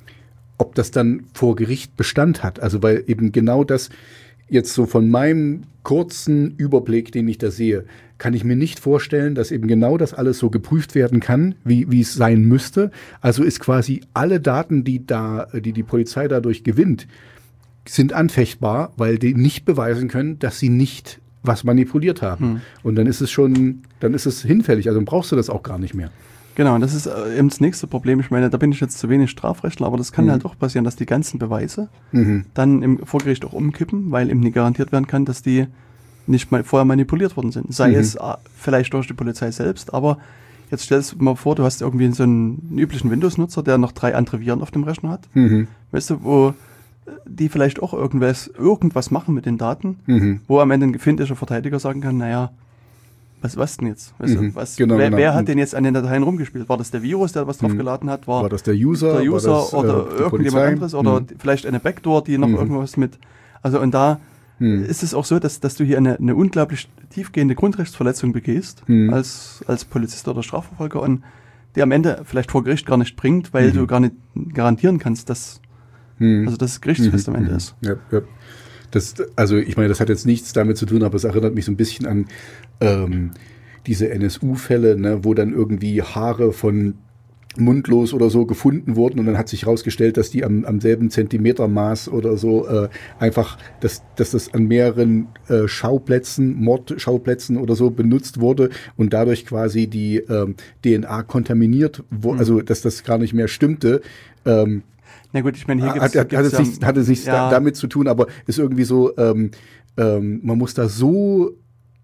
ob das dann vor Gericht Bestand hat. Also weil eben genau das jetzt so von meinem kurzen Überblick, den ich da sehe, kann ich mir nicht vorstellen, dass eben genau das alles so geprüft werden kann, wie, wie es sein müsste. Also ist quasi alle Daten, die da, die die Polizei dadurch gewinnt, sind anfechtbar, weil die nicht beweisen können, dass sie nicht was manipuliert haben. Hm. Und dann ist es schon, dann ist es hinfällig. Also dann brauchst du das auch gar nicht mehr. Genau, und das ist eben das nächste Problem. Ich meine, da bin ich jetzt zu wenig Strafrechtler, aber das kann mhm. halt auch passieren, dass die ganzen Beweise mhm. dann im Vorgericht auch umkippen, weil eben nicht garantiert werden kann, dass die nicht mal vorher manipuliert worden sind. Sei mhm. es äh, vielleicht durch die Polizei selbst, aber jetzt stellst du mal vor, du hast irgendwie so einen, einen üblichen Windows-Nutzer, der noch drei andere Viren auf dem Rechner hat. Mhm. Weißt du, wo die vielleicht auch irgendwas, irgendwas machen mit den Daten, mhm. wo am Ende ein gefindlicher Verteidiger sagen kann, naja, was was denn jetzt? Weißt mhm. du, was, genau, wer, genau. wer hat denn jetzt an den Dateien rumgespielt? War das der Virus, der was draufgeladen hat? War, war das der User? Der User das, oder äh, irgendjemand Polizei? anderes? Oder mhm. vielleicht eine Backdoor, die noch mhm. irgendwas mit... Also und da mhm. ist es auch so, dass, dass du hier eine, eine unglaublich tiefgehende Grundrechtsverletzung begehst mhm. als, als Polizist oder Strafverfolger und die am Ende vielleicht vor Gericht gar nicht bringt, weil mhm. du gar nicht garantieren kannst, dass, mhm. also dass es gerichtsfest mhm. am Ende ist. Ja, ja. Das, also ich meine, das hat jetzt nichts damit zu tun, aber es erinnert mich so ein bisschen an ähm, diese N S U-Fälle, ne, wo dann irgendwie Haare von Mundlos oder so gefunden wurden und dann hat sich herausgestellt, dass die am, am selben Zentimetermaß oder so äh, einfach, dass, dass das an mehreren äh, Schauplätzen, Mordschauplätzen oder so benutzt wurde und dadurch quasi die ähm, D N A kontaminiert wurde, mhm. also dass das gar nicht mehr stimmte. Ähm, Na gut, ich meine, hier gibt's, hat, gibt's hat, ja, nicht, hat es nichts ja. damit zu tun, aber ist irgendwie so, ähm, ähm, man muss da so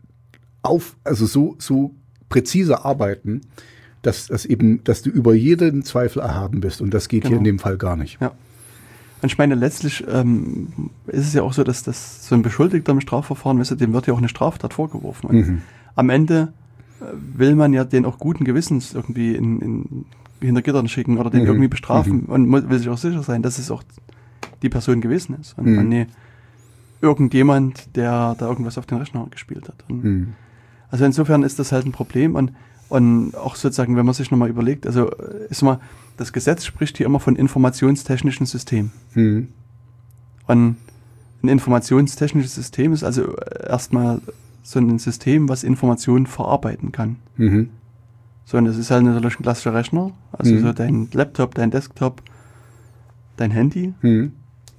auf, also so, so präzise arbeiten, dass, dass eben, dass du über jeden Zweifel erhaben bist. Und das geht genau. hier in dem Fall gar nicht. Ja. Und ich meine, letztlich ähm, ist es ja auch so, dass das so ein Beschuldigter im Strafverfahren, weißt du, dem wird ja auch eine Straftat vorgeworfen. Und mhm. am Ende äh, will man ja den auch guten Gewissens irgendwie in, in hinter Gittern schicken oder den mhm. irgendwie bestrafen mhm. und will sich auch sicher sein, dass es auch die Person gewesen ist. Und mhm. nee, irgendjemand, der da irgendwas auf den Rechner gespielt hat. Und mhm. also insofern ist das halt ein Problem und, und auch sozusagen, wenn man sich nochmal überlegt, also ist mal, das Gesetz spricht hier immer von informationstechnischen Systemen. Mhm. Und ein informationstechnisches System ist also erstmal so ein System, was Informationen verarbeiten kann. Mhm. So, und das ist halt natürlich ein klassischer Rechner, also mhm. so dein Laptop, dein Desktop, dein Handy. Mhm.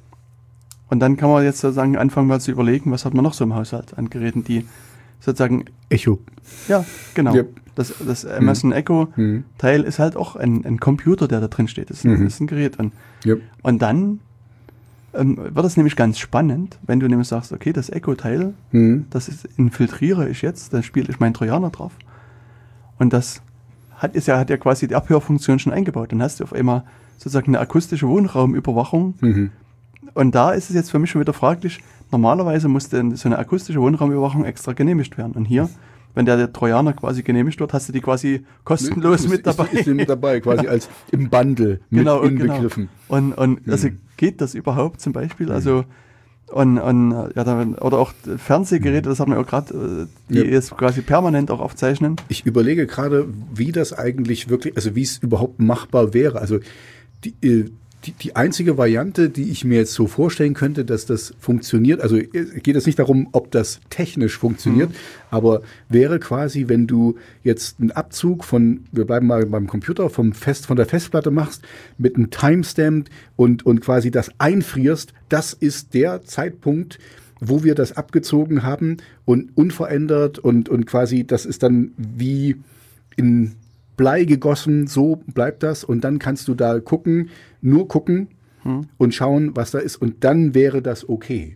Und dann kann man jetzt sozusagen anfangen mal zu überlegen, was hat man noch so im Haushalt an Geräten, die sozusagen... Echo. Ja, genau. Yep. Das, das Amazon mhm. Echo-Teil ist halt auch ein, ein Computer, der da drin steht. Das ist, mhm. das ist ein Gerät. Und, yep. und dann ähm, wird es nämlich ganz spannend, wenn du nämlich sagst, okay, das Echo-Teil, mhm. das ist, infiltriere ich jetzt, dann spiele ich meinen Trojaner drauf. Und das hat, ist ja, hat ja quasi die Abhörfunktion schon eingebaut. Dann hast du auf einmal sozusagen eine akustische Wohnraumüberwachung. Mhm. Und da ist es jetzt für mich schon wieder fraglich, normalerweise muss denn so eine akustische Wohnraumüberwachung extra genehmigt werden. Und hier wenn der, der Trojaner quasi genehmigt wird, hast du die quasi kostenlos ist, mit dabei. Ist, ist, ist mit dabei, quasi als im Bundle mit genau, inbegriffen. Genau. Und, und mhm. also geht das überhaupt zum Beispiel? Also und, und ja, dann, oder auch Fernsehgeräte, das hat man ja auch gerade, die ja. jetzt quasi permanent auch aufzeichnen. Ich überlege gerade, wie das eigentlich wirklich, also wie es überhaupt machbar wäre. Also die, die, die einzige Variante, die ich mir jetzt so vorstellen könnte, dass das funktioniert, also geht es nicht darum, ob das technisch funktioniert, mhm. aber wäre quasi, wenn du jetzt einen Abzug von, wir bleiben mal beim Computer, vom Fest, von der Festplatte machst, mit einem Timestamp und, und quasi das einfrierst, das ist der Zeitpunkt, wo wir das abgezogen haben und unverändert und, und quasi, das ist dann wie in Blei gegossen, so bleibt das und dann kannst du da gucken, nur gucken hm. und schauen, was da ist und dann wäre das okay.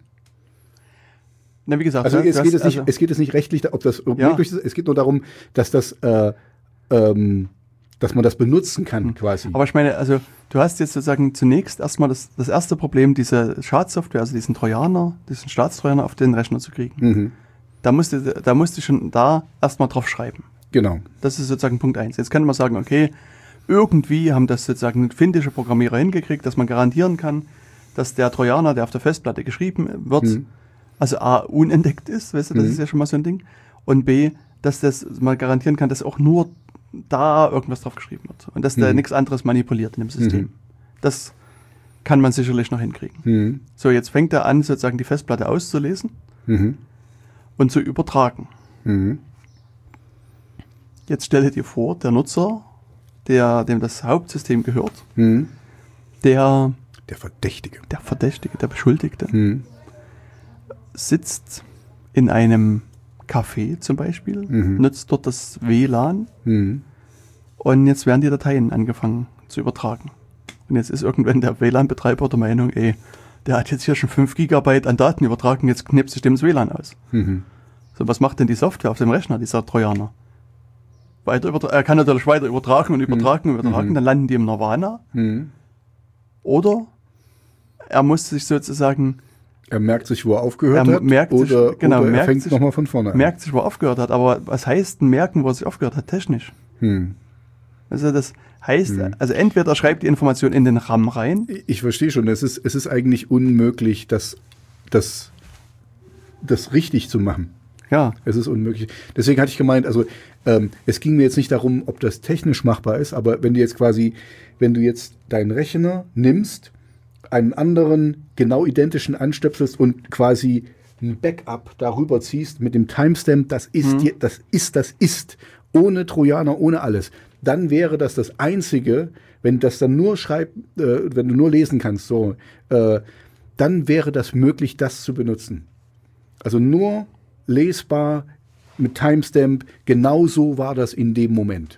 Na, wie gesagt, also, das, es, geht es, nicht, also es geht es nicht rechtlich, ob das ja. möglich ist, es geht nur darum, dass das äh, ähm, dass man das benutzen kann hm. quasi. Aber ich meine, also du hast jetzt sozusagen zunächst erstmal das, das erste Problem, diese Schadsoftware, also diesen Trojaner, diesen Staatstrojaner auf den Rechner zu kriegen. Mhm. Da musste da musste ich schon da erstmal drauf schreiben. Genau. Das ist sozusagen Punkt eins. Jetzt kann man sagen, okay, irgendwie haben das sozusagen finnische Programmierer hingekriegt, dass man garantieren kann, dass der Trojaner, der auf der Festplatte geschrieben wird, mhm. also A, unentdeckt ist, weißt du, das mhm. ist ja schon mal so ein Ding, und B, dass das man garantieren kann, dass auch nur da irgendwas drauf geschrieben wird und dass mhm. da nichts anderes manipuliert in dem System. Mhm. Das kann man sicherlich noch hinkriegen. Mhm. So, jetzt fängt er an, sozusagen die Festplatte auszulesen mhm. und zu übertragen. Mhm. Jetzt stelle dir vor, der Nutzer, der, dem das Hauptsystem gehört, mhm. der, der Verdächtige, der Verdächtige, der Beschuldigte, mhm. sitzt in einem Café zum Beispiel, mhm. nutzt dort das W L A N mhm. und jetzt werden die Dateien angefangen zu übertragen. Und jetzt ist irgendwann der W L A N-Betreiber der Meinung, ey, der hat jetzt hier schon fünf Gigabyte an Daten übertragen, jetzt knipst sich dem das W L A N aus. Mhm. So, was macht denn die Software auf dem Rechner, dieser Trojaner? Weiter übertra- er kann natürlich weiter übertragen und übertragen mhm. und übertragen, mhm. dann landen die im Nirvana. Mhm. Oder er muss sich sozusagen... Er merkt sich, wo er aufgehört er hat, merkt sich, oder, genau, oder er merkt fängt sich, nochmal von vorne an. Merkt sich, wo er aufgehört hat, aber was heißt denn merken, wo er sich aufgehört hat, technisch? Mhm. Also das heißt, mhm. also entweder er schreibt die Information in den RAM rein. Ich, ich verstehe schon, es ist, es ist eigentlich unmöglich, das, das, das richtig zu machen. Ja. Es ist unmöglich. Deswegen hatte ich gemeint, also ähm, es ging mir jetzt nicht darum, ob das technisch machbar ist, aber wenn du jetzt quasi, wenn du jetzt deinen Rechner nimmst, einen anderen genau identischen anstöpselst und quasi ein Backup darüber ziehst mit dem Timestamp, das ist, mhm. die, das ist, das ist, ohne Trojaner, ohne alles, dann wäre das das Einzige, wenn das dann nur schreibt, äh, wenn du nur lesen kannst, so, äh, dann wäre das möglich, das zu benutzen. Also nur lesbar mit Timestamp, genau so war das in dem Moment.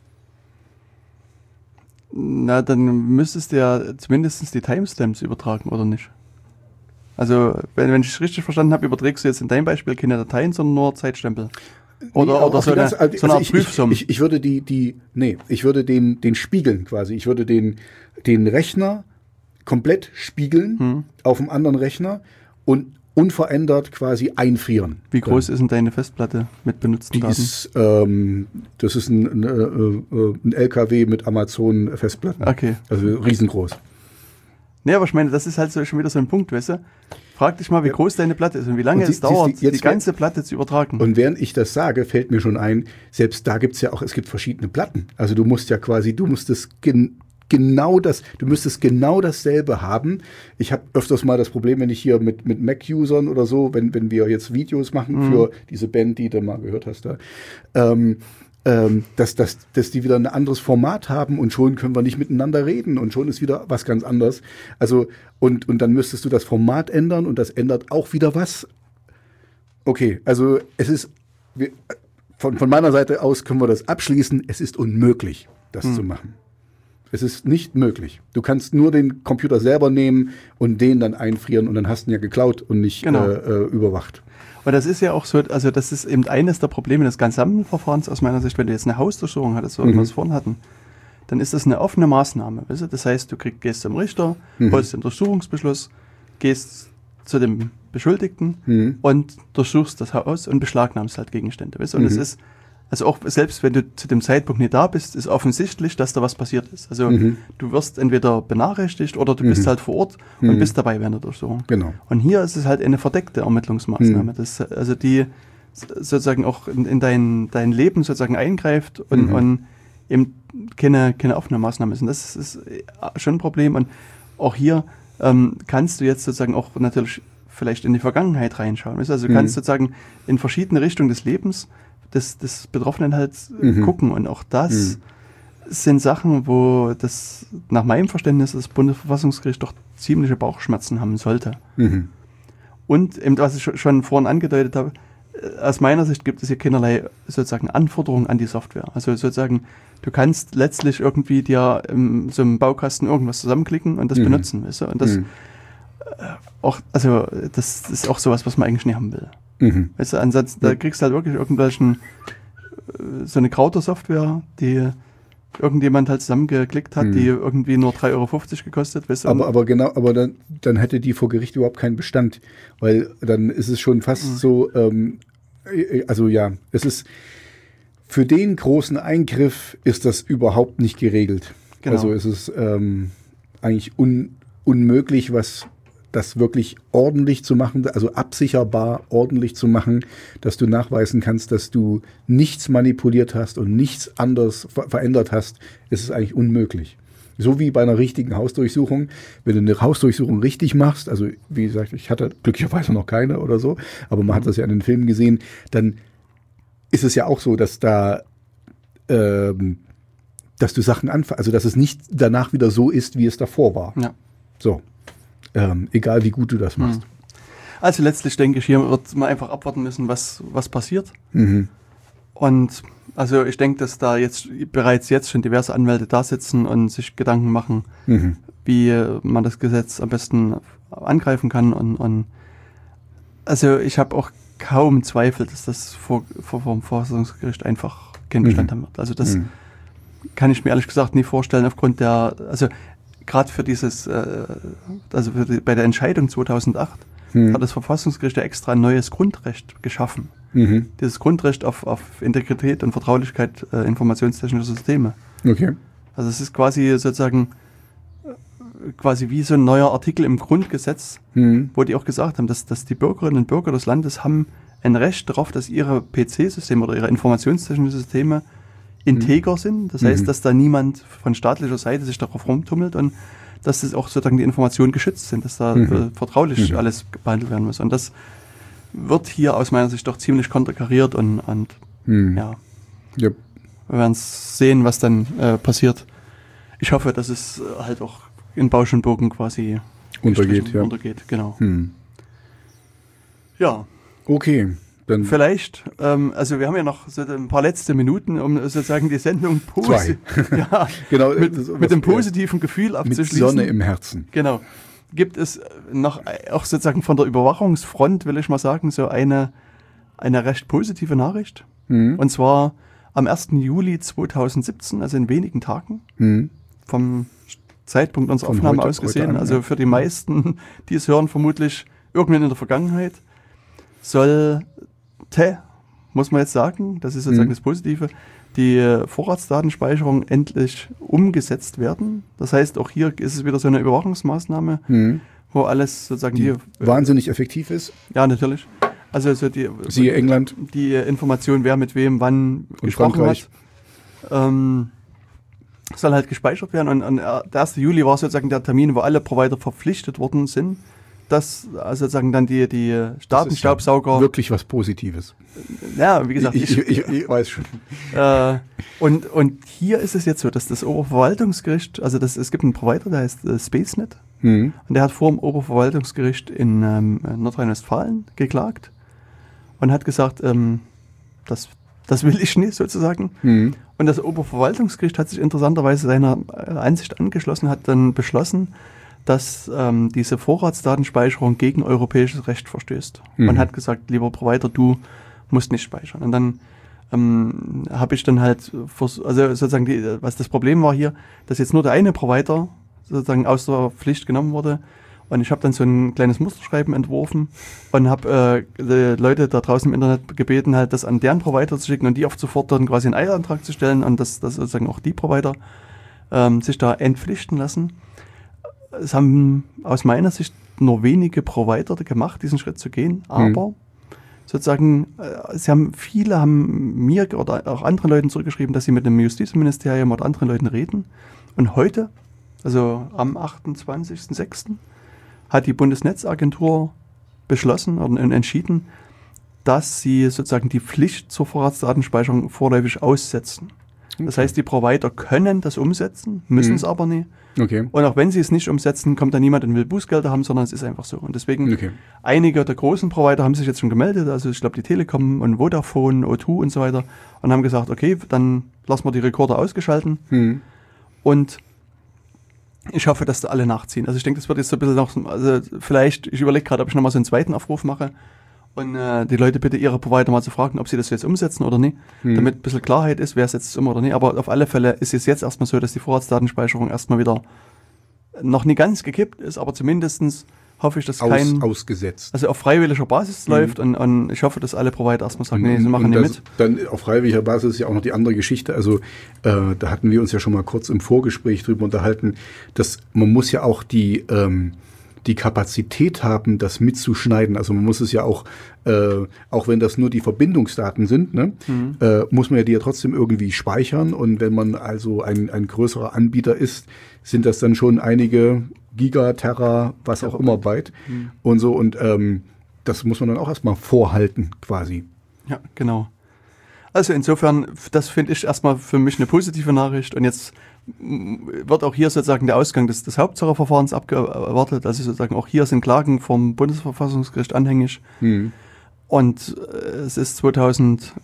Na, dann müsstest du ja zumindest die Timestamps übertragen, oder nicht? Also, wenn, wenn ich es richtig verstanden habe, überträgst du jetzt in deinem Beispiel keine Dateien, sondern nur Zeitstempel. Oder, nee, oder so, eine, ganze, also so eine Art ich, Prüfsumme. Ich, ich, ich würde die, die, nee, ich würde den, den spiegeln quasi. Ich würde den, den Rechner komplett spiegeln hm. auf einem anderen Rechner und unverändert quasi einfrieren. Wie groß dann. Ist denn deine Festplatte mit benutzten Die Daten? Ist, ähm, das ist ein, ein, äh, ein L K W mit Amazon-Festplatten. Okay. Also riesengroß. Nee, aber ich meine, das ist halt so schon wieder so ein Punkt, weißt du? Frag dich mal, wie ja. groß deine Platte ist und wie lange und es die, dauert, die, die ganze Platte zu übertragen. Und während ich das sage, fällt mir schon ein, selbst da gibt es ja auch, es gibt verschiedene Platten. Also du musst ja quasi, du musst es gen- genau das, du müsstest genau dasselbe haben. Ich habe öfters mal das Problem, wenn ich hier mit, mit Mac-Usern oder so, wenn, wenn wir jetzt Videos machen mhm. für diese Band, die du mal gehört hast da, ähm, ähm, dass, dass, dass die wieder ein anderes Format haben und schon können wir nicht miteinander reden und schon ist wieder was ganz anderes. Also, und, und dann müsstest du das Format ändern und das ändert auch wieder was. Okay, also es ist, wir, von, von meiner Seite aus können wir das abschließen, es ist unmöglich, das mhm. zu machen. Es ist nicht möglich. Du kannst nur den Computer selber nehmen und den dann einfrieren und dann hast du ihn ja geklaut und nicht genau. äh, überwacht. Aber das ist ja auch so, also das ist eben eines der Probleme des Gesamtverfahrens aus meiner Sicht, wenn du jetzt eine Hausdurchsuchung hattest, so mhm. wie wir es vorhin hatten, dann ist das eine offene Maßnahme. Weißt du? Das heißt, du krieg, gehst zum Richter, mhm. holst den Durchsuchungsbeschluss, gehst zu dem Beschuldigten Mhm. und durchsuchst das Haus und beschlagnahmst halt Gegenstände. Weißt? Und Mhm. es ist, also auch selbst wenn du zu dem Zeitpunkt nicht da bist, ist offensichtlich, dass da was passiert ist. Also Mhm. du wirst entweder benachrichtigt oder du bist Mhm. halt vor Ort Mhm. und bist dabei während der Durchsuchung. Genau. Und hier ist es halt eine verdeckte Ermittlungsmaßnahme, Mhm. das, also die sozusagen auch in, in dein, dein Leben sozusagen eingreift und, Mhm. und eben keine, keine offene Maßnahme ist. Und das ist, ist schon ein Problem. Und auch hier ähm, kannst du jetzt sozusagen auch natürlich vielleicht in die Vergangenheit reinschauen. Weißt du? Also du Mhm. kannst sozusagen in verschiedene Richtungen des Lebens des, des Betroffenen halt äh, Mhm. gucken. Und auch das Mhm. sind Sachen, wo das nach meinem Verständnis das Bundesverfassungsgericht doch ziemliche Bauchschmerzen haben sollte. Mhm. Und eben, was ich schon vorhin angedeutet habe, äh, aus meiner Sicht gibt es hier keinerlei sozusagen Anforderungen an die Software. Also sozusagen, du kannst letztlich irgendwie dir in so einem Baukasten irgendwas zusammenklicken und das Mhm. benutzen. Weißt du? Und das Mhm. auch, also das ist auch sowas, was man eigentlich nicht haben will. Mhm. Weißt du, ansonsten, da Ja. kriegst du halt wirklich irgendwelchen, äh, so eine Krauter-Software, die irgendjemand halt zusammengeklickt hat, Mhm. die irgendwie nur drei Euro fünfzig gekostet, weißt du? Aber, aber genau, aber dann, dann hätte die vor Gericht überhaupt keinen Bestand, weil dann ist es schon fast Mhm. so, ähm, äh, also ja, es ist für den großen Eingriff ist das überhaupt nicht geregelt. Genau. Also es ist ähm, eigentlich un, unmöglich, was das wirklich ordentlich zu machen, also absicherbar ordentlich zu machen, dass du nachweisen kannst, dass du nichts manipuliert hast und nichts anders ver verändert hast, ist es eigentlich unmöglich. So wie bei einer richtigen Hausdurchsuchung. Wenn du eine Hausdurchsuchung richtig machst, also wie gesagt, ich hatte glücklicherweise noch keine oder so, aber man hat das ja in den Filmen gesehen, dann ist es ja auch so, dass da ähm, dass du Sachen anfängst, also dass es nicht danach wieder so ist, wie es davor war. Ja. So. Ähm, egal wie gut du das machst. Also letztlich denke ich, hier wird man einfach abwarten müssen, was, was passiert. Mhm. Und also ich denke, dass da jetzt bereits jetzt schon diverse Anwälte da sitzen und sich Gedanken machen, Mhm. wie man das Gesetz am besten angreifen kann. Und, und also ich habe auch kaum Zweifel, dass das vor, vor, vor dem Verfassungsgericht einfach keinen Bestand Mhm. haben wird. Also das Mhm. kann ich mir ehrlich gesagt nie vorstellen, aufgrund der, also gerade für dieses, äh, also für die, bei der Entscheidung zweitausendacht Mhm. hat das Verfassungsgericht ja extra ein neues Grundrecht geschaffen. Mhm. Dieses Grundrecht auf, auf Integrität und Vertraulichkeit äh, informationstechnischer Systeme. Okay. Also es ist quasi sozusagen äh, quasi wie so ein neuer Artikel im Grundgesetz, Mhm. wo die auch gesagt haben, dass, dass die Bürgerinnen und Bürger des Landes haben ein Recht darauf, dass ihre P C-Systeme oder ihre informationstechnischen Systeme integer sind. Das heißt, Mhm. dass da niemand von staatlicher Seite sich darauf rumtummelt und dass das auch sozusagen die Informationen geschützt sind, dass da Mhm. äh, vertraulich Mhm. alles behandelt werden muss. Und das wird hier aus meiner Sicht doch ziemlich konterkariert und, und Mhm. ja, Ja. wir werden sehen, was dann äh, passiert. Ich hoffe, dass es äh, halt auch in Bausch und Bogen quasi Untergeht, gestrichen- ja. untergeht, genau. Mhm. Ja, Okay. Dann vielleicht, ähm, also wir haben ja noch so ein paar letzte Minuten, um sozusagen die Sendung posi- ja, genau, mit, das- was- mit dem positiven Gefühl mit abzuschließen. Sonne im Herzen. Genau. Gibt es noch auch sozusagen von der Überwachungsfront, will ich mal sagen, so eine, eine recht positive Nachricht. Mhm. Und zwar am ersten Juli zweitausendsiebzehn, also in wenigen Tagen, Mhm. vom Zeitpunkt unserer Von Aufnahme heute- aus heute gesehen, an, also ja. für die meisten, die es hören, vermutlich irgendwann in der Vergangenheit, sollte, muss man jetzt sagen, das ist sozusagen Mhm. das Positive, die äh, Vorratsdatenspeicherung endlich umgesetzt werden. Das heißt, auch hier ist es wieder so eine Überwachungsmaßnahme, Mhm. wo alles sozusagen Die hier, wahnsinnig effektiv ist. ja, natürlich. Also so die, Siehe England. die Information, wer mit wem wann Und gesprochen Frankreich. hat, ähm, soll halt gespeichert werden. Und, und der erste Juli war sozusagen der Termin, wo alle Provider verpflichtet worden sind, dass also sozusagen dann die, die Das ist Datenstaubsauger, ja wirklich was Positives. ja, wie gesagt, ich, ich, ich, ich weiß schon. Äh, und, und hier ist es jetzt so, dass das Oberverwaltungsgericht, also das, es gibt einen Provider, der heißt äh, SpaceNet, Mhm. und der hat vor dem Oberverwaltungsgericht in ähm, Nordrhein-Westfalen geklagt und hat gesagt, ähm, das, das will ich nicht sozusagen. Mhm. Und das Oberverwaltungsgericht hat sich interessanterweise seiner äh, Ansicht angeschlossen, hat dann beschlossen, dass ähm, diese Vorratsdatenspeicherung gegen europäisches Recht verstößt. Mhm. Man hat gesagt, lieber Provider, du musst nicht speichern. Und dann ähm, habe ich dann halt, vers- also sozusagen, die, was das Problem war hier, dass jetzt nur der eine Provider sozusagen aus der Pflicht genommen wurde Und ich habe dann so ein kleines Musterschreiben entworfen und habe äh, Leute da draußen im Internet gebeten, halt das an deren Provider zu schicken und die auf sofort dann quasi einen Eilantrag zu stellen und dass das sozusagen auch die Provider ähm, sich da entpflichten lassen. Es haben aus meiner Sicht nur wenige Provider gemacht, diesen Schritt zu gehen, aber mhm. sozusagen, äh, sie haben, viele haben mir oder auch anderen Leuten zurückgeschrieben, dass sie mit dem Justizministerium oder anderen Leuten reden. Und heute, also am achtundzwanzigsten sechsten hat die Bundesnetzagentur beschlossen und entschieden, dass sie sozusagen die Pflicht zur Vorratsdatenspeicherung vorläufig aussetzen. Okay. Das heißt, die Provider können das umsetzen, müssen mhm. es aber nicht. Okay. Und auch wenn sie es nicht umsetzen, kommt da niemand und will Bußgelder haben, sondern es ist einfach so. Und deswegen, okay. einige der großen Provider haben sich jetzt schon gemeldet, also ich glaube die Telekom und Vodafone, O zwei und so weiter, und haben gesagt, okay, dann lassen wir die Rekorder ausgeschalten. Mhm. Und ich hoffe, dass da alle nachziehen. Also ich denke, das wird jetzt so ein bisschen noch, also vielleicht, ich überlege gerade, ob ich nochmal so einen zweiten Aufruf mache und äh, die Leute bitte ihre Provider mal zu fragen, ob sie das jetzt umsetzen oder nicht, hm. damit ein bisschen Klarheit ist, wer setzt es um oder nicht. Aber auf alle Fälle ist es jetzt erstmal so, dass die Vorratsdatenspeicherung erstmal wieder noch nicht ganz gekippt ist, aber zumindestens hoffe ich, dass Aus, kein... Ausgesetzt. Also auf freiwilliger Basis mhm. läuft und, und ich hoffe, dass alle Provider erstmal sagen, nee, sie machen nicht mit. Dann auf freiwilliger Basis ist ja auch noch die andere Geschichte. Also äh, da hatten wir uns ja schon mal kurz im Vorgespräch drüber unterhalten, dass man muss ja auch die, ähm, die Kapazität haben, das mitzuschneiden. Also man muss es ja auch, äh, auch wenn das nur die Verbindungsdaten sind, ne, mhm. äh, muss man ja die ja trotzdem irgendwie speichern. Und wenn man also ein, ein größerer Anbieter ist, sind das dann schon einige Giga, Terra, was auch immer Byte mhm. und so. Und ähm, das muss man dann auch erstmal vorhalten, quasi. Ja, genau. Also insofern, das finde ich erstmal für mich eine positive Nachricht. Und jetzt wird auch hier sozusagen der Ausgang des, des Hauptsacheverfahrens abgewartet. Also sozusagen auch hier sind Klagen vom Bundesverfassungsgericht anhängig. Mhm. Und äh, es ist zweitausendzehn,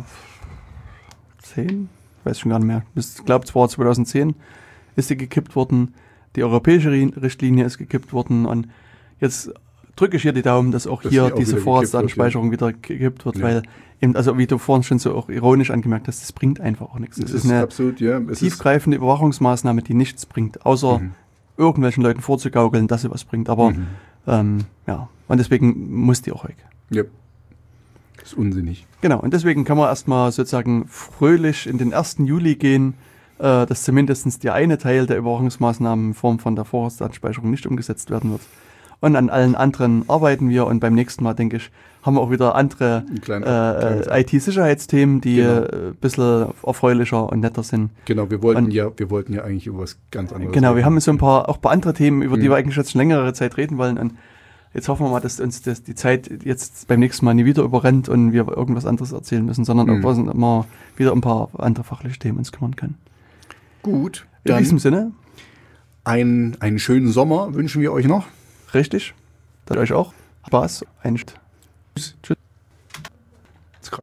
ich weiß schon gar nicht mehr, ich glaube es war zweitausendzehn, ist sie gekippt worden. Die europäische Richtlinie ist gekippt worden und jetzt drücke ich hier die Daumen, dass auch dass hier auch diese Vorratsdatenspeicherung wieder gekippt wird, ja. Weil eben, also wie du vorhin schon so auch ironisch angemerkt hast, das bringt einfach auch nichts. Es ist, ist eine absolut, ja. Es tiefgreifende Überwachungsmaßnahme, die nichts bringt, außer mhm. irgendwelchen Leuten vorzugaukeln, dass sie was bringt. Aber mhm. ähm, ja, und deswegen muss die auch weg. Ja. Das ist unsinnig. Genau, und deswegen kann man erstmal sozusagen fröhlich in den ersten Juli gehen, dass zumindest der eine Teil der Überwachungsmaßnahmen in Form von der Vorratsdatenspeicherung nicht umgesetzt werden wird. Und an allen anderen arbeiten wir und beim nächsten Mal, denke ich, haben wir auch wieder andere kleine, äh, äh, I T-Sicherheitsthemen, die genau. äh, ein bisschen erfreulicher und netter sind. Genau, wir wollten und, ja, wir wollten ja eigentlich über was ganz anderes Genau, reden. wir haben so ein paar, auch ein paar andere Themen, über mhm. die wir eigentlich jetzt schon längere Zeit reden wollen. Und jetzt hoffen wir mal, dass uns das, die Zeit jetzt beim nächsten Mal nie wieder überrennt und wir irgendwas anderes erzählen müssen, sondern mhm. auch mal wieder ein paar andere fachliche Themen uns kümmern können. Gut. In diesem Sinne. Ein, einen schönen Sommer wünschen wir euch noch. Richtig. Dann euch auch. Spaß. Ein Tschüss. Tschüss.